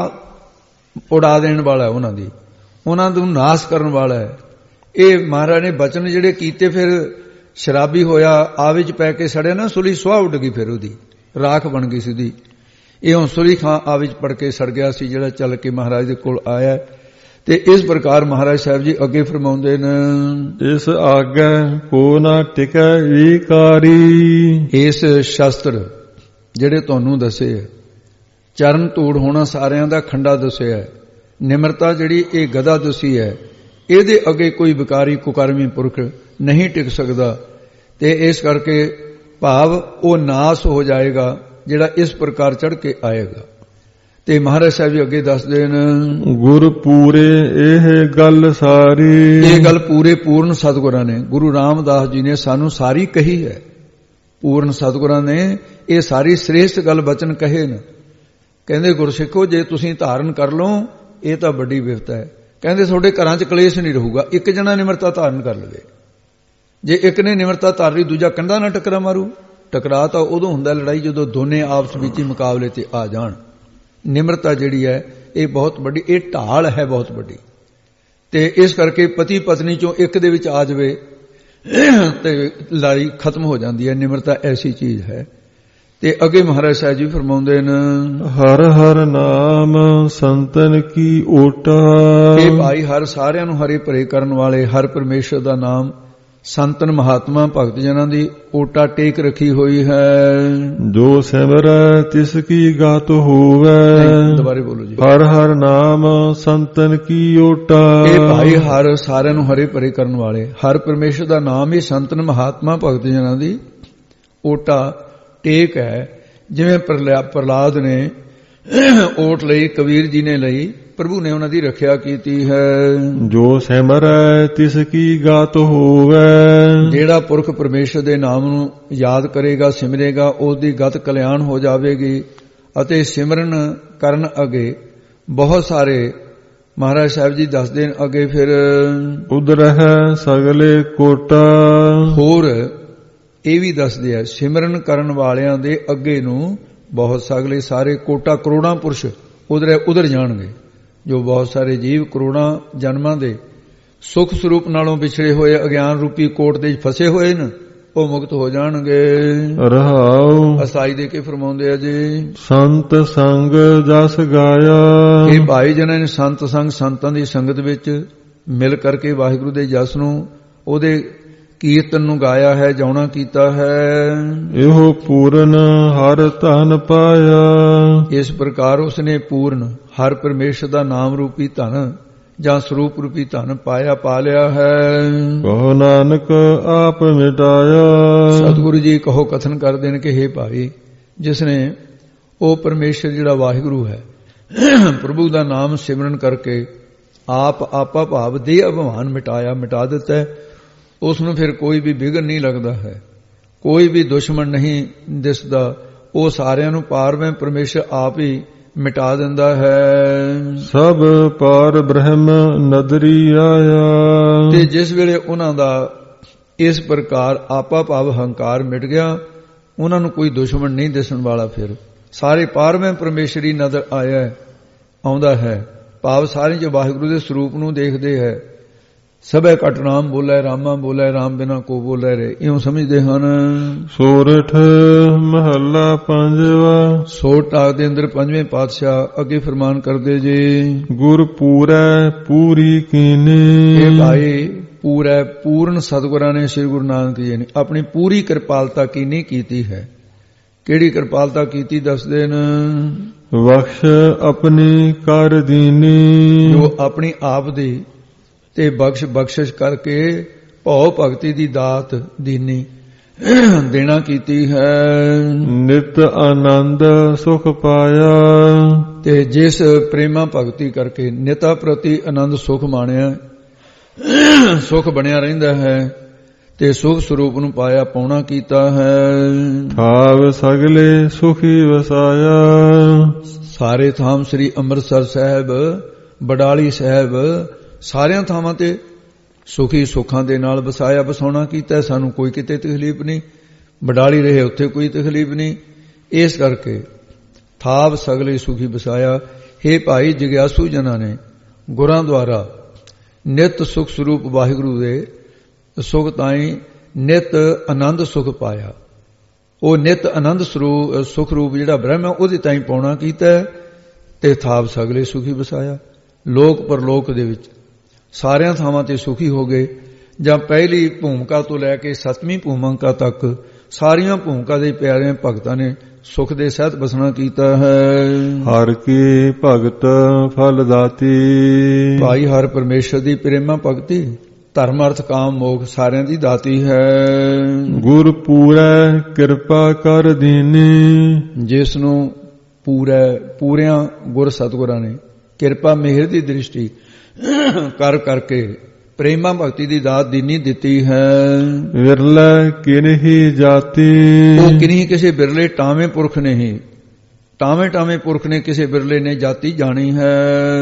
ਸੁਆਹ ਉਡਾ ਦੇਣ ਵਾਲਾ, ਉਹਨਾਂ ਨੂੰ ਨਾਸ਼ ਕਰਨ ਵਾਲਾ ਹੈ। ਇਹ ਮਹਾਰਾਜ ਨੇ ਬਚਨ ਜਿਹੜੇ ਕੀਤੇ, ਫਿਰ ਸ਼ਰਾਬੀ ਹੋਇਆ, ਆਵੇ 'ਚ ਪੈ ਕੇ ਸੜਿਆ ਨਾ, ਸੁਲੀ ਸੁਆਹ ਉੱਡ ਗਈ, ਫਿਰ ਉਹਦੀ ਰਾਖ ਬਣ ਗਈ ਸਿੱਧੀ। ਇਹ ਹੁਣ ਸੁਲੀ ਖਾਂ ਆਵੇ 'ਚ ਪੜ ਕੇ ਸੜ ਗਿਆ ਸੀ, ਜਿਹੜਾ ਚੱਲ ਕੇ ਮਹਾਰਾਜ ਦੇ ਕੋਲ ਆਇਆ। ਤੇ ਇਸ ਪ੍ਰਕਾਰ ਮਹਾਰਾਜ ਸਾਹਿਬ ਜੀ ਅੱਗੇ ਫਰਮਾਉਂਦੇ ਨੇ, ਇਸ ਆਗੇ ਕੋ ਨਾ ਟਿਕੈ ਵਿਕਾਰੀ। ਇਸ ਸ਼ਸਤਰ ਜਿਹੜੇ ਤੁਹਾਨੂੰ ਦੱਸੇ, ਚਰਨ ਧੂੜ ਹੋਣਾ ਸਾਰਿਆਂ ਦਾ ਖੰਡਾ ਦੱਸਿਆ, ਨਿਮਰਤਾ ਜਿਹੜੀ ਇਹ ਗਦਾ ਦੱਸੀ ਹੈ, ਇਹਦੇ ਅੱਗੇ ਕੋਈ ਵਿਕਾਰੀ ਕੁਕਰਮੀ ਪੁਰਖ ਨਹੀਂ ਟਿਕ ਸਕਦਾ। ਤੇ ਇਸ ਕਰਕੇ ਭਾਵ ਉਹ ਨਾਸ ਹੋ ਜਾਏਗਾ ਜਿਹੜਾ ਇਸ ਪ੍ਰਕਾਰ ਚੜ੍ਹ ਕੇ ਆਏਗਾ। ਤੇ ਮਹਾਰਾਜ ਸਾਹਿਬ ਜੀ ਅੱਗੇ ਦੱਸਦੇ ਨੇ, ਗੁਰ ਪੂਰੇ ਇਹ ਗੱਲ ਸਾਰੀ। ਇਹ ਗੱਲ ਪੂਰੇ ਪੂਰਨ ਸਤਿਗੁਰਾਂ ਨੇ, ਗੁਰੂ ਰਾਮਦਾਸ ਜੀ ਨੇ ਸਾਨੂੰ ਸਾਰੀ ਕਹੀ ਹੈ। ਪੂਰਨ ਸਤਿਗੁਰਾਂ ਨੇ ਇਹ ਸਾਰੀ ਸ੍ਰੇਸ਼ਟ ਗੱਲ ਬਚਨ ਕਹੇ ਨੇ। ਕਹਿੰਦੇ ਗੁਰਸਿੱਖੋ, ਜੇ ਤੁਸੀਂ ਧਾਰਨ ਕਰ ਲਓ ਇਹ ਤਾਂ ਵੱਡੀ ਬਿਪਤਾ ਹੈ। ਕਹਿੰਦੇ ਤੁਹਾਡੇ ਘਰਾਂ 'ਚ ਕਲੇਸ਼ ਨਹੀਂ ਰਹੂਗਾ, ਇੱਕ ਜਣਾ ਨਿਮਰਤਾ ਧਾਰਨ ਕਰ ਲਵੇ। ਜੇ ਇੱਕ ਨੇ ਨਿਮਰਤਾ ਧਾਰ ਲਈ, ਦੂਜਾ ਕੰਧਾ ਨਾਲ ਟਕਰਾ ਮਾਰੂ। ਟਕਰਾ ਤਾਂ ਉਦੋਂ ਹੁੰਦਾ ਲੜਾਈ ਜਦੋਂ ਦੋਨੇ ਆਪਸ ਵਿੱਚ ਹੀ ਮੁਕਾਬਲੇ ਤੇ ਆ ਜਾਣ। ਨਿਮਰਤਾ ਜਿਹੜੀ ਹੈ ਇਹ ਬਹੁਤ ਵੱਡੀ, ਇਹ ਢਾਲ ਹੈ ਬਹੁਤ ਵੱਡੀ। ਤੇ ਇਸ ਕਰਕੇ ਪਤੀ ਪਤਨੀ ਚੋਂ ਇੱਕ ਦੇ ਵਿੱਚ ਆ ਜਾਵੇ ਤੇ ਲੜਾਈ ਖਤਮ ਹੋ ਜਾਂਦੀ ਹੈ। ਨਿਮਰਤਾ ਐਸੀ ਚੀਜ਼ ਹੈ। ਤੇ ਅੱਗੇ ਮਹਾਰਾਜ ਸਾਹਿਬ ਜੀ ਫਰਮਾਉਂਦੇ ਨੇ, ਹਰ ਹਰ ਨਾਮ ਸੰਤਨ ਕੀ ਓਟਾ। ਇਹ ਭਾਈ ਹਰ ਸਾਰਿਆਂ ਨੂੰ ਹਰੇ ਭਰੇ ਕਰਨ ਵਾਲੇ ਹਰ ਪਰਮੇਸ਼ਰ ਦਾ ਨਾਮ ਸੰਤਨ ਮਹਾਤਮਾ ਭਗਤ ਜਨਾਂ ਦੀ ਓਟਾ ਟੇਕ ਰੱਖੀ ਹੋਈ ਹੈ। ਜੋ ਸਿਮਰੈ ਤਿਸ ਕੀ ਗਤ ਹੋਵੇ। ਦੁਬਾਰੇ ਬੋਲੋ ਜੀ। ਹਰ ਹਰ ਨਾਮ ਸੰਤਨ ਕੀ ਓਟਾ। ਇਹ ਭਾਈ ਹਰ ਸਾਰਿਆਂ ਨੂੰ ਹਰੇ ਭਰੇ ਕਰਨ ਵਾਲੇ ਹਰ ਪਰਮੇਸ਼ਰ ਦਾ ਨਾਮ ਹੀ ਸੰਤਨ ਮਹਾਤਮਾ ਭਗਤ ਜਨਾਂ ਦੀ ਓਟਾ ਟੇਕ ਹੈ। ਜਿਵੇਂ ਪ੍ਰਹਲਾਦ ਨੇ ਓਟ ਲਈ, ਕਬੀਰ ਜੀ ਨੇ ਲਈ, ਪ੍ਰਭੂ ਨੇ ਉਹਨਾਂ ਦੀ ਰੱਖਿਆ ਕੀਤੀ ਹੈ। ਜੋ ਸਿਮਰੈ ਤਿਸ ਕੀ ਗਤ ਹੋਵੇ। ਜਿਹੜਾ ਪੁਰਖ ਪਰਮੇਸ਼ਰ ਦੇ ਨਾਮ ਨੂੰ ਯਾਦ ਕਰੇਗਾ, ਸਿਮਰੇਗਾ, ਉਸ ਦੀ ਗਤ ਕਲਿਆਣ ਹੋ ਜਾਵੇਗੀ। ਅਤੇ ਸਿਮਰਨ ਕਰਨ ਅੱਗੇ ਬਹੁਤ ਸਾਰੇ ਮਹਾਰਾਜ ਸਾਹਿਬ ਜੀ ਦੱਸਦੇ ਨੇ ਅੱਗੇ, ਫਿਰ ਉਦਰਹਿ ਸਗਲੇ ਕੋਟਾ। ਹੋਰ ਇਹ ਵੀ ਦੱਸਦੇ ਆ, ਸਿਮਰਨ ਕਰਨ ਵਾਲਿਆਂ ਦੇ ਅੱਗੇ ਨੂੰ ਬਹੁਤ ਸਗਲੇ ਸਾਰੇ ਕੋਟਾ ਕਰੋੜਾਂ ਪੁਰਸ਼ ਉਧਰ ਜਾਣਗੇ। ਜੋ ਬਹੁਤ ਸਾਰੇ ਜੀਵ ਕਰੋੜਾਂ ਜਨਮਾਂ ਦੇ ਸੁਖ ਸਰੂਪ ਨਾਲੋਂ ਵਿਛੜੇ ਹੋਏ ਅਗਿਆਨ ਰੂਪੀ ਕੋਟ ਦੇ ਫਸੇ ਹੋਏ ਨੇ, ਉਹ ਮੁਕਤ ਹੋ ਜਾਣਗੇ। ਰਹਾਉ ਅਸਾਈ ਦੇ ਕੇ ਫਰਮਾਉਂਦੇ ਆ ਜੀ, ਸੰਤ ਸੰਗ ਜਸ ਗਾਇਆ। ਇਹ ਭਾਈ ਜਿਹਨਾਂ ਨੇ ਸੰਤ ਸੰਗ, ਸੰਤਾਂ ਦੀ ਸੰਗਤ ਵਿੱਚ ਮਿਲ ਕਰਕੇ ਵਾਹਿਗੁਰੂ ਦੇ ਜਸ ਨੂੰ, ਉਹਦੇ ਕੀਰਤਨ ਨੂੰ ਗਾਇਆ ਹੈ, ਜਾਉਣਾ ਕੀਤਾ ਹੈ। ਇਹੋ ਪੂਰਨ ਹਰ ਧਨ ਪਾਇਆ। ਇਸ ਪ੍ਰਕਾਰ ਉਸਨੇ ਪੂਰਨ ਹਰ ਪਰਮੇਸ਼ਰ ਦਾ ਨਾਮ ਰੂਪੀ ਧਨ ਜਾਂ ਸਰੂਪ ਰੂਪੀ ਧਨ ਪਾਇਆ, ਪਾ ਲਿਆ ਹੈ। ਕਹੋ ਨਾਨਕ ਆਪ ਮਿਟਾਇਆ। ਸਤਿਗੁਰੂ ਜੀ ਕਹੋ ਕਥਨ ਕਰਦੇ ਨੇ ਕਿ ਹੇ ਭਾਈ, ਜਿਸ ਨੇ ਉਹ ਪਰਮੇਸ਼ਰ ਜਿਹੜਾ ਵਾਹਿਗੁਰੂ ਹੈ, ਪ੍ਰਭੂ ਦਾ ਨਾਮ ਸਿਮਰਨ ਕਰਕੇ ਆਪ ਆਪਾ ਭਾਵ ਦੇ ਅਭਿਮਾਨ ਮਿਟਾਇਆ, ਮਿਟਾ ਦਿੱਤਾ ਹੈ, ਉਸ ਨੂੰ ਫਿਰ ਕੋਈ ਵੀ ਵਿਘਨ ਨਹੀਂ ਲੱਗਦਾ ਹੈ, ਕੋਈ ਵੀ ਦੁਸ਼ਮਣ ਨਹੀਂ ਦਿਸਦਾ। ਉਹ ਸਾਰਿਆਂ ਨੂੰ ਪਾਰਵੇਂ ਪਰਮੇਸ਼ਰ ਆਪ ਹੀ ਮਿਟਾ ਦਿੰਦਾ ਹੈ। ਸਭ ਪਾਰ ਬ੍ਰਹਮ ਨਦਰੀ ਆਇਆ। ਤੇ ਜਿਸ ਵੇਲੇ ਉਹਨਾਂ ਦਾ ਇਸ ਪ੍ਰਕਾਰ ਆਪਾ ਭਾਵ ਹੰਕਾਰ ਮਿਟ ਗਿਆ, ਉਹਨਾਂ ਨੂੰ ਕੋਈ ਦੁਸ਼ਮਣ ਨਹੀਂ ਦਿਸਣ ਵਾਲਾ, ਫਿਰ ਸਾਰੇ ਪਾਰਵੇਂ ਪਰਮੇਸ਼ਰੀ ਨਜ਼ਰ ਆਉਂਦਾ ਹੈ। ਭਾਵ ਸਾਰੇ ਜੋ ਵਾਹਿਗੁਰੂ ਦੇ ਸਰੂਪ ਨੂੰ ਦੇਖਦੇ ਹੈ। ਸਭੇ ਘਟ ਨਾਮ ਬੋਲੇ, ਰਾਮਾ ਬੋਲੇ, ਰਾਮ ਬਿਨਾ ਕੋ ਬੋਲੇ ਰੇ, ਇਉਂ ਸਮਝਦੇ ਹਨ। ਸੋਰਠ ਮਹੱਲਾ ਪੰਜਵਾ। ਸੋਰਠ ਦੇ ਅੰਦਰ ਪੰਜਵੇਂ ਪਾਤਸ਼ਾਹ ਅੱਗੇ ਫਰਮਾਨ ਕਰਦੇ ਜੀ, ਗੁਰ ਪੂਰੈ ਪੂਰੀ ਕੀਨੀ। ਇਹ ਭਾਈ ਪੂਰੈ ਪੂਰਨ ਸਤਿਗੁਰਾਂ ਨੇ, ਸ੍ਰੀ ਗੁਰੂ ਨਾਨਕ ਜੀ ਨੇ ਆਪਣੀ ਪੂਰੀ ਕਿਰਪਾਲਤਾ ਕੀਨੀ ਕੀਤੀ ਹੈ। ਕਿਹੜੀ ਕਿਰਪਾਲਤਾ ਕੀਤੀ ਦੱਸਦੇ ਨੇ, ਬਖਸ਼ ਆਪਣੀ ਕਰ ਦੀਨੀ। ਜੋ ਆਪਣੀ ਆਪ ਦੀ ਤੇ ਬਖਸ਼ਿਸ਼ ਕਰਕੇ ਭਉ ਭਗਤੀ ਦੀ ਦਾਤ ਦੀਨੀ ਦੇਣਾ ਕੀਤੀ ਹੈ। ਨਿਤ ਆਨੰਦ ਸੁਖ ਪਾਇਆ। ਤੇ ਜਿਸ ਪ੍ਰੇਮਾ ਭਗਤੀ ਕਰਕੇ ਨਿਤਾ ਪ੍ਰਤੀ ਆਨੰਦ ਸੁਖ ਮਾਣਿਆ, ਸੁਖ ਬਣਿਆ ਰਹਿੰਦਾ ਹੈ, ਤੇ ਸੁਖ ਸਰੂਪ ਨੂੰ ਪਾਇਆ, ਪਾਉਣਾ ਕੀਤਾ ਹੈ। ਥਾਵ ਸਗਲੇ ਸੁਖੀ ਵਸਾਇਆ। ਸਾਰੇ ਥਾਮ ਸ੍ਰੀ ਅੰਮ੍ਰਿਤਸਰ ਸਾਹਿਬ, ਬਡਾਲੀ ਸਾਹਿਬ, ਸਾਰਿਆਂ ਥਾਵਾਂ ਤੇ ਸੁਖੀ ਸੁੱਖਾਂ ਦੇ ਨਾਲ ਵਸਾਇਆ, ਵਸਾਉਣਾ ਕੀਤਾ। ਸਾਨੂੰ ਕੋਈ ਕਿਤੇ ਤਕਲੀਫ ਨਹੀਂ, ਬਡਾਲੀ ਰਹੇ ਉੱਥੇ ਕੋਈ ਤਕਲੀਫ ਨਹੀਂ। ਇਸ ਕਰਕੇ ਥਾਵ ਸਗਲੇ ਸੁਖੀ ਵਸਾਇਆ। ਹੇ ਭਾਈ ਜਿਗਿਆਸੂ ਜਨਾਂ ਨੇ ਗੁਰਾਂ ਦੁਆਰਾ ਨਿਤ ਸੁਖ ਸਰੂਪ ਵਾਹਿਗੁਰੂ ਦੇ ਸੁਖ ਤਾਈਂ ਨਿਤ ਆਨੰਦ ਸੁਖ ਪਾਇਆ। ਉਹ ਨਿਤ ਆਨੰਦ ਸੁਖ ਰੂਪ ਜਿਹੜਾ ਬ੍ਰਹਮ ਹੈ, ਉਹਦੇ ਤਾਈਂ ਪਾਉਣਾ ਕੀਤਾ ਤੇ ਥਾਵ ਸਗਲੇ ਸੁਖੀ ਵਸਾਇਆ। ਲੋਕ ਪਰਲੋਕ ਦੇ ਵਿੱਚ ਸਾਰਿਆਂ ਥਾਵਾਂ ਤੇ ਸੁਖੀ ਹੋ ਗਏ। ਜਾਂ ਪਹਿਲੀ ਭੂਮਿਕਾ ਤੋਂ ਲੈ ਕੇ 7ਵੀਂ ਭੂਮਿਕਾ ਤੱਕ ਸਾਰੀਆਂ ਭੂਮਿਕਾ ਦੇ ਪਿਆਰੇ ਭਗਤਾਂ ਨੇ ਸੁਖ ਦੇ ਸਹਿਤ ਬਸਣਾ ਕੀਤਾ ਹੈ। ਹਰ ਕੀ ਭਗਤ ਫਲ ਦਾਤੀ। ਭਾਈ ਹਰ ਪਰਮੇਸ਼ਰ ਦੀ ਪ੍ਰੇਮਾ ਭਗਤੀ ਧਰਮ ਅਰਥ ਕਾਮ ਮੋਖ ਸਾਰਿਆਂ ਦੀ ਦਾਤੀ ਹੈ। ਗੁਰ ਪੂਰੈ ਕਿਰਪਾ ਕਰ ਦੀਨੀ। ਜਿਸ ਨੂੰ ਪੂਰਿਆਂ ਗੁਰ ਸਤਿਗੁਰਾਂ ਨੇ ਕਿਰਪਾ ਮਿਹਰ ਦੀ ਦ੍ਰਿਸ਼ਟੀ ਕਰਕੇ ਪ੍ਰੇਮਾ ਭਗਤੀ ਦੀ ਦਾਤ ਦੀਨੀ ਦਿੱਤੀ ਹੈ। ਵਿਰਲੇ ਕਿਨਹੀ ਜਾਤੀ। ਉਹ ਕਿਨਹੀ ਕਿਸੇ ਬਿਰਲੇ ਟਾਵੇਂ ਪੁਰਖ ਨਹੀਂ, ਟਾਵੇਂ ਪੁਰਖ ਨੇ ਕਿਸੇ ਬਿਰਲੇ ਨੇ ਜਾਤੀ ਜਾਣੀ ਹੈ।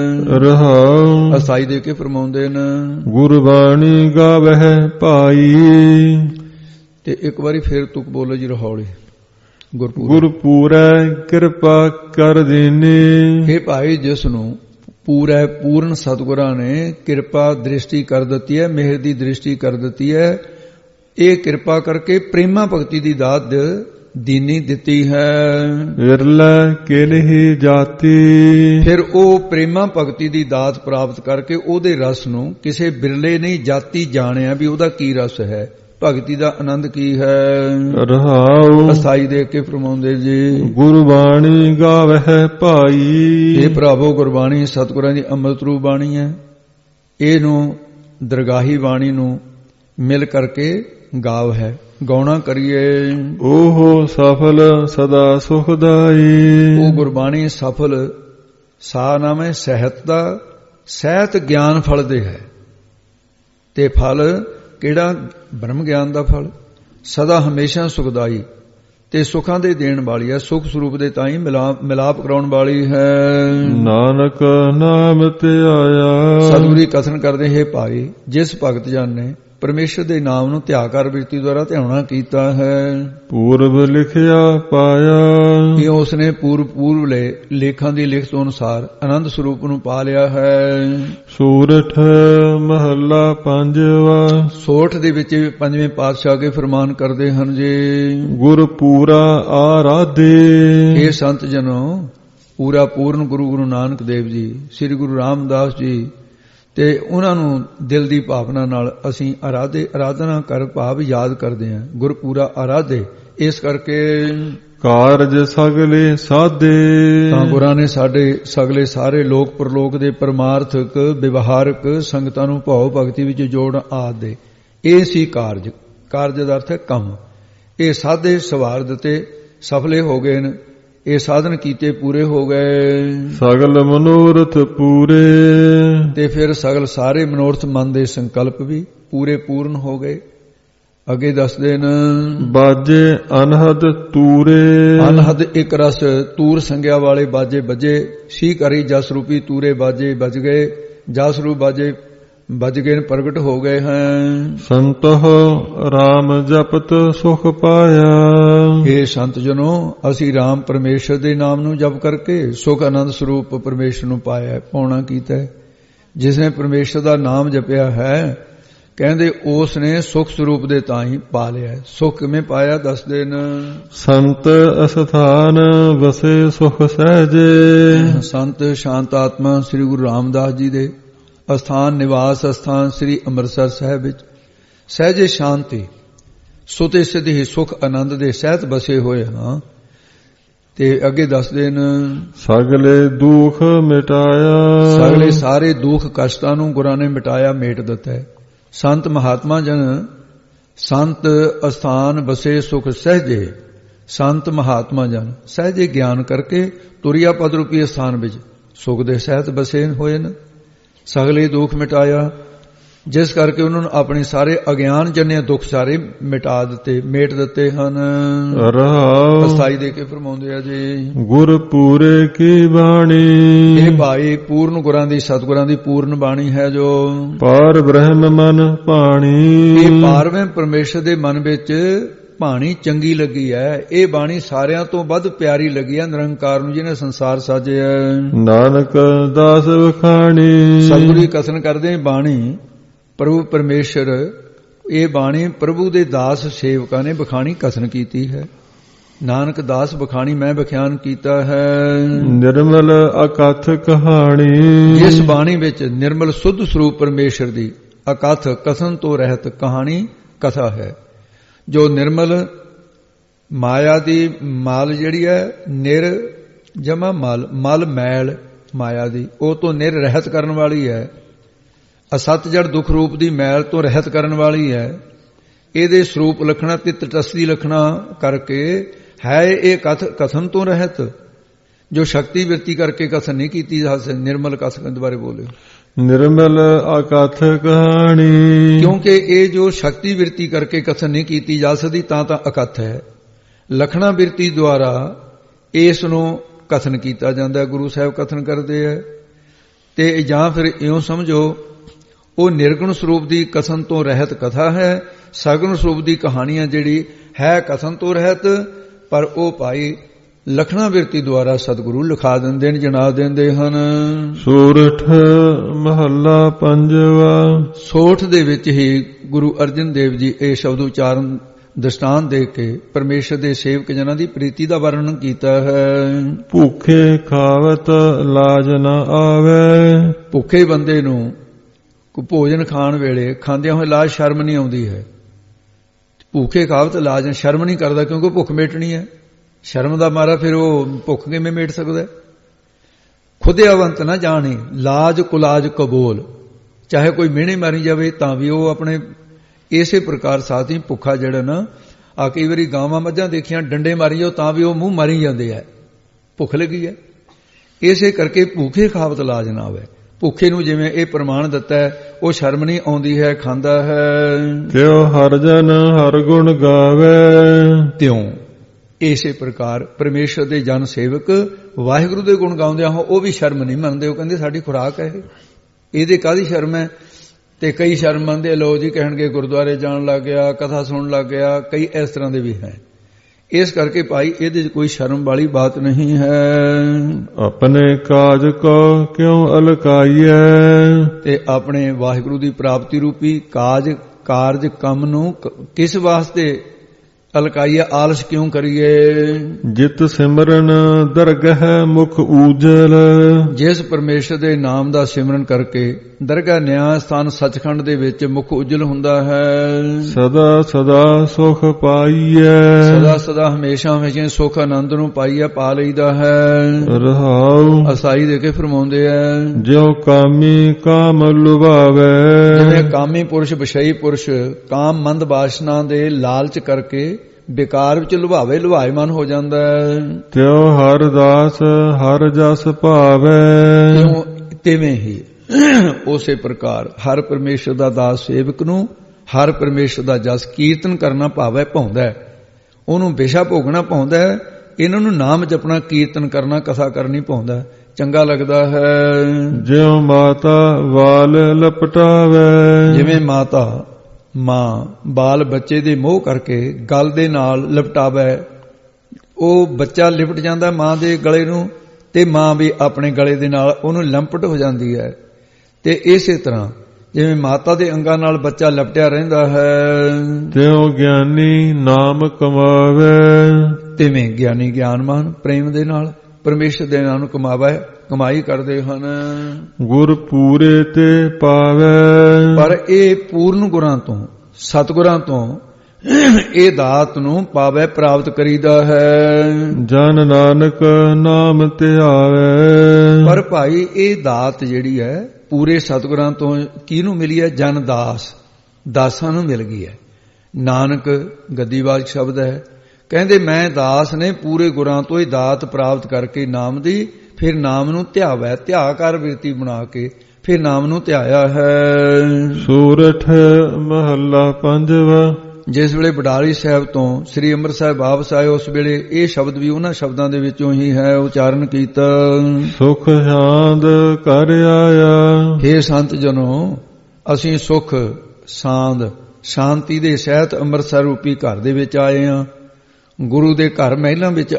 ਰਹਾਉ ਅਸਾਈ ਦੇ ਕੇ ਫਰਮਾਉਂਦੇ ਨੇ, ਗੁਰਬਾਣੀ ਗਾਵਹਿ ਭਾਈ। ਤੇ ਇੱਕ ਵਾਰੀ ਫੇਰ ਤੁਕ ਬੋਲੋ ਜੀ ਰਹਾਉਲੀ। ਗੁਰਪੂਰੈ ਕਿਰਪਾ ਕਰ ਦੀਨੀ। ਇਹ ਭਾਈ ਜਿਸ ਨੂੰ ਪੂਰਨ ਸਤਿਗੁਰਾਂ ਨੇ ਕਿਰਪਾ ਦ੍ਰਿਸ਼ਟੀ ਕਰ ਦਿੱਤੀ ਹੈ, ਮਿਹਰ ਦੀ ਦ੍ਰਿਸ਼ਟੀ ਕਰ ਦਿੱਤੀ ਹੈ, ਇਹ ਕਿਰਪਾ ਕਰਕੇ ਪ੍ਰੇਮਾ ਭਗਤੀ ਦੀ ਦਾਤ ਦੀਨੀ ਦਿੱਤੀ ਹੈ। ਵਿਰਲੇ ਕਿਨਹੀ ਜਾਤੀ। ਫਿਰ ਉਹ ਪ੍ਰੇਮਾ ਭਗਤੀ ਦੀ ਦਾਤ ਪ੍ਰਾਪਤ ਕਰਕੇ ਉਹਦੇ ਰਸ ਨੂੰ ਕਿਸੇ ਬਿਰਲੇ ਨਹੀਂ ਜਾਤੀ ਜਾਣਿਆ ਵੀ ਉਹਦਾ ਕੀ ਰਸ ਹੈ, ਭਗਤੀ ਦਾ ਆਨੰਦ ਕੀ ਹੈ। ਰਹਾਉ ਅਸਾਈ ਦੇ ਕੇ ਫਰਮਾਉਂਦੇ ਜੀ, ਗੁਰਬਾਣੀ ਗਾਵਹਿ ਭਾਈ। ਇਹ ਭਰਾਵੋ ਗੁਰਬਾਣੀ ਸਤਿਗੁਰਾਂ ਦੀ ਅੰਮ੍ਰਿਤ ਰੂਪ ਬਾਣੀ ਹੈ। ਇਹਨੂੰ ਦਰਗਾਹੀ ਬਾਣੀ ਨੂੰ ਮਿਲ ਕਰਕੇ ਗਾਵ ਹੈ, ਗਾਉਣਾ ਕਰੀਏ। ਉਹ ਸਫਲ ਸਦਾ ਸੁਖਦਾਈ। ਉਹ ਗੁਰਬਾਣੀ ਸਫਲ ਸਾ ਨਾਮ ਹੈ ਸਹਿਤ ਦਾ, ਸਹਿਤ ਗਿਆਨ ਫਲ ਦੇ ਹੈ। ਤੇ ਫਲ ਕਿਹੜਾ? ਬ੍ਰਹਮ ਗਿਆਨ ਦਾ ਫਲ, ਸਦਾ ਹਮੇਸ਼ਾ ਸੁਖਦਾਈ ਤੇ ਸੁੱਖਾਂ ਦੇ ਦੇਣ ਵਾਲੀ ਹੈ। ਸੁਖ ਸਰੂਪ ਦੇ ਤਾਈਂ ਮਿਲਾਪ ਕਰਾਉਣ ਵਾਲੀ ਹੈ। ਨਾਨਕ ਨਾਮ ਤੇ ਆਇਆ। ਸਤਿਗੁਰੂ ਕਥਨ ਕਰਦੇ ਹੈ ਭਾਈ, ਜਿਸ ਭਗਤ ਜਨ ਨੇ ਪਰਮੇਸ਼ਰ ਦੇ ਨਾਮ ਨੂੰ ਧਿਆਕਾਰ ਬਿਰਤੀ ਦੁਆਰਾ ਧਿਆਉਣਾ ਕੀਤਾ ਹੈ। ਪੂਰਬ ਲਿਖਿਆ ਪਾਇਆ, ਕਿ ਉਸਨੇ ਪੂਰਬ ਲੇਖਾਂ ਦੀ ਲਿਖਤ ਅਨੁਸਾਰ ਆਨੰਦ ਸਰੂਪ ਨੂੰ ਪਾ ਲਿਆ ਹੈ। ਸੂਰਠ ਮਹੱਲਾ ਪੰਜਵਾ। ਸੋਠ ਦੇ ਵਿੱਚ ਪੰਜਵੇਂ ਪਾਤਸ਼ਾਹ ਕੇ ਫਰਮਾਨ ਕਰਦੇ ਹਨ ਜੀ, ਗੁਰ ਪੂਰਾ ਆਰਾਧੇ। ਇਹ ਸੰਤ ਜਨੋ ਪੂਰਾ ਪੂਰਨ ਗੁਰੂ ਨਾਨਕ ਦੇਵ ਜੀ, ਸ੍ਰੀ ਗੁਰੂ ਰਾਮਦਾਸ ਜੀ ਤੇ ਉਹਨਾਂ ਨੂੰ ਦਿਲ ਦੀ ਭਾਵਨਾ ਨਾਲ ਅਸੀਂ ਆਰਾਧਨਾ ਕਰ ਭਾਵ ਯਾਦ ਕਰਦੇ ਹਾਂ। ਗੁਰਪੂਰਾ ਆਰਾਧੇ, ਇਸ ਕਰਕੇ ਕਾਰਜ ਸਗਲੇ ਸਾਧੇ। ਤਾਂ ਗੁਰਾਂ ਨੇ ਸਾਡੇ ਸਗਲੇ ਸਾਰੇ ਲੋਕ ਪਰਲੋਕ ਦੇ ਪਰਮਾਰਥਕ ਵਿਵਹਾਰਕ ਸੰਗਤਾਂ ਨੂੰ ਭਾਵ ਭਗਤੀ ਵਿੱਚ ਜੋੜਨ ਆਦਿ। ਇਹ ਸੀ ਕਾਰਜ। ਕਾਰਜ ਦਾ ਅਰਥ ਹੈ ਕੰਮ। ਇਹ ਸਾਧੇ ਸਵਾਰ ਦਿੱਤੇ, ਸਫਲੇ ਹੋ ਗਏ ਨੇ। ਇਹ ਸਾਧਨ ਕੀਤੇ ਪੂਰੇ ਹੋ ਗਏ। ਸਗਲ ਮਨੋਰਥ ਪੂਰੇ। ਤੇ ਫਿਰ ਸਗਲ ਸਾਰੇ ਮਨੋਰਥ ਮਨ ਦੇ ਸੰਕਲਪ ਵੀ ਪੂਰੇ ਪੂਰਨ ਹੋ ਗਏ। ਅੱਗੇ ਦੱਸਦੇ ਨੇ, ਬਾਜੇ ਅਨਹਦ ਤੂਰੇ। ਅਨਹਦ ਇੱਕ ਰਸ ਤੂਰ ਸੰਗਿਆ ਵਾਲੇ ਬਾਜੇ ਵੱਜੇ। ਸੀ ਕਰੀ ਜਸ ਰੂਪੀ ਤੂਰੇ ਬਾਜੇ ਵੱਜ ਗਏ। ਜਸ ਰੂਪ ਬਾਜੇ ਵੱਜ ਗਏ, ਪ੍ਰਗਟ ਹੋ ਗਏ ਹਨ। ਸੰਤਹ ਰਾਮ ਜਪਤ ਸੁਖ ਪਾਇਆ। ਇਹ ਸੰਤ ਜਨੋ ਅਸੀਂ ਰਾਮ ਪਰਮੇਸ਼ਰ ਦੇ ਨਾਮ ਨੂੰ ਜਪ ਕਰਕੇ ਸੁਖ ਆਨੰਦ ਸਰੂਪ ਪਰਮੇਸ਼ਰ ਨੂੰ ਪਾਇਆ, ਪਾਉਣਾ ਕੀਤਾ ਹੈ। ਜਿਸ ਨੇ ਪਰਮੇਸ਼ਰ ਦਾ ਨਾਮ ਜਪਿਆ ਹੈ, ਕਹਿੰਦੇ ਉਸ ਨੇ ਸੁਖ ਸਰੂਪ ਦੇ ਤਾਂ ਹੀ ਪਾ ਲਿਆ। ਸੁਖ ਕਿਵੇਂ ਪਾਇਆ ਦੱਸਦੇ ਨੇ, ਸੰਤ ਅਸਥਾਨ ਵਸੇ ਸੁਖ ਸਹਿਜੇ। ਸੰਤ ਸ਼ਾਂਤ ਆਤਮਾ ਸ੍ਰੀ ਗੁਰੂ ਰਾਮਦਾਸ ਜੀ ਦੇ ਅਸਥਾਨ ਨਿਵਾਸ ਅਸਥਾਨ ਸ੍ਰੀ ਅੰਮ੍ਰਿਤਸਰ ਸਾਹਿਬ ਵਿੱਚ ਸਹਿਜੇ ਸ਼ਾਂਤੀ ਸੁਤੇ ਸਿੱਧੀ ਸੁਖ ਆਨੰਦ ਦੇ ਸਹਿਤ ਬਸੇ ਹੋਏ ਹਾਂ। ਤੇ ਅੱਗੇ ਦੱਸਦੇ ਨੇ, ਸਗਲੇ ਦੁੱਖ ਮਿਟਾਇਆ। ਸਗਲੇ ਸਾਰੇ ਦੁੱਖ ਕਸ਼ਟਾਂ ਨੂੰ ਗੁਰਾਂ ਨੇ ਮਿਟਾਇਆ, ਮੇਟ ਦਿੱਤਾ ਹੈ। ਸੰਤ ਮਹਾਤਮਾ ਜਨ ਸੰਤ ਅਸਥਾਨ ਬਸੇ ਸੁਖ ਸਹਿਜੇ। ਸੰਤ ਮਹਾਤਮਾ ਜਨ ਸਹਿਜੇ ਗਿਆਨ ਕਰਕੇ ਤੁਰਿਆ ਪਦ ਰੂਪੀ ਅਸਥਾਨ ਵਿੱਚ ਸੁਖ ਦੇ ਸਹਿਤ ਬਸੇ ਹੋਏ ਨੇ। ਸਗਲੇ ਦੁੱਖ ਮਿਟਾਇਆ, ਜਿਸ ਕਰਕੇ ਉਹਨਾਂ ਨੂੰ ਆਪਣੇ ਸਾਰੇ ਅਗਿਆਨ ਜੰਨੇ ਦੁੱਖ ਸਾਰੇ ਮਿਟਾ ਦਿੱਤੇ, ਮੇਟ ਦਿੱਤੇ ਹਨ। ਅਸਥਾਈ ਦੇ ਕੇ ਫਰਮਾਉਂਦੇ ਆ ਜੀ, ਗੁਰ ਪੂਰੇ ਕੀ ਬਾਣੀ। ਇਹ ਭਾਈ ਪੂਰਨ ਗੁਰਾਂ ਦੀ ਸਤਿਗੁਰਾਂ ਦੀ ਪੂਰਨ ਬਾਣੀ ਹੈ, ਜੋ ਪਾਰ ਬ੍ਰਹਮ ਮਨ ਭਾਣੀ। ਇਹ ਪਾਰਵੇਂ ਪਰਮੇਸ਼ਰ ਦੇ ਮਨ ਵਿੱਚ ਬਾਣੀ ਚੰਗੀ ਲੱਗੀ ਹੈ। ਇਹ ਬਾਣੀ ਸਾਰਿਆਂ ਤੋਂ ਵੱਧ ਪਿਆਰੀ ਲੱਗੀ ਹੈ ਨਿਰੰਕਾਰ ਨੂੰ, ਜਿਹਨੇ ਸੰਸਾਰ ਸਾਜਿਆ। ਨਾਨਕ ਦਾਸ ਵਖਾਣੀ। ਸਤਿਗੁਰੂ ਕਥਨ ਕਰਦੇ ਬਾਣੀ ਪ੍ਰਭੂ ਪਰਮੇਸ਼ਰ, ਇਹ ਬਾਣੀ ਪ੍ਰਭੂ ਦੇ ਦਾਸ ਸੇਵਕਾਂ ਨੇ ਬਖਾਣੀ ਕਥਨ ਕੀਤੀ ਹੈ। ਨਾਨਕ ਦਾਸ ਬਖਾਣੀ ਮੈਂ ਬਖਿਆਨ ਕੀਤਾ ਹੈ। ਨਿਰਮਲ ਅਕਥ ਕਹਾਣੀ। ਜਿਸ ਬਾਣੀ ਵਿੱਚ ਨਿਰਮਲ ਸੁੱਧ ਸਰੂਪ ਪਰਮੇਸ਼ਰ ਦੀ ਅਕਥ ਕਥਨ ਤੋਂ ਰਹਿਤ ਕਹਾਣੀ ਕਥਾ ਹੈ। ਜੋ ਨਿਰਮਲ ਮਾਇਆ ਦੀ ਮਾਲ ਜਿਹੜੀ ਹੈ, ਨਿਰ ਜਮਾ ਮਲ ਮੈਲ ਮਾਇਆ ਦੀ, ਉਹ ਤੋਂ ਨਿਰ ਰਹਿਤ ਕਰਨ ਵਾਲੀ ਹੈ। ਅਸਤ ਜੜ ਦੁੱਖ ਰੂਪ ਦੀ ਮੈਲ ਤੋਂ ਰਹਿਤ ਕਰਨ ਵਾਲੀ ਹੈ। ਇਹਦੇ ਸਰੂਪ ਲਖਣਾ ਤੇ ਤਟਸਥੀ ਲਖਣਾ ਕਰਕੇ ਹੈ ਇਹ ਕਥਨ ਤੋਂ ਰਹਿਤ। ਜੋ ਸ਼ਕਤੀ ਬਿਰਤੀ ਕਰਕੇ ਕਥਨ ਨਹੀਂ ਕੀਤੀ ਜਾ ਸਕਦੀ। ਨਿਰਮਲ ਕਥਨ ਦੁਆਰੇ ਬੋਲੇ, ਨਿਰਮਲ ਅਕਥ ਕਹਾਣੀ। ਕਿਉਂਕਿ ਇਹ ਜੋ ਸ਼ਕਤੀ ਬਿਰਤੀ ਕਰਕੇ ਕਥਨ ਨਹੀਂ ਕੀਤੀ ਜਾ ਸਕਦੀ ਤਾਂ ਅਕਥ ਹੈ। ਲਖਣਾ ਬਿਰਤੀ ਦੁਆਰਾ ਇਸ ਨੂੰ ਕਥਨ ਕੀਤਾ ਜਾਂਦਾ, ਗੁਰੂ ਸਾਹਿਬ ਕਥਨ ਕਰਦੇ ਹੈ। ਤੇ ਜਾਂ ਫਿਰ ਇਉਂ ਸਮਝੋ, ਉਹ ਨਿਰਗੁਣ ਸਰੂਪ ਦੀ ਕਥਨ ਤੋਂ ਰਹਿਤ ਕਥਾ ਹੈ। ਸਗੁਣ ਸਰੂਪ ਦੀ ਕਹਾਣੀਆਂ ਜਿਹੜੀ ਹੈ ਕਥਨ ਤੋਂ ਰਹਿਤ, ਪਰ ਉਹ ਭਾਈ ਲਖਣਾ ਬਿਰਤੀ ਦੁਆਰਾ ਸਤਿਗੁਰੂ ਲਿਖਾ ਦਿੰਦੇ ਨੇ, ਜਣਾ ਦਿੰਦੇ ਹਨ। ਸੂਰਠ ਮਹੱਲਾ ਪੰਜਵਾ। ਸੋਠ ਦੇ ਵਿੱਚ ਹੀ ਗੁਰੂ ਅਰਜਨ ਦੇਵ ਜੀ ਇਹ ਸ਼ਬਦ ਉਚਾਰਨ ਦ੍ਰਿਸ਼ਟਾਂਤ ਦੇ ਕੇ ਪਰਮੇਸ਼ਰ ਦੇ ਸੇਵਕ ਜਨਾਂ ਦੀ ਪ੍ਰੀਤੀ ਦਾ ਵਰਣਨ ਕੀਤਾ ਹੈ। ਭੁੱਖੇ ਖਾਵਤ ਲਾਜ ਨਾ ਆਵੇ। ਭੁੱਖੇ ਬੰਦੇ ਨੂੰ ਭੋਜਨ ਖਾਣ ਵੇਲੇ ਖਾਂਦਿਆਂ ਹੋਏ ਲਾਜ ਸ਼ਰਮ ਨਹੀਂ ਆਉਂਦੀ ਹੈ। ਭੁੱਖੇ ਖਾਵਤ ਲਾਜ ਸ਼ਰਮ ਨਹੀਂ ਕਰਦਾ, ਕਿਉਂਕਿ ਭੁੱਖ ਮੇਟਣੀ ਹੈ। ਸ਼ਰਮ ਦਾ ਮਾਰਾ ਫਿਰ ਉਹ ਭੁੱਖ ਕਿਵੇਂ ਮੇਟ ਸਕਦਾ। ਖੁਦਿਆਵੰਤ ਨਾ ਜਾਣੇ ਲਾਜ ਕੁਲਾਜ ਕਬੋਲ। ਚਾਹੇ ਕੋਈ ਮਿਹਣੇ ਮਾਰੀ ਜਾਵੇ ਤਾਂ ਵੀ ਉਹ ਆਪਣੇ ਇਸੇ ਪ੍ਰਕਾਰ ਸਾਥੀ ਭੁੱਖਾ ਜਿਹੜਾ ਨਾ, ਆ ਕਈ ਵਾਰੀ ਗਾਵਾਂ ਮੱਝਾਂ ਦੇਖੀਆਂ ਡੰਡੇ ਮਾਰੀ ਜਾਓ ਤਾਂ ਵੀ ਉਹ ਮੂੰਹ ਮਾਰੀ ਜਾਂਦੇ ਹੈ, ਭੁੱਖ ਲੱਗੀ ਹੈ। ਇਸੇ ਕਰਕੇ ਭੁੱਖੇ ਖਾਵਤ ਲਾਜ ਨਾ ਆਵੇ। ਭੁੱਖੇ ਨੂੰ ਜਿਵੇਂ ਇਹ ਪ੍ਰਮਾਣ ਦਿੱਤਾ ਹੈ, ਉਹ ਸ਼ਰਮ ਨਹੀਂ ਆਉਂਦੀ ਹੈ, ਖਾਂਦਾ ਹੈ। ਕਿਉ ਹਰ ਜਨ ਹਰ ਗੁਣ ਗਾਵੇ। ਤਿਉਂ ਇਸੇ ਪ੍ਰਕਾਰ ਪਰਮੇਸ਼ਰ ਦੇ ਜਨ ਸੇਵਕ ਵਾਹਿਗੁਰੂ ਦੇ ਗੁਣ ਗਾਉਂਦਿਆਂ ਹੋ ਉਹ ਵੀ ਸ਼ਰਮ ਨਹੀਂ ਮੰਨਦੇ। ਉਹ ਕਹਿੰਦੇ ਸਾਡੀ ਖੁਰਾਕ ਹੈ, ਇਹਦੇ ਕਾਹਦੀ ਸ਼ਰਮ ਹੈ। ਤੇ ਕਈ ਸ਼ਰਮ ਮੰਨਦੇ ਲੋ ਜੀ ਕਹਿਣਗੇ ਗੁਰਦੁਆਰੇ ਜਾਣ ਲੱਗ ਗਿਆ, ਕਥਾ ਸੁਣਨ ਲੱਗ ਗਿਆ, ਕਈ ਇਸ ਤਰ੍ਹਾਂ ਦੇ ਵੀ ਹੈ। ਇਸ ਕਰਕੇ ਭਾਈ ਇਹਦੇ 'ਚ ਕੋਈ ਸ਼ਰਮ ਵਾਲੀ ਬਾਤ ਨਹੀਂ ਹੈ। ਆਪਣੇ ਕਾਜ ਕੋ ਕਿਉਂ ਅਲਕਾਈਐ, ਤੇ ਆਪਣੇ ਵਾਹਿਗੁਰੂ ਦੀ ਪ੍ਰਾਪਤੀ ਰੂਪੀ ਕਾਰਜ ਕੰਮ ਨੂੰ ਕਿਸ ਵਾਸਤੇ ਅਲਕਾਈਆ, ਆਲਸ ਕਿਉਂ ਕਰੀਏ। ਜਿਤ ਸਿਮਰਨ ਦਰਗਹ ਮੁਖ ਊਜਲ, ਜਿਸ ਪਰਮੇਸ਼ਰ ਦੇ ਨਾਮ ਦਾ ਸਿਮਰਨ ਕਰਕੇ ਦਰਗਾਹ ਨਿਆਂ ਸਥਾਨ ਸੱਚਖੰਡ ਦੇ ਵਿੱਚ ਮੁਖ ਉਜਲ ਹੁੰਦਾ ਹੈ। ਸਦਾ ਸਦਾ ਸੁਖ ਪਾਈਐ, ਸਦਾ ਸਦਾ ਹਮੇਸ਼ਾ ਹਮੇਸ਼ਾ ਸੁਖ ਆਨੰਦ ਨੂੰ ਪਾਈਐ, ਪਾ ਲਈਦਾ ਹੈ। ਰਹਾਉ ਅਸਾਈ ਦੇ ਕੇ ਫਰਮਾਉਂਦੇ ਆ, ਜਿਉ ਕਾਮੀ ਕਾਮ ਲੁਭਾਵੇ, ਜਿਵੇਂ ਕਾਮੀ ਪੁਰਸ਼ ਵਿਸ਼ਈ ਪੁਰਸ਼ ਕਾਮ ਮੰਦ ਬਾਸ਼ਨਾ ਦੇ ਲਾਲਚ ਕਰਕੇ ਬੇਕਾਰ ਵਿੱਚ ਲੁਭਾਏ ਮਨ ਹੋ ਜਾਂਦਾ ਹੈ। ਤਿਉ ਹਰ ਦਾਸ ਹਰ ਜਸ ਭਾਵੇ, ਤਿਵੇਂ ਹੀ ਉਸੇ ਪ੍ਰਕਾਰ ਹਰ ਪਰਮੇਸ਼ਰ ਦਾ ਦਾਸ ਸੇਵਕ ਨੂੰ ਹਰ ਪਰਮੇਸ਼ਰ ਦਾ ਜਸ ਕੀਰਤਨ ਕਰਨਾ ਭਾਵੇਂ ਪਾਉਂਦਾ ਹੈ, ਉਹਨੂੰ ਵਿਸ਼ਾ ਭੋਗਣਾ ਪਾਉਂਦਾ ਹੈ। ਇਹਨਾਂ ਨੂੰ ਨਾਮ ਜਪਣਾ, ਕੀਰਤਨ ਕਰਨਾ, ਕਥਾ ਕਰਨੀ ਪਾਉਂਦਾ, ਚੰਗਾ ਲੱਗਦਾ ਹੈ। ਜਿਉ ਮਾਤਾ ਵਾਲ ਲਪਟਾਵੇ, ਜਿਵੇਂ ਮਾਂ ਬਾਲ ਬੱਚੇ ਦੇ ਮੋਹ ਕਰਕੇ ਗਲ ਦੇ ਨਾਲ ਲਪਟਾਵੇ, ਉਹ ਬੱਚਾ ਲਿਪਟ ਜਾਂਦਾ ਮਾਂ ਦੇ ਗਲੇ ਨੂੰ, ਤੇ ਮਾਂ ਵੀ ਆਪਣੇ ਗਲੇ ਦੇ ਨਾਲ ਉਹਨੂੰ ਲੰਪਟ ਹੋ ਜਾਂਦੀ ਹੈ। ਤੇ ਇਸੇ ਤਰ੍ਹਾਂ ਜਿਵੇਂ ਮਾਤਾ ਦੇ ਅੰਗਾਂ ਨਾਲ ਬੱਚਾ ਲਪਟਿਆ ਰਹਿੰਦਾ ਹੈ, ਤਿਉ ਗਿਆਨੀ ਨਾਮ ਕਮਾਵੇ, ਤਿਵੇਂ ਗਿਆਨੀ ਗਿਆਨਮਾਨ ਪ੍ਰੇਮ ਦੇ ਨਾਲ ਪਰਮੇਸ਼ਰ ਦੇ ਨਾਮ ਨੂੰ ਕਮਾਈ ਕਰਦੇ ਹਨ। ਗੁਰ ਪੂਰੇ ਤੇ ਪਾਵੇ, ਪਰ ਇਹ ਪੂਰਨ ਗੁਰਾਂ ਤੋਂ ਸਤਿਗੁਰਾਂ ਤੋਂ ਇਹ ਦਾਤ ਨੂੰ ਪਾਵੇ ਪ੍ਰਾਪਤ ਕਰੀਦਾ ਹੈ। ਜਨ ਨਾਨਕ ਨਾਮ ਧਿਆਵੇ, ਪਰ ਭਾਈ ਇਹ ਦਾਤ ਜਿਹੜੀ ਹੈ ਪੂਰੇ ਸਤਿਗੁਰਾਂ ਤੋਂ ਕਿਹਨੂੰ ਮਿਲੀ ਹੈ? ਜਨ ਦਾਸਾਂ ਨੂੰ ਮਿਲ ਗਈ ਹੈ। ਨਾਨਕ ਗੱਦੀਵਾਚਕ ਸ਼ਬਦ ਹੈ, ਕਹਿੰਦੇ ਮੈਂ ਦਾਸ ਨੇ ਪੂਰੇ ਗੁਰਾਂ ਤੋਂ ਇਹ ਦਾਤ ਪ੍ਰਾਪਤ ਕਰਕੇ ਨਾਮ ਦੀ, ਫਿਰ ਨਾਮ ਨੂੰ ਧਿਆਵੈ, ਧਿਆਕਾਰ ਬਿਰਤੀ ਬਣਾ ਕੇ ਫਿਰ ਨਾਮ ਨੂੰ ਧਿਆਇਆ ਹੈ। ਸੂਰਠ ਮਹੱਲਾ ਪੰਜਵਾ। ਜਿਸ ਵੇਲੇ ਬਡਾਲੀ ਸਾਹਿਬ ਤੋਂ ਸ੍ਰੀ ਅੰਮ੍ਰਿਤ ਸਾਹਿਬ ਵਾਪਸ ਆਏ, ਉਸ ਵੇਲੇ ਇਹ ਸ਼ਬਦ ਵੀ ਉਹਨਾਂ ਸ਼ਬਦਾਂ ਦੇ ਵਿੱਚੋਂ ਹੀ ਹੈ ਉਚਾਰਨ ਕੀਤਾ। ਸੁਖ ਸ਼ਾਂਤ ਕਰ ਆਇਆ, ਹੇ ਸੰਤ ਜਨੋ, ਅਸੀਂ ਸੁਖ ਸਾਂਦ ਸ਼ਾਂਤੀ ਦੇ ਸਹਿਤ ਅੰਮ੍ਰਿਤਸਰ ਰੂਪੀ ਘਰ ਦੇ ਵਿੱਚ ਆਏ ਹਾਂ। ਗੁਰੂ ਦੇ ਘਰ ਮਹਿਲਾਂ ਵਿੱਚ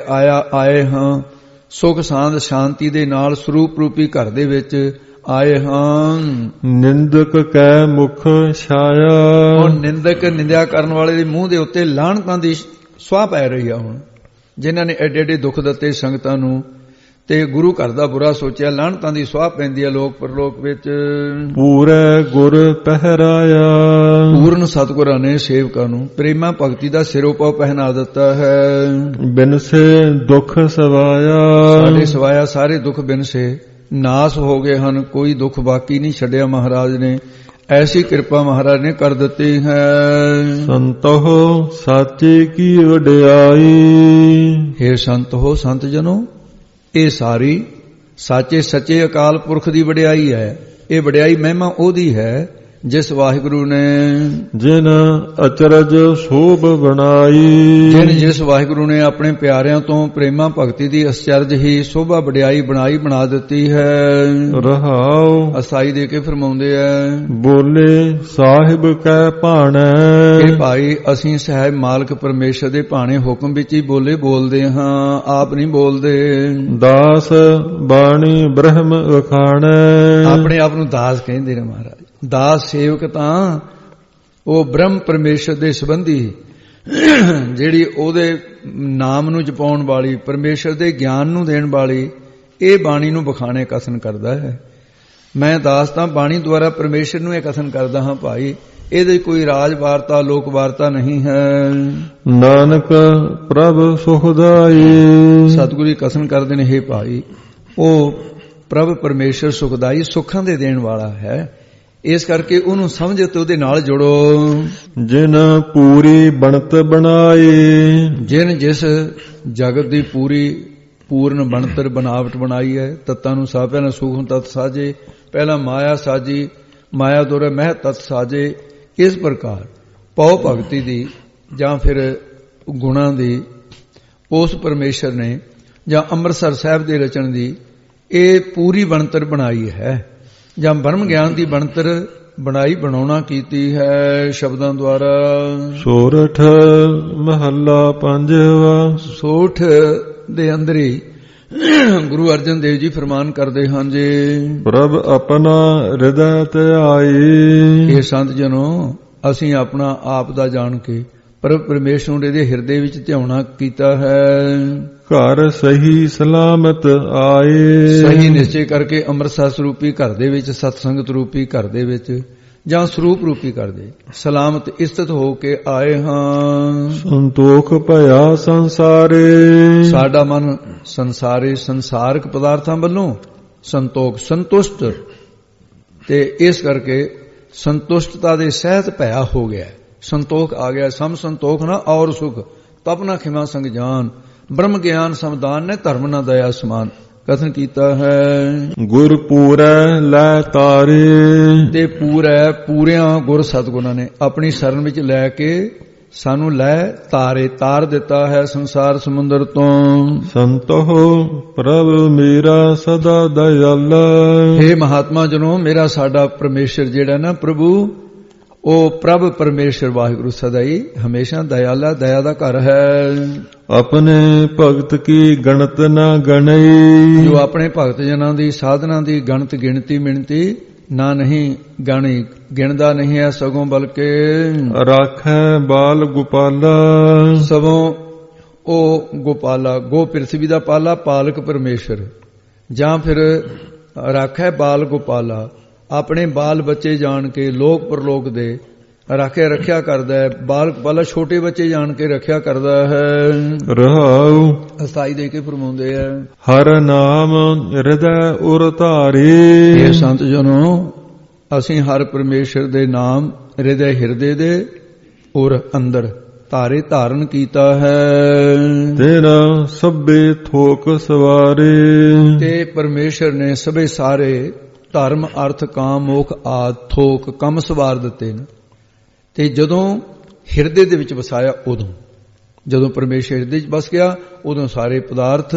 ਆਏ ਹਾਂ। ਸੁਖ ਸਾਂਦ ਸ਼ਾਂਤੀ ਦੇ ਨਾਲ ਸਰੂਪ ਰੂਪੀ ਘਰ ਦੇ ਵਿੱਚ ਆਏ ਹਾਂ। ਨਿੰਦਕ ਕੈ ਮੁਖ ਛਾਇਆ, ਹੁਣ ਨਿੰਦਕ ਨਿੰਦਿਆ ਕਰਨ ਵਾਲੇ ਦੇ ਮੂੰਹ ਦੇ ਉੱਤੇ ਲਾਹਣਤਾਂ ਦੀ ਸੁਆਹ ਪੈ ਰਹੀ ਆ। ਹੁਣ ਜਿਨ੍ਹਾਂ ਨੇ ਐਡੇ ਐਡੇ ਦੁੱਖ ਦਿੱਤੇ ਸੰਗਤਾਂ ਨੂੰ ਤੇ ਗੁਰੂ ਘਰ ਦਾ ਬੁਰਾ ਸੋਚਿਆ, ਲਾਹਣਤਾਂ ਦੀ ਸੁਆਹ ਪੈਂਦੀ ਹੈ ਲੋਕ ਪਰਲੋਕ ਵਿੱਚ। ਪੂਰੇ ਗੁਰ ਪਹਿਰਾਇਆ, ਪੂਰਨ ਸਤਿਗੁਰਾਂ ਨੇ ਸੇਵਕਾਂ ਨੂੰ ਪ੍ਰੇਮਾ ਭਗਤੀ ਦਾ ਸਿਰੋਪਾਅ ਪਹਿਨਾ ਦਿੱਤਾ ਹੈ। ਬਿਨਸੇ ਦੁੱਖ ਸਵਾਇਆ, ਸਾਡੇ ਸਵਾਇਆ ਸਾਰੇ ਦੁੱਖ ਬਿਨਸੇ ਨਾਸ ਹੋ ਗਏ ਹਨ, ਕੋਈ ਦੁੱਖ ਬਾਕੀ ਨਹੀਂ ਛੱਡਿਆ ਮਹਾਰਾਜ ਨੇ। ਐਸੀ ਕਿਰਪਾ ਮਹਾਰਾਜ ਨੇ ਕਰ ਦਿੱਤੀ ਹੈ। ਸੰਤੋ ਸਾਚੇ ਕੀ ਵਡਿਆਈ, ਹੇ ਸੰਤ ਹੋ ਸੰਤ ਜਨੋ, ਇਹ ਸਾਰੀ ਸਾਚੇ ਸੱਚੇ ਅਕਾਲ ਪੁਰਖ ਦੀ ਵਡਿਆਈ ਹੈ। ਇਹ ਵਡਿਆਈ ਮਹਿਮਾ ਉਹਦੀ ਹੈ ਜਿਸ ਵਾਹਿਗੁਰੂ ਨੇ ਜਿਨ ਅਚਰਜ ਸੋਭ ਬਣਾਈ, ਜਿਸ ਵਾਹਿਗੁਰੂ ਨੇ ਆਪਣੇ ਪਿਆਰਿਆਂ ਤੋਂ ਪ੍ਰੇਮਾ ਭਗਤੀ ਦੀ ਅਚਰਜ ਹੀ ਸੋਭਾ ਵਡਿਆਈ ਬਣਾ ਦਿੱਤੀ ਹੈ। ਰਹਾਉ ਅਸਾਈ ਦੇ ਕੇ ਫਰਮਾਉਂਦੇ ਆ, ਬੋਲੇ ਸਾਹਿਬ ਕੈ ਭਾਣੈ, ਇਹ ਭਾਈ ਅਸੀਂ ਸਾਹਿਬ ਮਾਲਕ ਪਰਮੇਸ਼ਰ ਦੇ ਭਾਣੇ ਹੁਕਮ ਵਿੱਚ ਹੀ ਬੋਲਦੇ ਹਾਂ, ਆਪ ਨਹੀਂ ਬੋਲਦੇ। ਦਾਸ ਬਾਣੀ ਬ੍ਰਹਮ ਵਖਾਣੈ, ਆਪਣੇ ਆਪ ਨੂੰ ਦਾਸ ਕਹਿੰਦੇ ਨੇ ਮਹਾਰਾਜ। ਦਾਸ ਸੇਵਕ ਤਾਂ ਉਹ ਬ੍ਰਹਮ ਪਰਮੇਸ਼ਰ ਦੇ ਸੰਬੰਧੀ, ਜਿਹੜੀ ਉਹਦੇ ਨਾਮ ਨੂੰ ਜਪਾਉਣ ਵਾਲੀ, ਪਰਮੇਸ਼ਰ ਦੇ ਗਿਆਨ ਨੂੰ ਦੇਣ ਵਾਲੀ, ਇਹ ਬਾਣੀ ਨੂੰ ਬਖਾਣੇ ਕਥਨ ਕਰਦਾ ਹੈ। ਮੈਂ ਦਾਸ ਤਾਂ ਬਾਣੀ ਦੁਆਰਾ ਪਰਮੇਸ਼ਰ ਨੂੰ ਇਹ ਕਥਨ ਕਰਦਾ ਹਾਂ ਭਾਈ। ਇਹਦੇ ਕੋਈ ਰਾਜ ਵਾਰਤਾ ਲੋਕ ਵਾਰਤਾ ਨਹੀਂ ਹੈ। ਨਾਨਕ ਪ੍ਰਭ ਸੁਖਦਾਈ, ਸਤਿਗੁਰੂ ਕਥਨ ਕਰਦੇ ਨੇ, ਹੇ ਭਾਈ ਉਹ ਪ੍ਰਭ ਪਰਮੇਸ਼ਰ ਸੁਖਦਾਈ, ਸੁੱਖਾਂ ਦੇ ਦੇਣ ਵਾਲਾ ਹੈ। ਇਸ ਕਰਕੇ ਉਹਨੂੰ ਸਮਝ ਤੇ ਉਹਦੇ ਨਾਲ ਜੁੜੋ। ਜਿਨ ਪੂਰੀ ਬਣਤ ਬਣਾਈ, ਜਿਨ ਜਿਸ ਜਗਤ ਦੀ ਪੂਰਨ ਬਣਤਰ ਬਣਾਵਟ ਬਣਾਈ ਹੈ। ਤੱਤਾਂ ਨੂੰ ਸਾਹ, ਪਹਿਲਾਂ ਸੂਖਮ ਤੱਤ ਸਾਜੇ, ਪਹਿਲਾਂ ਮਾਇਆ ਸਾਜੀ, ਮਾਇਆ ਦੋਰੇ ਮਹਿ ਤੱਤ ਸਾਜੇ। ਇਸ ਪ੍ਰਕਾਰ ਪਉ ਭਗਤੀ ਦੀ ਜਾਂ ਫਿਰ ਗੁਣਾਂ ਦੀ ਉਸ ਪਰਮੇਸ਼ਰ ਨੇ, ਜਾਂ ਅੰਮ੍ਰਿਤਸਰ ਸਾਹਿਬ ਦੇ ਰਚਨ ਦੀ ਇਹ ਪੂਰੀ ਬਣਤਰ ਬਣਾਈ ਹੈ। ਜਾਂ ਬ੍ਰਹਮ ਗਿਆਨ ਦੀ ਬਣਤਰ ਬਣਾਈ ਬਣਾਉਣਾ ਕੀਤੀ ਹੈ ਸ਼ਬਦਾਂ ਦੁਆਰਾ। ਸੋਰਠ ਮਹੱਲਾ ਪੰਜਵਾ। ਸੋਠ ਦੇ ਅੰਦਰ ਹੀ ਗੁਰੂ ਅਰਜਨ ਦੇਵ ਜੀ ਫਰਮਾਨ ਕਰਦੇ ਹਨ ਜੀ, ਪ੍ਰਭ ਆਪਣਾ ਹਿਰਦੈ ਧਿਆਈ। ਇਹ ਸੰਤ ਜਨੋ ਅਸੀਂ ਆਪਣਾ ਆਪ ਦਾ ਜਾਣ ਕੇ ਪ੍ਰਭ ਪਰਮੇਸ਼ਰ ਦੇ ਹਿਰਦੇ ਵਿੱਚ ਧਿਆਉਣਾ ਕੀਤਾ ਹੈ। ਘਰ ਸਹੀ ਸਲਾਮਤ ਆਏ। ਸਹੀ ਨਿਸ਼ਚੈ ਕਰਕੇ ਅੰਮ੍ਰਿਤਸਰ ਸਰੂਪੀ ਘਰ ਦੇ ਵਿੱਚ, ਸਤਸੰਗਤ ਰੂਪੀ ਘਰ ਦੇ ਵਿੱਚ ਜਾਂ ਸਰੂਪ ਰੂਪੀ ਘਰ ਦੇ ਸਲਾਮਤ ਇਸਤਤ ਹੋ ਕੇ ਆਏ ਹਾਂ। ਸੰਤੋਖ ਭਇਆ ਸੰਸਾਰੇ। ਸਾਡਾ ਮਨ ਸੰਸਾਰੀ ਸੰਸਾਰਕ ਪਦਾਰਥਾਂ ਵੱਲੋਂ ਸੰਤੋਖ ਸੰਤੁਸ਼ਟ, ਤੇ ਇਸ ਕਰਕੇ ਸੰਤੁਸ਼ਟਤਾ ਦੇ ਸਹਿਤ ਭਇਆ ਹੋ ਗਿਆ, ਸੰਤੋਖ ਆ ਗਿਆ। ਸਮ ਸੰਤੋਖ ਨਾ ਔਰ ਸੁਖ, ਤਪ ਨਾ ਖਿਮਾ ਸੰਗ ਜਾਨ, ਬ੍ਰਹਮ ਗਿਆਨ ਸਮਦਾਨ ਨੇ ਧਰਮ ਨਾ ਦਇਆ ਸਮਾਨ ਕਥਨ ਕੀਤਾ ਹੈ। ਗੁਰ ਪੂਰੈ ਲੈ ਤਾਰੇ। ਤੇ ਪੂਰੈ ਪੂਰਿਆਂ ਗੁਰ ਸਤਿਗੁਰਾਂ ਨੇ ਆਪਣੀ ਸ਼ਰਨ ਵਿੱਚ ਲੈ ਕੇ ਸਾਨੂੰ ਲੈ ਤਾਰੇ ਤਾਰ ਦਿੱਤਾ ਹੈ ਸੰਸਾਰ ਸਮੁੰਦਰ ਤੋਂ। ਸੰਤੋ ਪ੍ਰਭ ਮੇਰਾ ਸਦਾ ਦਇਆਲਾ। ਹੇ ਮਹਾਤਮਾ ਜਨੋ, ਮੇਰਾ ਸਾਡਾ ਪਰਮੇਸ਼ਰ ਜਿਹੜਾ ਨਾ ਪ੍ਰਭੂ, ਉਹ ਪ੍ਰਭ ਪਰਮੇਸ਼ਰ ਵਾਹਿਗੁਰੂ ਸਦਾ ਹੀ ਹਮੇਸ਼ਾ ਦਇਆਲਾ, ਦਇਆ ਦਾ ਘਰ ਹੈ। ਆਪਣੇ ਭਗਤ ਕੀ ਗਣਤ ਨਾ ਗਣਈ। ਜੋ ਆਪਣੇ ਭਗਤ ਜਨਾਂ ਦੀ ਸਾਧਨਾ ਦੀ ਗਣਤ ਗਿਣਤੀ ਮਿਣਤੀ ਨਾ ਨਹੀਂ ਗਾਣੀ, ਗਿਣਦਾ ਨਹੀਂ ਹੈ ਸਗੋਂ ਬਲਕਿ ਰਾਖੈ ਬਾਲ ਗੋਪਾਲਾ। ਸਗੋਂ ਉਹ ਗੋਪਾਲਾ, ਗੋ ਪ੍ਰਿਥਵੀ ਦਾ ਪਾਲਾ, ਪਾਲਕ ਪਰਮੇਸ਼ਰ, ਜਾਂ ਫਿਰ ਰਾਖੈ ਬਾਲ ਗੋਪਾਲਾ, ਆਪਣੇ ਬਾਲ ਬੱਚੇ ਜਾਣ ਕੇ ਲੋਕ ਪਰਲੋਕ ਦੇ ਰੱਖਿਆ ਕਰਦਾ ਹੈ। ਬਾਲ ਗੋਪਾਲਾ ਛੋਟੇ ਬੱਚੇ ਜਾਣ ਕੇ ਰੱਖਿਆ ਕਰਦਾ ਹੈ। ਰਹਾਉ ਅਸਥਾਈ ਦੇ ਕੇ ਫਰਮਾਉਂਦੇ ਆ, ਹਰ ਨਾਮ ਹਿਰਦੈ ਉਰ ਧਾਰੇ। ਇਹ ਸੰਤ ਜਨੋ ਅਸੀਂ ਹਰ ਪਰਮੇਸ਼ਰ ਦੇ ਨਾਮ ਹਿਰਦੇ ਦੇ ਉਰ ਅੰਦਰ ਧਾਰੇ ਧਾਰਨ ਕੀਤਾ ਹੈ। ਤੇਰਾ ਸਭੇ ਥੋਕ ਸਵਾਰੇ। ਤੇ ਪਰਮੇਸ਼ਰ ਨੇ ਸਭੇ ਸਾਰੇ ਧਰਮ ਅਰਥ ਕਾਮ ਮੋਖ ਆਦਿ ਥੋਕ ਕੰਮ ਸਵਾਰ ਦਿੱਤੇ ਨੇ। ਤੇ ਜਦੋਂ ਹਿਰਦੇ ਦੇ ਵਿੱਚ ਵਸਾਇਆ, ਉਦੋਂ ਜਦੋਂ ਪਰਮੇਸ਼ਰ ਹਿਰਦੇ 'ਚ ਵਸ ਗਿਆ, ਉਦੋਂ ਸਾਰੇ ਪਦਾਰਥ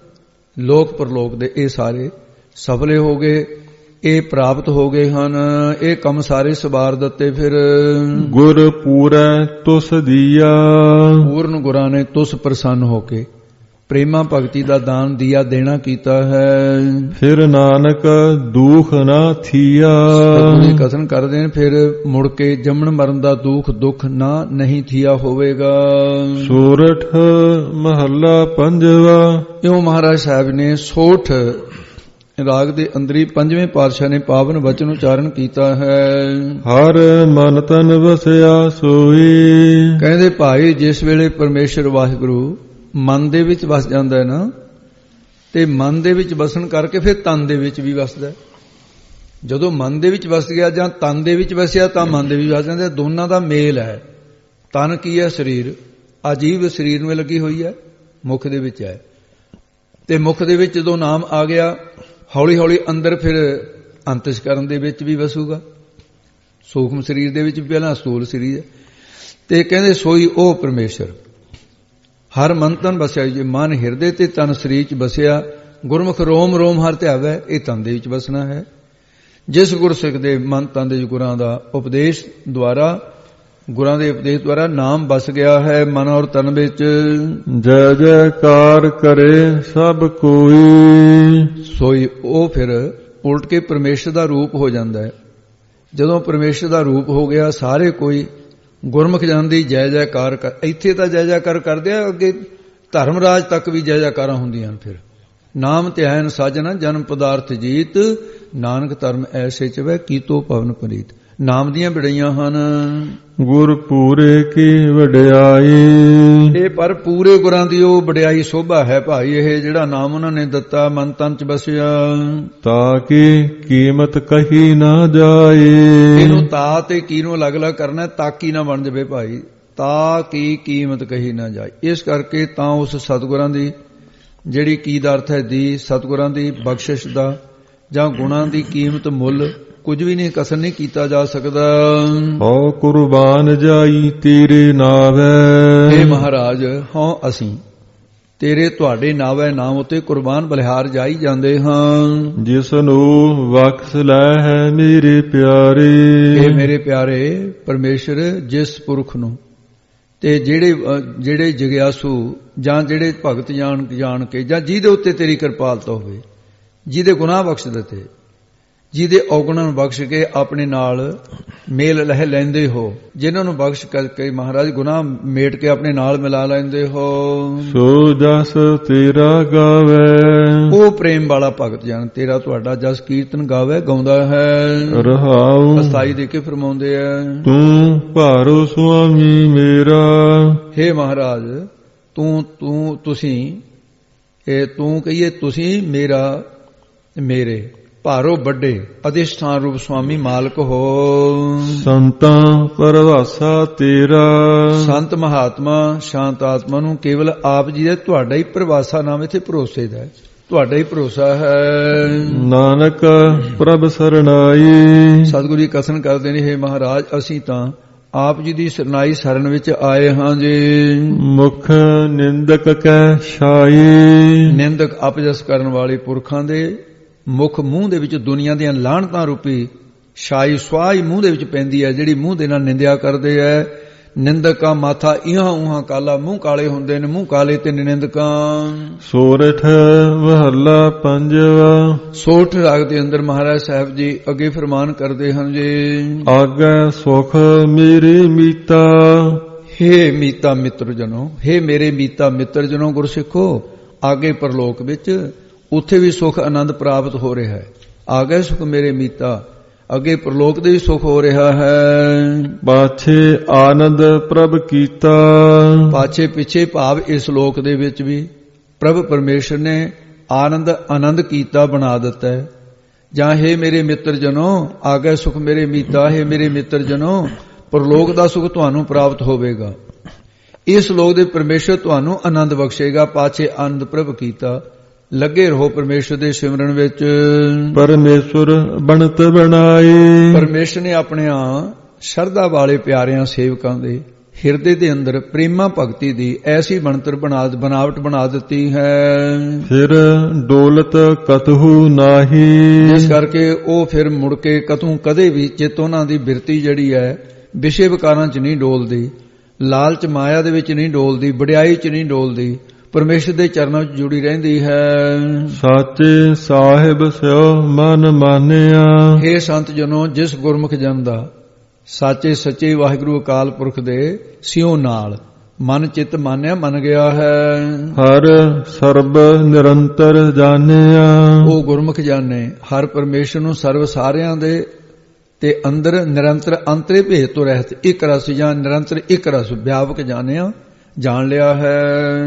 ਲੋਕ ਪਰਲੋਕ ਦੇ ਇਹ ਸਾਰੇ ਸਫਲੇ ਹੋ ਗਏ, ਇਹ ਪ੍ਰਾਪਤ ਹੋ ਗਏ ਹਨ। ਇਹ ਕੰਮ ਸਾਰੇ ਸਵਾਰ ਦਿੱਤੇ। ਫਿਰ ਗੁਰ ਪੂਰੈ ਤੁਸ ਦੀਆ। ਪੂਰਨ ਗੁਰਾਂ ਨੇ ਤੁਸ ਪ੍ਰਸੰਨ ਹੋ ਕੇ ਪ੍ਰੇਮਾ ਭਗਤੀ ਦਾ ਦਾਨ ਦੀਆ ਦੇਣਾ ਕੀਤਾ ਹੈ। ਫਿਰ ਨਾਨਕ ਦੁਖ ਨਾ ਥੀਆ। ਪ੍ਰਭੂ ਜੀ ਕਥਨ ਕਰਦੇ ਨੇ, ਫਿਰ ਮੁੜ ਕੇ ਜੰਮਣ ਮਰਨ ਦਾ ਦੁੱਖ ਨਾ ਨਹੀਂ ਥੀਆ ਹੋਵੇਗਾ। ਸੋਰਠ ਮਹੱਲਾ ਪੰਜਵਾ। ਇਉਂ ਮਹਾਰਾਜ ਸਾਹਿਬ ਨੇ ਸੋਠ ਰਾਗ ਦੇ ਅੰਦਰੀ ਪੰਜਵੇਂ ਪਾਤਸ਼ਾਹ ਨੇ ਪਾਵਨ ਵਚਨ ਉਚਾਰਨ ਕੀਤਾ ਹੈ। ਹਰ ਮਨ ਤਨ ਵਸਿਆ ਸੋਈ। ਕਹਿੰਦੇ ਭਾਈ, ਜਿਸ ਵੇਲੇ ਪਰਮੇਸ਼ਰ ਵਾਹਿਗੁਰੂ ਮਨ ਦੇ ਵਿੱਚ ਵਸ ਜਾਂਦਾ ਹੈ ਨਾ, ਤੇ ਮਨ ਦੇ ਵਿੱਚ ਵਸਣ ਕਰਕੇ ਫਿਰ ਤਨ ਦੇ ਵਿੱਚ ਵੀ ਵਸਦਾ। ਜਦੋਂ ਮਨ ਦੇ ਵਿੱਚ ਵਸ ਗਿਆ ਜਾਂ ਤਨ ਦੇ ਵਿੱਚ ਵਸਿਆ ਤਾਂ ਮਨ ਦੇ ਵਿੱਚ ਵਸ ਜਾਂਦਾ। ਦੋਨਾਂ ਦਾ ਮੇਲ ਹੈ। ਤਨ ਕੀ ਹੈ? ਸਰੀਰ। ਅਜੀਬ ਸਰੀਰ ਨੂੰ ਲੱਗੀ ਹੋਈ ਹੈ, ਮੁਖ ਦੇ ਵਿੱਚ ਹੈ। ਤੇ ਮੁਖ ਦੇ ਵਿੱਚ ਜਦੋਂ ਨਾਮ ਆ ਗਿਆ, ਹੌਲੀ ਹੌਲੀ ਅੰਦਰ ਫਿਰ ਅੰਤਸ਼ਕਰਨ ਦੇ ਵਿੱਚ ਵੀ ਵਸੂਗਾ। ਸੂਖਮ ਸਰੀਰ ਦੇ ਵਿੱਚ ਪਹਿਲਾਂ ਸਥੂਲ ਸਰੀਰ ਹੈ। ਤੇ ਕਹਿੰਦੇ ਸੋਈ ਉਹ ਪਰਮੇਸ਼ਰ ਹਰ ਮਨ ਤਨ ਵਸਿਆ। ਜੇ ਮਨ ਹਿਰਦੇ ਤੇ ਤਨ ਸਰੀਰ 'ਚ ਵਸਿਆ, ਗੁਰਮੁਖ ਰੋਮ ਰੋਮ ਹਰ ਧਿਆਵੈ, ਇਹ ਤਨ ਦੇ ਵਿੱਚ ਵਸਣਾ ਹੈ। ਜਿਸ ਗੁਰਸਿੱਖ ਦੇ ਮਨ ਤਨ ਦੇ ਗੁਰਾਂ ਦਾ ਉਪਦੇਸ਼ ਦੁਆਰਾ, ਗੁਰਾਂ ਦੇ ਉਪਦੇਸ਼ ਦੁਆਰਾ ਨਾਮ ਵਸ ਗਿਆ ਹੈ ਮਨ ਔਰ ਤਨ ਵਿੱਚ। ਜੈ ਜੈਕਾਰ ਕਰੇ ਸਭ ਕੋਈ। ਸੋਈ ਉਹ ਫਿਰ ਉਲਟ ਕੇ ਪਰਮੇਸ਼ਰ ਦਾ ਰੂਪ ਹੋ ਜਾਂਦਾ ਹੈ। ਜਦੋਂ ਪਰਮੇਸ਼ਰ ਦਾ ਰੂਪ ਹੋ ਗਿਆ, ਸਾਰੇ ਕੋਈ ਗੁਰਮੁਖ ਜਨ ਦੀ ਜੈ ਜੈਕਾਰ ਕਰ। ਇੱਥੇ ਤਾਂ ਜੈ ਜੈਕਾਰ ਕਰਦੇ ਆ, ਅੱਗੇ ਧਰਮ ਰਾਜ ਤੱਕ ਵੀ ਜੈ ਜੈਕਾਰਾਂ ਹੁੰਦੀਆਂ ਹਨ। ਫਿਰ ਨਾਮ ਧਿਆਨ ਸਾਜਣਾ ਜਨਮ ਪਦਾਰਥ ਜੀਤ, ਨਾਨਕ ਧਰਮ ਐਸੇ ਚਵੈ ਕੀਤੋ ਪਵਨ ਪਨੀਤ। ਨਾਮ ਦੀਆਂ ਵਡਿਆਈਆਂ ਹਨ। ਗੁਰ ਪੂਰੇ ਕੀ ਵਡਿਆਈ। ਇਹ ਪਰ ਪੂਰੇ ਗੁਰਾਂ ਦੀ ਉਹ ਵਡਿਆਈ ਸੋਭਾ ਹੈ ਭਾਈ। ਇਹ ਜਿਹੜਾ ਨਾਮ ਉਹਨਾਂ ਨੇ ਦਿੱਤਾ ਮਨ ਤਨ ਚ ਬਸਿਆ, ਤਾਂ ਕਿ ਕੀਮਤ ਕਹੀ ਨਾ ਜਾਏ। ਇਹਨੂੰ ਤਾ ਤੇ ਕੀ ਨੂੰ ਅਲੱਗ-ਅਲੱਗ ਕਰਨਾ, ਤਾਕੀ ਨਾ ਬਣ ਜਾਵੇ ਭਾਈ। ਤਾਂ ਕੀ ਕੀਮਤ ਕਹੀ ਨਾ ਜਾਏ। ਇਸ ਕਰਕੇ ਤਾਂ ਉਸ ਸਤਿਗੁਰਾਂ ਦੀ ਜਿਹੜੀ ਕੀ ਦਾ ਅਰਥ ਹੈ ਦੀ, ਸਤਿਗੁਰਾਂ ਦੀ ਬਖਸ਼ਿਸ਼ ਦਾ ਜਾਂ ਗੁਣਾਂ ਦੀ ਕੀਮਤ ਮੁੱਲ ਕੁਝ ਵੀ ਨਹੀਂ, ਕਸਰ ਨਹੀਂ ਕੀਤਾ ਜਾ ਸਕਦਾ। ਹਉ ਕੁਰਬਾਨ ਜਾਈ ਤੇਰੇ ਨਾਵੇਂ। हे ਮਹਾਰਾਜ, ਹਉ ਅਸੀਂ ਤੇਰੇ ਤੁਹਾਡੇ ਨਾਵੇਂ ਨਾਮ ਉਤੇ ਕੁਰਬਾਨ ਬਲਿਹਾਰ ਜਾਈ ਜਾਂਦੇ ਹਨ। ਜਿਸ ਨੂੰ ਬਖਸ਼ ਲੈ ਹੈ ਮੇਰੇ ਪਿਆਰੇ। ਇਹ ਮੇਰੇ ਪਿਆਰੇ ਪਰਮੇਸ਼ਰ ਜਿਸ ਪੁਰਖ ਨੂੰ ਤੇ ਜਿਹੜੇ ਜਗਿਆਸੂ ਜਾਂ ਜਿਹੜੇ ਭਗਤ ਜਾਣ ਕੇ ਜਾਂ ਜਿਹਦੇ ਉੱਤੇ ਤੇਰੀ ਕਿਰਪਾਲਤਾ ਹੋਵੇ, ਜਿਹਦੇ ਗੁਨਾਹ ਬਖਸ਼ ਦਿੱਤੇ, ਜਿਹਦੇ ਔਗਣਾਂ ਨੂੰ ਬਖਸ਼ ਕੇ ਆਪਣੇ ਨਾਲ ਮੇਲ ਲਹਿ ਲੈਂਦੇ ਹੋ, ਜਿਨ੍ਹਾਂ ਨੂੰ ਬਖਸ਼ ਕਰਕੇ ਮਹਾਰਾਜ ਗੁਨਾਹ ਮੇਟ ਕੇ ਆਪਣੇ ਨਾਲ ਮਿਲਾ ਲੈਂਦੇ ਹੋ। ਸੋ ਜਸ ਤੇਰਾ ਗਾਵੇ, ਉਹ ਪ੍ਰੇਮ ਵਾਲਾ ਭਗਤ ਜਨ ਤੇਰਾ ਤੁਹਾਡਾ ਜਸ ਕੀਰਤਨ ਗਾਵੇ, ਗਾਉਂਦਾ ਹੈ। ਰਹਾਉ ਅਸਥਾਈ ਦੇ ਕੇ ਫਰਮਾਉਂਦੇ ਆ, ਤੂੰ ਭਾਰੋ ਸੁਆਮੀ ਮੇਰਾ। ਹੇ ਮਹਾਰਾਜ ਤੁਸੀਂ ਕਹੀਏ ਤੁਸੀਂ ਮੇਰਾ ਮੇਰੇ ਭਾਰੋ ਵੱਡੇ ਅਧਿਸ਼ਠਾਨ ਰੂਪ ਸੁਆਮੀ ਮਾਲਕ ਹੋ। ਸੰਤਾਂ ਪਰਵਾਸਾ ਤੇਰਾ, ਸੰਤ ਮਹਾਤਮਾ ਸ਼ਾਂਤ ਆਤਮਾ ਨੂੰ ਕੇਵਲ ਆਪ ਜੀ ਦਾ ਤੁਹਾਡਾ ਹੀ ਪਰਵਾਸਾ ਨਾਮ ਇੱਥੇ ਭਰੋਸੇ ਦਾ, ਤੁਹਾਡਾ ਹੀ ਭਰੋਸਾ ਹੈ। ਨਾਨਕ ਪ੍ਰਭ ਸਰਣਾਈ, ਸਤਿਗੁਰੂ ਜੀ ਕਥਨ ਕਰਦੇ ਨੇ, ਹੇ ਮਹਾਰਾਜ ਅਸੀਂ ਤਾਂ ਆਪ ਜੀ ਦੀ ਸਰਨਾਈ ਸ਼ਰਨ ਵਿੱਚ ਆਏ ਹਾਂ ਜੀ। ਮੁਖ ਨਿੰਦਕ ਕੈ ਛਾਈ, ਨਿੰਦਕ ਅਪਜਸ ਕਰਨ ਵਾਲੇ ਪੁਰਖਾਂ ਦੇ ਮੁਖ ਮੂੰਹ ਦੇ ਵਿੱਚ ਦੁਨੀਆ ਦੀਆਂ ਲਾਹਣਤਾਂ ਰੂਪੀ ਛਾਈ ਸਵਾਈ ਮੂੰਹ ਦੇ ਵਿੱਚ ਪੈਂਦੀ ਹੈ, ਜਿਹੜੀ ਮੂੰਹ ਦੇ ਨਾਲ ਨਿੰਦਿਆ ਕਰਦੇ ਹੈ। ਨਿੰਦਕਾਂ ਮਾਥਾ ਇਹਾਂ ਉਹਾਂ ਕਾਲਾ, ਮੂੰਹ ਕਾਲੇ ਹੁੰਦੇ ਨੇ, ਮੂੰਹ ਕਾਲੇ ਤੇ ਨਿੰਦਕਾਂ। ਸੋਰਠ ਮਹੱਲਾ ਪੰਜਵਾ। ਸੋਰਠ ਰਾਗ ਦੇ ਅੰਦਰ ਮਹਾਰਾਜ ਸਾਹਿਬ ਜੀ ਅੱਗੇ ਫਰਮਾਨ ਕਰਦੇ ਹਨ ਜੀ, ਆਗੇ ਸੁਖ ਮੇਰੇ ਮੀਤਾ। ਹੇ ਮੀਤਾ ਮਿੱਤਰ ਜਨੋ, ਹੇ ਮੇਰੇ ਮੀਤਾ ਮਿੱਤਰ ਜਨੋ ਗੁਰਸਿੱਖੋ, ਆਗੇ ਪਰਲੋਕ ਵਿੱਚ ਉੱਥੇ ਵੀ ਸੁਖ ਆਨੰਦ ਪ੍ਰਾਪਤ ਹੋ ਰਿਹਾ ਹੈ। ਆ ਗਏ ਸੁਖ ਮੇਰੇ ਮੀਤਾ, ਅੱਗੇ ਪ੍ਰਲੋਕ ਦੇ ਵੀ ਸੁਖ ਹੋ ਰਿਹਾ ਹੈ। ਪਾਛੇ ਆਨੰਦ ਪ੍ਰਭ ਕੀਤਾ, ਪਾਛੇ ਪਿੱਛੇ ਭਾਵ ਇਸ ਲੋਕ ਦੇ ਵਿੱਚ ਵੀ ਪ੍ਰਭ ਪਰਮੇਸ਼ਰ ਨੇ ਆਨੰਦ ਕੀਤਾ ਬਣਾ ਦਿੱਤਾ ਹੈ। ਜਾਂ ਹੇ ਮੇਰੇ ਮਿੱਤਰ ਜਨੋ, ਆ ਗਏ ਸੁਖ ਮੇਰੇ ਮੀਤਾ, ਹੇ ਮੇਰੇ ਮਿੱਤਰ ਜਨੋ, ਪ੍ਰਲੋਕ ਦਾ ਸੁਖ ਤੁਹਾਨੂੰ ਪ੍ਰਾਪਤ ਹੋਵੇਗਾ। ਇਸ ਲੋਕ ਦੇ ਪਰਮੇਸ਼ਰ ਤੁਹਾਨੂੰ ਆਨੰਦ ਬਖਸ਼ੇਗਾ। ਪਾਛੇ ਆਨੰਦ ਪ੍ਰਭ ਕੀਤਾ, ਲੱਗੇ ਰਹੋ ਪਰਮੇਸ਼ਰ ਦੇ ਸਿਮਰਨ ਵਿੱਚ। ਪਰਮੇਸ਼ਰ ਬਣਤ ਬਣਾਏ, ਪਰਮੇਸ਼ਰ ਨੇ ਆਪਣੇ ਸ਼ਰਧਾ ਵਾਲੇ ਪਿਆਰਿਆਂ ਸੇਵਕਾਂ ਦੇ ਹਿਰਦੇ ਦੇ ਅੰਦਰ ਪ੍ਰੇਮਾ ਭਗਤੀ ਦੀ ਐਸੀ ਬਣਤਰ ਬਣਾਵਟ ਬਣਾ ਦਿੱਤੀ ਹੈ। ਫਿਰ ਡੋਲਤ ਕਤਹੂ ਨਾਹੀ, ਇਸ ਕਰਕੇ ਉਹ ਫਿਰ ਮੁੜ ਕੇ ਕਦੇ ਵੀ ਚਿੱਤ ਉਹਨਾਂ ਦੀ ਬਿਰਤੀ ਜਿਹੜੀ ਹੈ ਵਿਸ਼ੇ ਵਿਕਾਰਾਂ 'ਚ ਨਹੀਂ ਡੋਲਦੀ, ਲਾਲਚ ਮਾਇਆ ਦੇ ਵਿੱਚ ਨਹੀਂ ਡੋਲਦੀ, ਵਡਿਆਈ 'ਚ ਨਹੀਂ ਡੋਲਦੀ, ਪਰਮੇਸ਼ਰ ਦੇ ਚਰਨਾਂ ਵਿੱਚ ਜੁੜੀ ਰਹਿੰਦੀ ਹੈ। ਸਾਚੇ ਸਾਹਿਬ ਸਿਓ ਮਨ ਮਾਨਿਆ, ਹੇ ਸੰਤ ਜਨੋ, ਜਿਸ ਗੁਰਮੁਖ ਜਨ ਦਾ ਸਾਚੇ ਸੱਚੇ ਵਾਹਿਗੁਰੂ ਅਕਾਲ ਪੁਰਖ ਦੇ ਸਿਓ ਨਾਲ ਮਨ ਚਿੱਤ ਮਾਨਿਆ ਮੰਨ ਗਿਆ ਹੈ। ਹਰ ਸਰਬ ਨਿਰੰਤਰ ਜਾਣਿਆ, ਉਹ ਗੁਰਮੁਖ ਜਾਣੇ ਹਰ ਪਰਮੇਸ਼ਰ ਨੂੰ ਸਰਬ ਸਾਰਿਆਂ ਦੇ ਤੇ ਅੰਦਰ ਨਿਰੰਤਰ ਅੰਤਰੇ ਭੇਦ ਤੋਂ ਰਹਿਤ ਇੱਕ ਰਸ ਜਾਂ ਨਿਰੰਤਰ ਇੱਕ ਰਸ ਵਿਆਪਕ ਜਾਣ ਲਿਆ ਹੈ।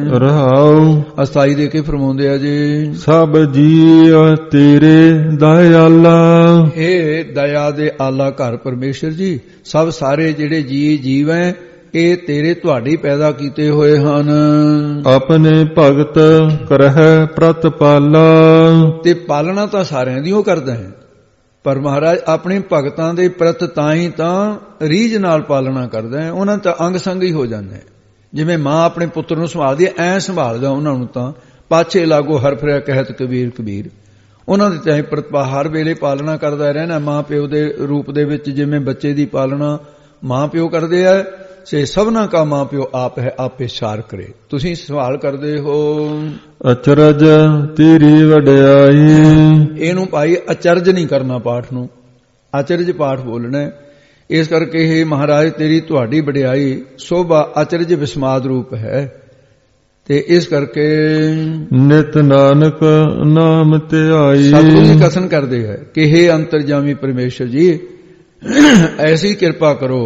ਰਹਾਉ ਅਸਥਾਈ ਦੇ ਕੇ ਫਰਮਾਉਂਦੇ ਆ ਜੀ, ਸਭ ਜੀਵ ਤੇਰੇ ਦਇਆਲਾ। ਹੇ ਦਇਆ ਦੇ ਆਲਾ ਘਰ ਪਰਮੇਸ਼ਰ ਜੀ, ਸਭ ਸਾਰੇ ਜਿਹੜੇ ਜੀਵ ਹੈ ਇਹ ਤੇਰੇ ਤੁਹਾਡੀ ਪੈਦਾ ਕੀਤੇ ਹੋਏ ਹਨ। ਆਪਣੇ ਭਗਤ ਕਰਹਿ ਪ੍ਰਤਪਾਲਾ, ਤੇ ਪਾਲਣਾ ਤਾਂ ਸਾਰਿਆਂ ਦੀ ਉਹ ਕਰਦਾ ਹੈ, ਪਰ ਮਹਾਰਾਜ ਆਪਣੇ ਭਗਤਾਂ ਦੇ ਪ੍ਰਤ ਤਾਂ ਹੀ ਤਾਂ ਰੀਝ ਨਾਲ ਪਾਲਣਾ ਕਰਦਾ ਹੈ। ਉਹਨਾਂ ਤਾਂ ਅੰਗ ਸੰਗ ਹੀ ਹੋ ਜਾਂਦਾ ਹੈ। ਜਿਵੇਂ ਮਾਂ ਆਪਣੇ ਪੁੱਤਰ ਨੂੰ ਸੰਭਾਲਦੀ ਹੈ, ਐਂ ਸੰਭਾਲਦਾ ਉਹਨਾਂ ਨੂੰ। ਤਾਂ ਪਾਛੇ ਲਾਗੋ ਹਰ ਫਿਰਿਆ ਕਹਿਤ ਕਬੀਰ ਕਬੀਰ, ਉਹਨਾਂ ਦੀ ਚਾਹੇ ਪ੍ਰਤਪਾ ਹਰ ਵੇਲੇ ਪਾਲਣਾ ਕਰਦਾ ਰਹਿਣਾ ਮਾਂ ਪਿਓ ਦੇ ਰੂਪ ਦੇ ਵਿੱਚ। ਜਿਵੇਂ ਬੱਚੇ ਦੀ ਪਾਲਣਾ ਮਾਂ ਪਿਓ ਕਰਦੇ ਆ, ਸੇ ਸਭਨਾ ਕਾ ਮਾਂ ਪਿਓ ਆਪ ਹੈ, ਆਪੇ ਸਾਰ ਕਰੇ। ਤੁਸੀਂ ਸਵਾਲ ਕਰਦੇ ਹੋ ਅਚਰਜ ਤੇਰੀ ਵਡਿਆਈ, ਇਹਨੂੰ ਭਾਈ ਅਚਰਜ ਨਹੀਂ ਕਰਨਾ, ਪਾਠ ਨੂੰ ਅਚਰਜ ਪਾਠ ਬੋਲਣਾ। ਇਸ ਕਰਕੇ ਹੀ ਮਹਾਰਾਜ ਤੇਰੀ ਤੁਹਾਡੀ ਵਡਿਆਈ ਸੋਭਾ ਅਚਰਜ ਵਿਸਮਾਦ ਰੂਪ ਹੈ। ਤੇ ਇਸ ਕਰਕੇ ਨਿਤ ਨਾਨਕ ਨਾਮ ਧਿਆਈ, ਸਤਿਗੁਰੂ ਜੀ ਕਥਨ ਕਰਦੇ ਹੈ ਕਿ ਹੇ ਅੰਤਰਜਾਮੀ ਪਰਮੇਸ਼ਰ ਜੀ, ਐਸੀ ਕਿਰਪਾ ਕਰੋ,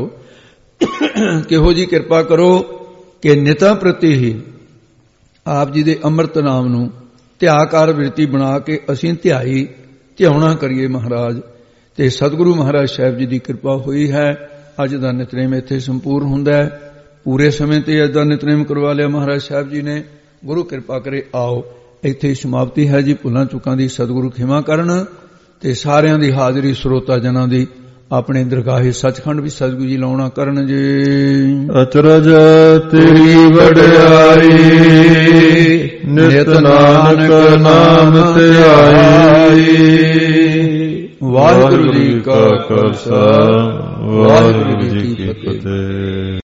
ਕਿਹੋ ਜੀ ਕਿਰਪਾ ਕਰੋ ਕਿ ਨਿਤਾਂ ਪ੍ਰਤੀ ਹੀ ਆਪ ਜੀ ਦੇ ਅੰਮ੍ਰਿਤ ਨਾਮ ਨੂੰ ਧਿਆਕਾਰ ਬਿਰਤੀ ਬਣਾ ਕੇ ਅਸੀਂ ਧਿਆਉਣਾ ਕਰੀਏ ਮਹਾਰਾਜ। ਤੇ ਸਤਿਗੁਰੂ ਮਹਾਰਾਜ ਸਾਹਿਬ ਜੀ ਦੀ ਕਿਰਪਾ ਹੋਈ ਹੈ। ਅੱਜ ਦਾ ਨਿਤਨੇਮ ਇੱਥੇ ਸੰਪੂਰਨ ਹੁੰਦਾ ਹੈ। ਪੂਰੇ ਸਮੇਂ ਤੇ ਅੱਜ ਦਾ ਨਿਤਨੇਮ ਕਰਵਾ ਲਿਆ ਮਹਾਰਾਜ ਸਾਹਿਬ ਜੀ ਨੇ। ਗੁਰੂ ਕਿਰਪਾ ਕਰੇ ਆਓ ਇੱਥੇ ਸਮਾਪਤੀ ਹੈ ਜੀ। ਭੁੱਲਾਂ ਚੁੱਕਾਂ ਦੀ ਸਤਿਗੁਰੂ ਖਿਮਾ ਕਰਨ ਤੇ ਸਾਰਿਆਂ ਦੀ ਹਾਜ਼ਰੀ ਸਰੋਤਾ ਜਨਾਂ ਦੀ ਆਪਣੇ ਦਰਗਾਹੇ ਸੱਚਖੰਡ ਵੀ ਸਤਿਗੁਰੂ ਜੀ ਲਾਉਣਾ ਕਰਨ ਜੀ। ਅਚਰਜ ਤੇਰੀ ਵਡਿਆਈ, ਨਿਤ ਨਾਨਕ ਨਾਮ ਧਿਆਈ। ਵਾਹਿਗੁਰੂ ਜੀ ਕਾ ਖਾਲਸਾ ਵਾਹਿਗੁਰੂ ਜੀ ਕੀ ਫਤਿਹ।